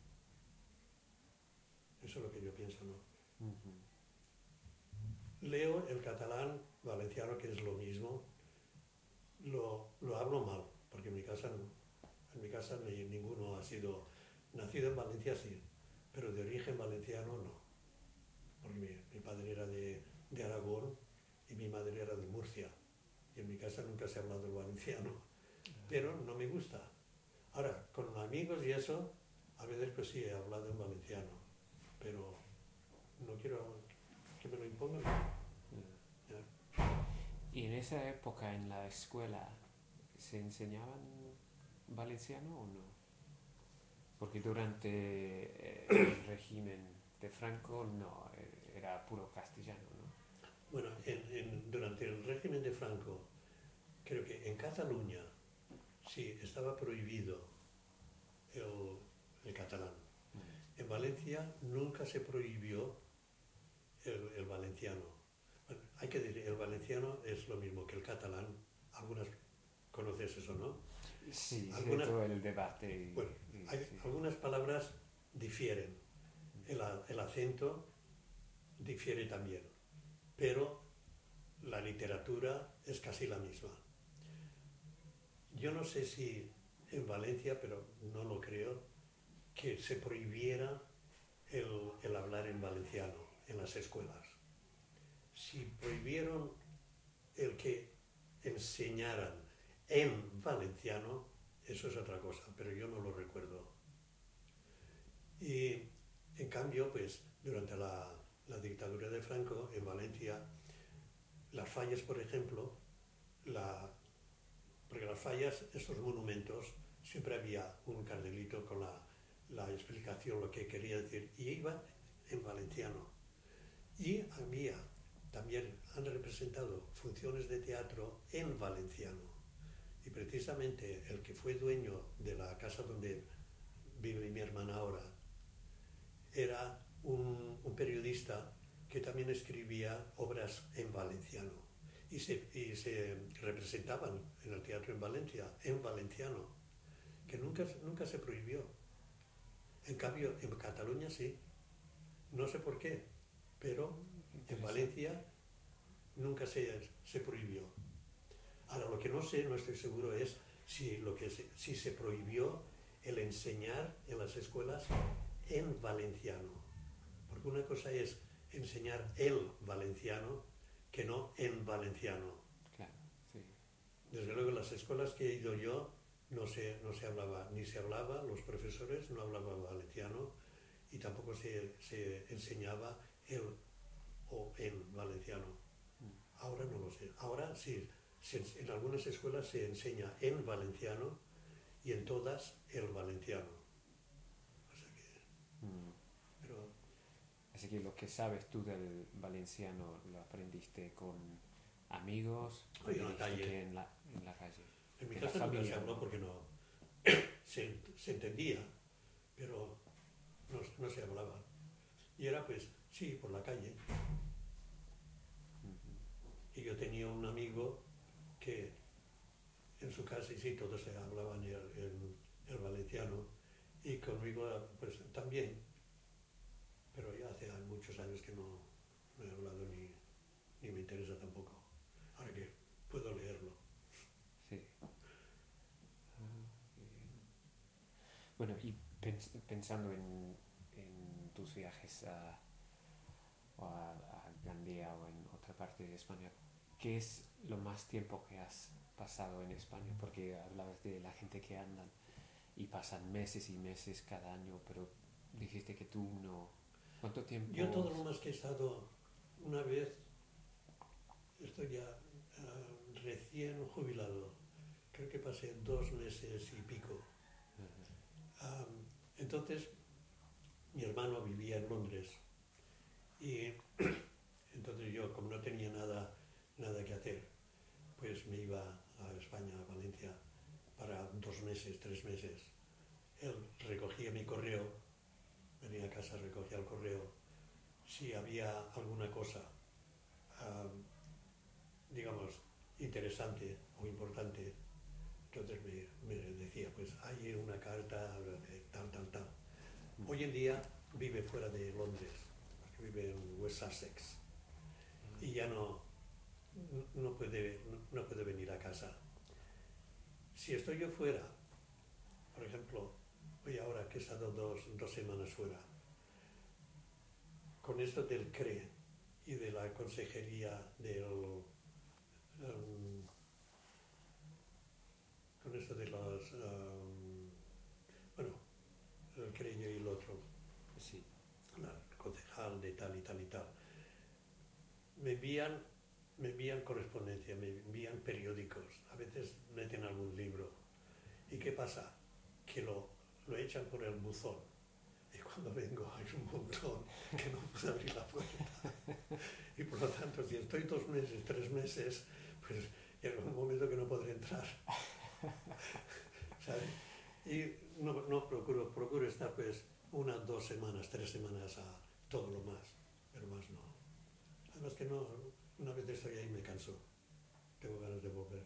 S3: Eso es lo que yo pienso, ¿no?
S2: Ujú.
S3: Leo el catalán valenciano, que es lo mismo, lo, lo hablo mal, porque en mi casa, en mi casa ni, ninguno ha sido nacido en Valencia, sí, pero de origen valenciano no, porque mi, mi padre era de, de Aragón y mi madre era de Murcia, y en mi casa nunca se ha hablado el valenciano, pero no me gusta. Ahora, con amigos y eso, a veces pues sí he hablado en valenciano, pero no quiero que me lo impongan.
S2: ¿Y en esa época en la escuela se enseñaban valenciano o no? Porque durante eh, el régimen de Franco no, era puro castellano, ¿no?
S3: Bueno, en, en, durante el régimen de Franco, creo que en Cataluña sí estaba prohibido el, el catalán. Mm. En Valencia nunca se prohibió el, el valenciano. Bueno, hay que decir, el valenciano es lo mismo que el catalán. Algunas conoces eso, ¿no?
S2: Sí,
S3: algunas,
S2: todo el debate. Y,
S3: bueno,
S2: y,
S3: hay,
S2: sí.
S3: Algunas palabras difieren. El, el acento difiere también. Pero la literatura es casi la misma. Yo no sé si en Valencia, pero no lo creo, que se prohibiera el, el hablar en valenciano en las escuelas. Si prohibieron el que enseñaran en valenciano, eso es otra cosa, pero yo no lo recuerdo. Y en cambio, pues durante la, la dictadura de Franco en Valencia, las fallas, por ejemplo, la, porque las fallas, estos monumentos, siempre había un cartelito con la, la explicación, lo que quería decir, y iba en valenciano. Y había, también han representado funciones de teatro en valenciano. Y precisamente el que fue dueño de la casa donde vive mi hermana ahora, era un, un periodista que también escribía obras en valenciano y se, y se representaban en el teatro en Valencia, en valenciano, que nunca, nunca se prohibió. En cambio, en Cataluña sí, no sé por qué, pero en Valencia nunca se, se prohibió. Ahora, lo que no sé, no estoy seguro, es si, lo que se, si se prohibió el enseñar en las escuelas en valenciano. Porque una cosa es enseñar el valenciano que no en valenciano.
S2: Claro, sí.
S3: Desde luego en las escuelas que he ido yo no se, no se hablaba, ni se hablaba, los profesores no hablaban valenciano y tampoco se, se enseñaba el o en valenciano. Ahora no lo sé. Ahora sí, se, en algunas escuelas se enseña en valenciano y en todas el valenciano. O sea que...
S2: Mm.
S3: Pero,
S2: Así que lo que sabes tú del valenciano lo aprendiste con amigos,
S3: o en la calle.
S2: Que en la, en la calle.
S3: En mi
S2: En
S3: casa
S2: la
S3: nunca se
S2: familia,
S3: habló
S2: ¿no?
S3: porque no se, se entendía, pero no, no se hablaba. Y era pues, sí, por la calle.
S2: Uh-huh.
S3: Y yo tenía un amigo que en su casa, y sí, todos se hablaban el, el, el valenciano, y conmigo pues también, pero ya hace muchos años que no, no he hablado ni, ni me interesa tampoco. Ahora que puedo leerlo.
S2: Sí. Ah, qué bien. Bueno, y pens pensando en, en tus viajes a, a, a Gandía o en otra parte de España, ¿qué es lo más tiempo que has pasado en España? Porque hablabas de la gente que andan y pasan meses y meses cada año, pero dijiste que tú no. ¿Cuánto tiempo?
S3: Yo todo lo más que he estado una vez, estoy ya uh, recién jubilado, creo que pasé dos meses y pico. Uh-huh. Um, entonces, mi hermano vivía en Londres y entonces yo, como no tenía nada, nada que hacer, pues me iba a España, a Valencia, para dos meses, tres meses. Él recogía mi correo, venía a casa, recogía el correo. si había alguna cosa, um, digamos, interesante o importante. Entonces me, me decía, pues hay una carta, tal, tal, tal. Hoy en día vive fuera de Londres, porque vive en West Sussex, y ya no, no, puede, no, no puede venir a casa. Si estoy yo fuera, por ejemplo, hoy ahora que he estado dos, dos semanas fuera, con esto del C R E y de la consejería del... Um, con esto de los... Um, bueno, el C R E y el otro,
S2: Sí.
S3: la concejal de tal y tal y tal, me envían, me envían correspondencia, me envían periódicos, a veces meten algún libro. ¿Y qué pasa? Que lo, lo echan por el buzón. Y cuando vengo hay un montón que no puedo abrir la puerta. Y por lo tanto, si estoy dos meses, tres meses, pues llega un momento que no podré entrar. ¿Sabes? Y no, no procuro, procuro estar pues una, dos semanas, tres semanas a todo lo más, pero más no. Además que no, una vez estoy ahí me canso. Tengo ganas de volver.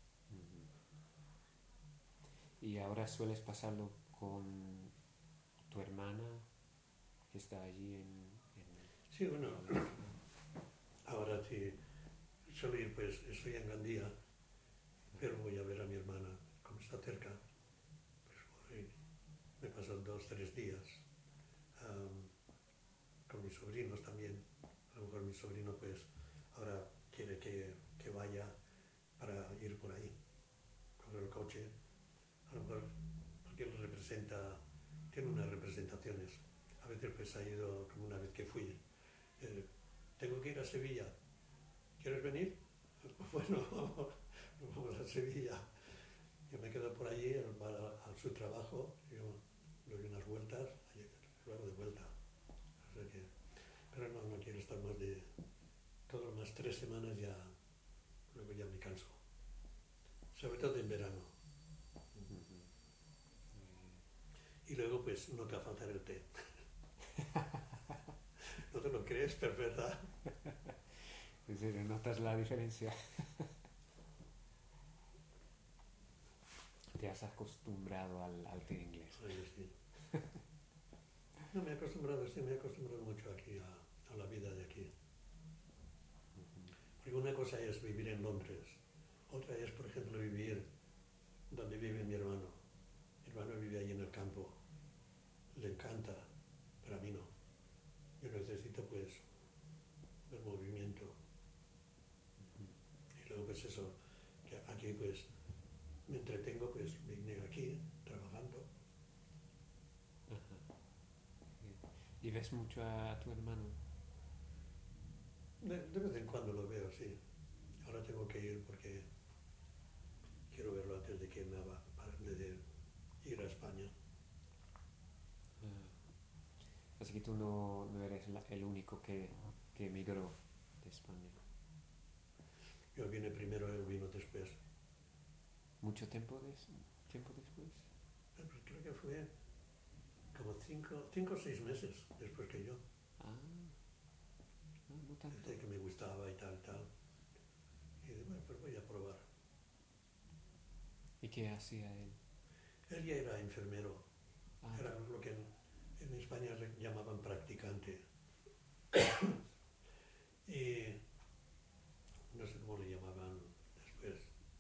S2: ¿Y ahora sueles pasarlo con tu hermana que está allí en...? en...
S3: Sí, bueno, ahora sí, suelo ir, pues estoy en Gandía, pero voy a ver a mi hermana, como está cerca, pues voy, me paso dos, tres días, um, con mis sobrinos también. A lo mejor mi sobrino pues ahora quiere que, que vaya para ir por ahí, con el coche, a lo mejor porque él representa, tiene unas representaciones, a veces pues ha ido, como una vez que fui, eh, tengo que ir a Sevilla, ¿quieres venir? Bueno, vamos a Sevilla. Yo me quedo por allí, él va a, a su trabajo, yo doy unas vueltas, y luego de vuelta. O sea que, pero no, no quiero estar más de, todo más tres semanas ya, luego ya me canso. Sobre todo en verano. Y luego pues no te va a faltar el té. No te lo crees, pero es verdad.
S2: ¿En serio notas la diferencia? Te has acostumbrado al, al té inglés.
S3: Oye, sí. No me he acostumbrado, sí, me he acostumbrado mucho aquí a, a la vida de aquí. Porque una cosa es vivir en Londres, otra es, por ejemplo, vivir donde vive mi hermano. Mi hermano vive ahí en el campo, le encanta, pero a mí no. Yo necesito pues el movimiento. Y luego pues eso, que aquí pues me entretengo, pues vine aquí trabajando.
S2: Ajá. ¿Y ves mucho a tu hermano?
S3: De, de vez en cuando lo veo, sí. Ahora tengo que ir porque quiero verlo antes de que me haga de ir a España.
S2: Ah. Así que tú no, no eres la, el único que, que emigró de España.
S3: Yo vine primero, él vino después.
S2: ¿Mucho tiempo, des, tiempo después?
S3: Pues creo que fue como cinco, cinco o seis meses después que yo.
S2: Ah, no, no tanto.
S3: Desde que me gustaba y tal, tal. Y dije, bueno, pues voy a probar.
S2: ¿Y qué hacía él?
S3: Él ya era enfermero.
S2: Ah,
S3: Era lo que en, en España llamaban practicante. Y no sé cómo le llamaban después.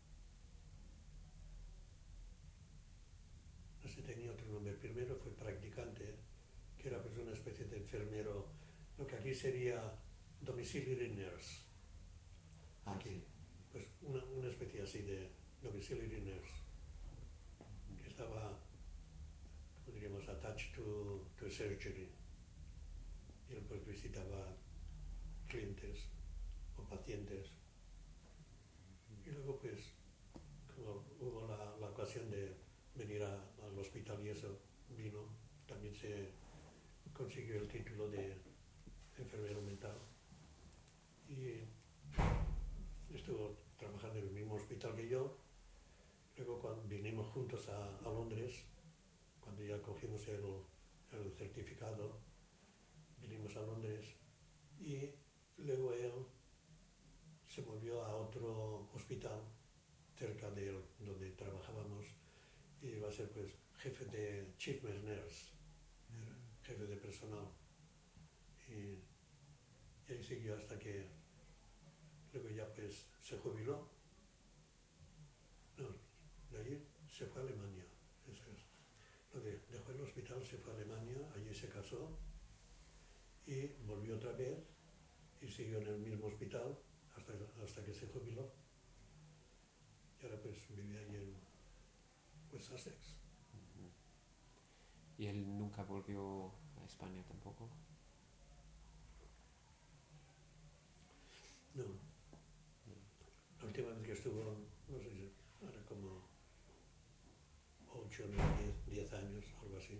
S3: No sé, tenía otro nombre. Primero fue practicante, que era pues una especie de enfermero, lo que aquí sería domiciliary nurse.
S2: ah,
S3: Aquí,
S2: sí.
S3: pues una, una especie así de domiciliary nurse, que estaba, como diríamos, attached to, to surgery. Y él pues visitaba clientes o pacientes. Y luego pues, como hubo la, la ocasión de venir a, al hospital y eso, vino, también se consiguió el título de enfermero mental. Y estuvo trabajando en el mismo hospital que yo. Luego cuando vinimos juntos a, a Londres, cuando ya cogimos el, el certificado, vinimos a Londres ser pues jefe de chief nurse, jefe de personal. Y, y ahí siguió hasta que luego ya pues se jubiló. No, de allí se fue a Alemania. Eso es. Lo de, dejó el hospital, se fue a Alemania, allí se casó y volvió otra vez y siguió en el mismo hospital hasta, hasta que se jubiló. Y ahora pues vive allí en West Sussex.
S2: Ujú. ¿Y él nunca volvió a España tampoco?
S3: No. La última vez que estuvo, no sé si, ahora como ocho, nueve, diez años, algo así.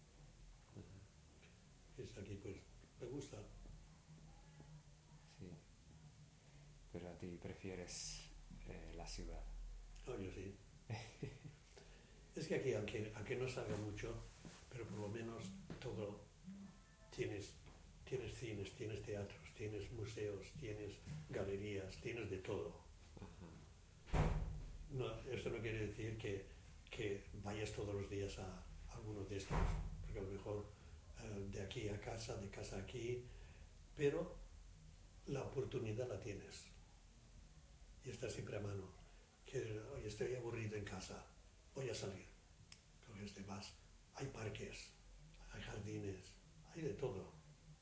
S2: Ujú.
S3: Está aquí, pues, me gusta.
S2: Sí. Pero a ti prefieres eh, la ciudad.
S3: Oh, yo sí. Es que aquí, aunque, aunque no salga mucho, pero por lo menos todo tienes, tienes cines, tienes teatros, tienes museos, tienes galerías, tienes de todo.
S2: Ajá.
S3: No, esto no quiere decir que, que vayas todos los días a alguno de estos, porque a lo mejor eh, de aquí a casa, de casa a aquí, pero la oportunidad la tienes y está siempre a mano. Que hoy estoy aburrido en casa, voy a salir. Entonces te vas, hay parques, hay jardines, hay de todo.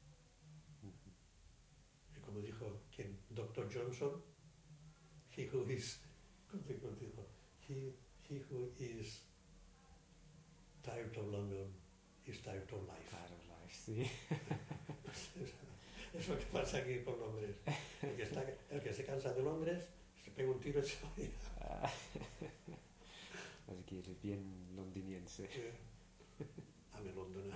S3: Y como dijo quien, doctor Johnson, he who is, ¿cómo dijo? He, he who is tired of London is tired of life.
S2: Claro, life, sí.
S3: Es lo que pasa aquí con Londres. El que, está, el que se cansa de Londres, se pega un tiro y se va.
S2: Así que eres bien londiniense.
S3: A mi Londona.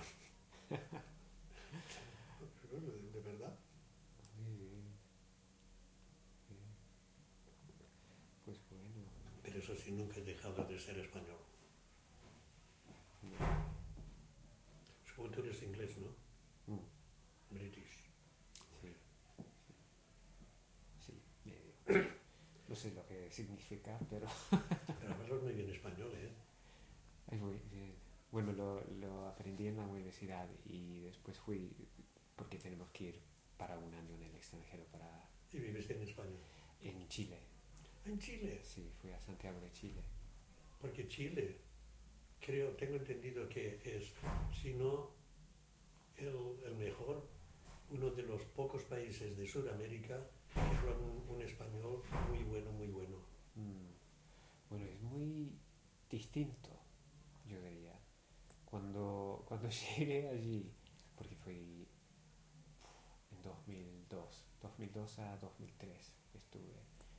S3: De, de verdad.
S2: Muy bien. Bien. Pues bueno.
S3: Pero eso sí, nunca he dejado de ser español.
S2: No.
S3: Supongo que tú eres inglés, ¿no?
S2: Mm,
S3: British.
S2: sí. Sí, medio. No sé lo que significa, pero...
S3: Pero hablas muy bien español, ¿eh?
S2: Ay, muy bien. Bueno, lo, lo aprendí en la universidad y después fui, porque tenemos que ir para un año en el extranjero, para
S3: Y viviste en España.
S2: en Chile.
S3: Ah, en Chile.
S2: Sí, fui a Santiago de Chile.
S3: Porque Chile, creo, tengo entendido que es, si no el, el mejor, uno de los pocos países de Sudamérica que hablan un, un español muy bueno, muy bueno.
S2: Mm. Bueno, es muy distinto, yo diría. Cuando, cuando llegué allí, porque fui en dos mil dos, dos mil dos a dos mil tres estuve,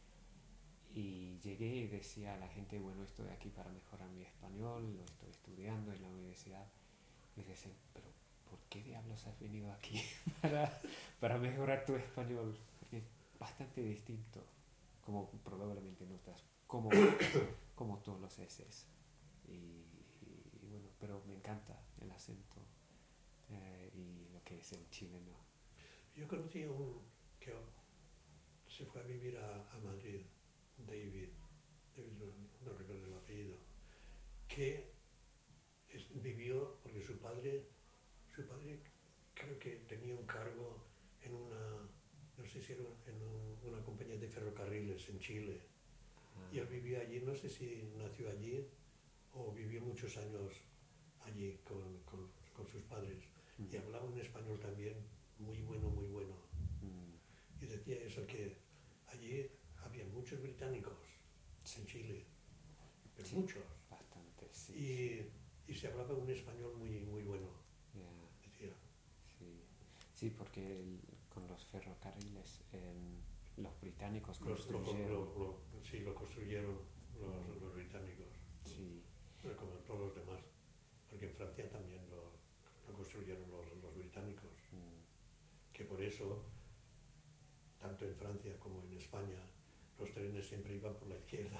S2: y llegué y decía a la gente, bueno, estoy aquí para mejorar mi español, lo estoy estudiando en la universidad, y dicen, pero ¿por qué diablos has venido aquí para, para mejorar tu español? Porque es bastante distinto, como probablemente notas, como, como todos los eses. Y, y bueno, pero me encanta el acento eh, y lo que es el chileno.
S3: Yo conocí a un que se fue a vivir a, a Madrid, David, David no, no recuerdo el apellido, que es, vivió porque su padre, su padre creo que tenía un cargo en una, no sé si era en un, una compañía de ferrocarriles en Chile.
S2: Ah,
S3: Y él vivía allí, no sé si nació allí o vivió muchos años allí con, con, con sus padres.
S2: mm,
S3: Y hablaba un español también muy bueno, muy bueno.
S2: mm,
S3: Y decía eso, que allí había muchos británicos en Chile, pero
S2: sí,
S3: muchos.
S2: bastante, sí.
S3: Y, y se hablaba un español muy, muy bueno,
S2: Yeah,
S3: decía.
S2: sí. Sí, porque el- con los ferrocarriles em, los británicos
S3: Los- lo,
S2: construyeron.
S3: lo- lo- sí, lo construyeron los, los británicos,
S2: Sí,
S3: pero como todos los demás, porque en Francia también lo, lo construyeron los, los británicos,
S2: mm,
S3: que por eso, tanto en Francia como en España, los trenes siempre iban por la izquierda.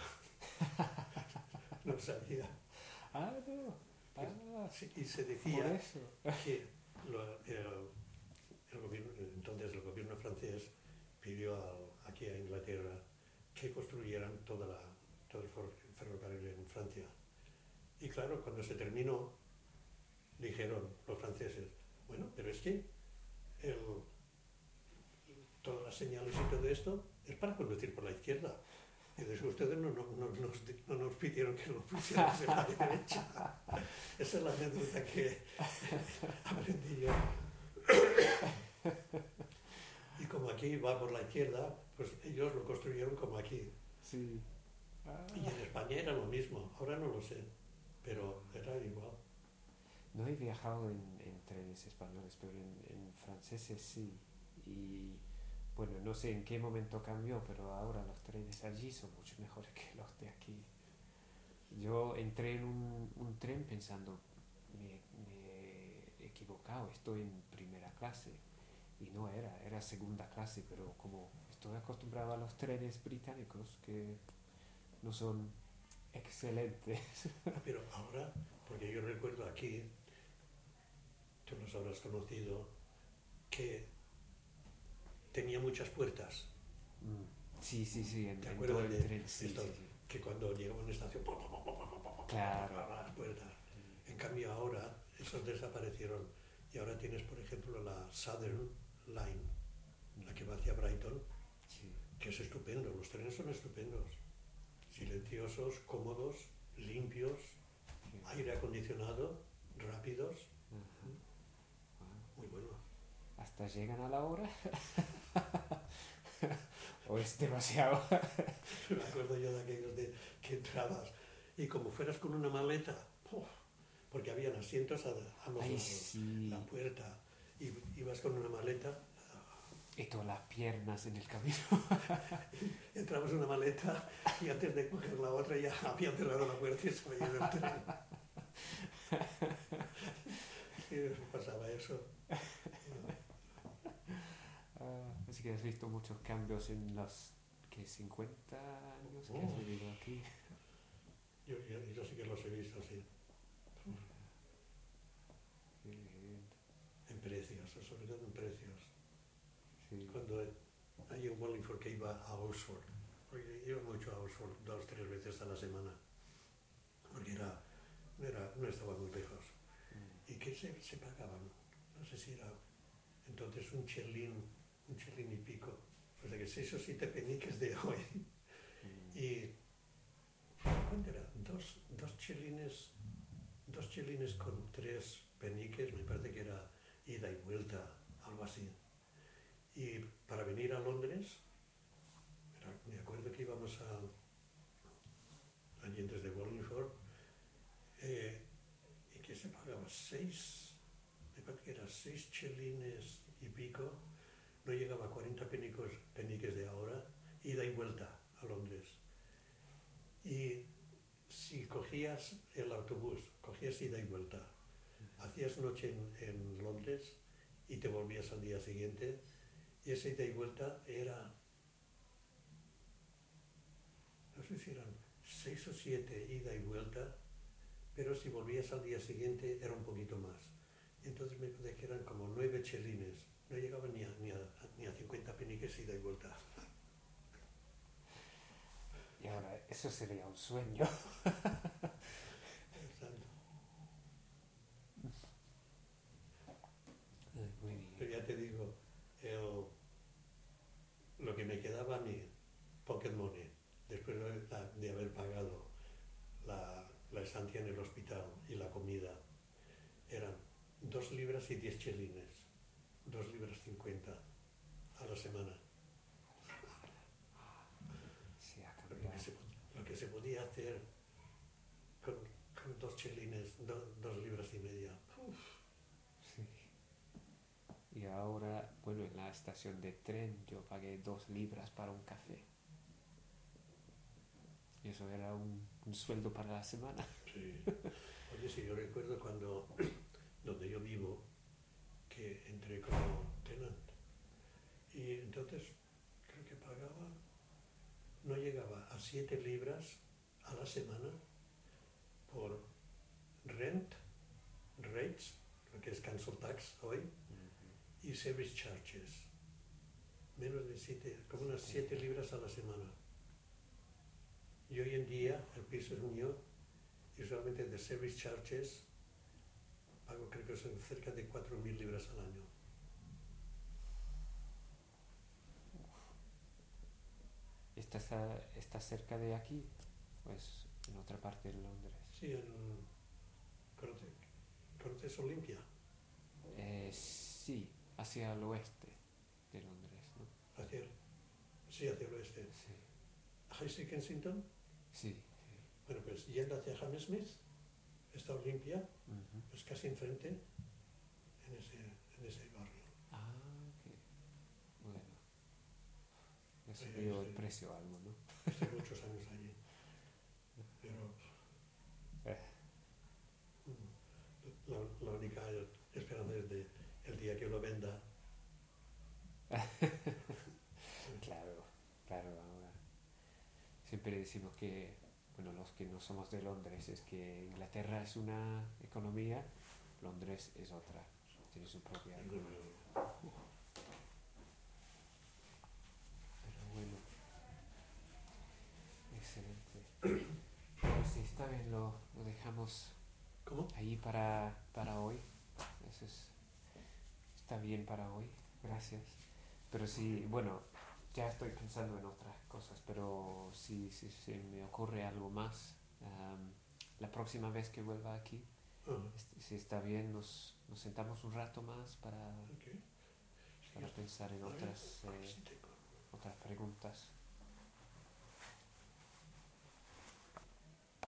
S3: No sabía.
S2: ah, no. Ah,
S3: Sí, y se
S2: por
S3: decía
S2: eso.
S3: que lo- el, el gobierno, entonces el gobierno francés pidió a- aquí a Inglaterra que construyeran toda la, todo el fer- ferrocarril en Francia. Y claro, cuando se terminó, dijeron los franceses, bueno, pero es que el, todas las señales y todo esto es para conducir por la izquierda. Y después ustedes no, no, no, nos, no nos pidieron que lo pusiéramos en la derecha. Esa es la anécdota que aprendí yo. Y como aquí va por la izquierda, pues ellos lo construyeron como aquí.
S2: Sí. Ah.
S3: Y en España era lo mismo, ahora no lo sé, pero era igual.
S2: No he viajado en, en trenes españoles, pero en, en franceses sí. Y bueno, no sé en qué momento cambió, pero ahora los trenes allí son mucho mejores que los de aquí. Yo entré en un, un tren pensando, me, me he equivocado, estoy en primera clase. Y no era, era segunda clase, pero como estoy acostumbrado a los trenes británicos, que no son excelentes.
S3: Pero ahora, porque yo recuerdo aquí, tú los habrás conocido, que tenía muchas puertas.
S2: Mm. Sí, sí, sí, en,
S3: ¿Te
S2: en
S3: acuerdas
S2: todo el
S3: de
S2: tren, sí,
S3: esto?
S2: sí, sí.
S3: Que cuando llegaba a una estación, ¡pum, pum, pum, pum, pum, pum,
S2: Claro.
S3: abra las puertas. En cambio ahora, esos desaparecieron. Y ahora tienes, por ejemplo, la Southern Line, la que va hacia Brighton,
S2: Sí.
S3: que es estupendo. Los trenes son estupendos. Silenciosos, cómodos, limpios,
S2: Sí.
S3: aire acondicionado, rápidos.
S2: Ajá. Wow.
S3: Muy bueno.
S2: ¿Hasta llegan a la hora? ¿O es demasiado?
S3: Me acuerdo yo de aquellos de que entrabas y como fueras con una maleta, ¡puf! Porque habían asientos a, a los
S2: Ay,
S3: lados,
S2: sí.
S3: la puerta, y ibas con una maleta,
S2: Y todas las piernas en el camino.
S3: entrabas en una maleta y antes de coger la otra ya había cerrado la puerta y se había ido el tren. Y pasaba eso.
S2: Ah, así que has visto muchos cambios en los que cincuenta años que has
S3: Oh.
S2: vivido aquí.
S3: Yo, yo, yo sí que los he visto así,
S2: Qué bien.
S3: en precios, sobre todo en precios.
S2: Sí.
S3: Cuando hay un Wallingford que iba a Oxford, porque iba mucho a Oxford dos, tres veces a la semana, porque era, no, era, no estaba muy lejos.
S2: Mm.
S3: ¿Y qué se, se pagaban? No sé si era entonces un chelín, un chelín y pico, o sea que seis o siete peniques de hoy.
S2: Mm.
S3: Y, ¿cuánto era? Dos, dos chelines, dos chelines con tres peniques, me parece que era ida y vuelta, algo así. Y para venir a Londres, era, me acuerdo que íbamos a, allí desde Wallingford, eh, y que se pagaba seis, me parece que eran seis chelines y pico, no llegaba a cuarenta penicos, peniques de ahora, ida y vuelta a Londres. Y si cogías el autobús, cogías ida y vuelta, hacías noche en, en Londres y te volvías al día siguiente, y esa ida y vuelta era, no sé si eran seis o siete ida y vuelta, pero si volvías al día siguiente era un poquito más. Y entonces me parece que eran como nueve chelines, no llegaban ni a, ni a, ni a cincuenta peniques ida y vuelta.
S2: Y ahora, eso sería un sueño.
S3: Exacto.
S2: Muy bien.
S3: Pero ya te digo, el, lo que me quedaba a mí, pocket money, después de, la- de haber pagado la, la estancia en el hospital y la comida, eran dos libras y diez chelines, dos libras cincuenta a la semana.
S2: Sí, ha
S3: Lo que
S2: cambiado.
S3: se, lo que se podía hacer con, con dos chelines, do- dos libras y media. Uf,
S2: Sí. Y ahora, bueno, en la estación de tren yo pagué dos libras para un café. Y eso era un, un sueldo para la semana.
S3: sí. Oye, sí, yo recuerdo cuando, donde yo vivo, que entré como tenant. Y entonces creo que pagaba, no llegaba a siete libras a la semana por rent, rates, lo que es council tax hoy, y service charges. Menos de siete, como unas siete libras a la semana. Y hoy en día el piso es mío y solamente de service charges pago, creo que son cerca de cuatro mil libras al año.
S2: ¿Estás, a- estás cerca de aquí? Pues en otra parte de Londres.
S3: Sí, en... ¿Conoces, ¿conoces Olimpia?
S2: Eh, sí, hacia el oeste de Londres, ¿no?
S3: Hacia el, sí, hacia el oeste.
S2: Sí,
S3: High Street Kensington.
S2: sí.
S3: Bueno, pues yendo hacia Hammersmith, está Olimpia,
S2: Ujú.
S3: pues casi enfrente, en ese, en ese barrio.
S2: Ah, ok. Bueno. Ya
S3: Ahí,
S2: subió
S3: ahí
S2: el
S3: estoy.
S2: precio algo, ¿no?
S3: Estuve muchos años allí. Pero
S2: Eh.
S3: mm, la, la única esperanza es de el día que lo venda.
S2: Claro, claro, ahora. Siempre decimos que, bueno, los que no somos de Londres, es que Inglaterra es una economía, Londres es otra, tiene su propia economía. Pero bueno, excelente. Pues sí, está bien, lo, lo dejamos
S3: ¿Cómo?
S2: ahí para, para hoy. Eso es, está bien para hoy, gracias. Pero sí, bueno, ya estoy pensando en otras cosas, pero si, si, si me ocurre algo más, um, la próxima vez que vuelva aquí,
S3: Ah,
S2: est- si está bien, nos, nos sentamos un rato más para,
S3: ok. Sí,
S2: para pensar en
S3: a ver,
S2: otras,
S3: a ver
S2: eh,
S3: si tengo.
S2: otras preguntas.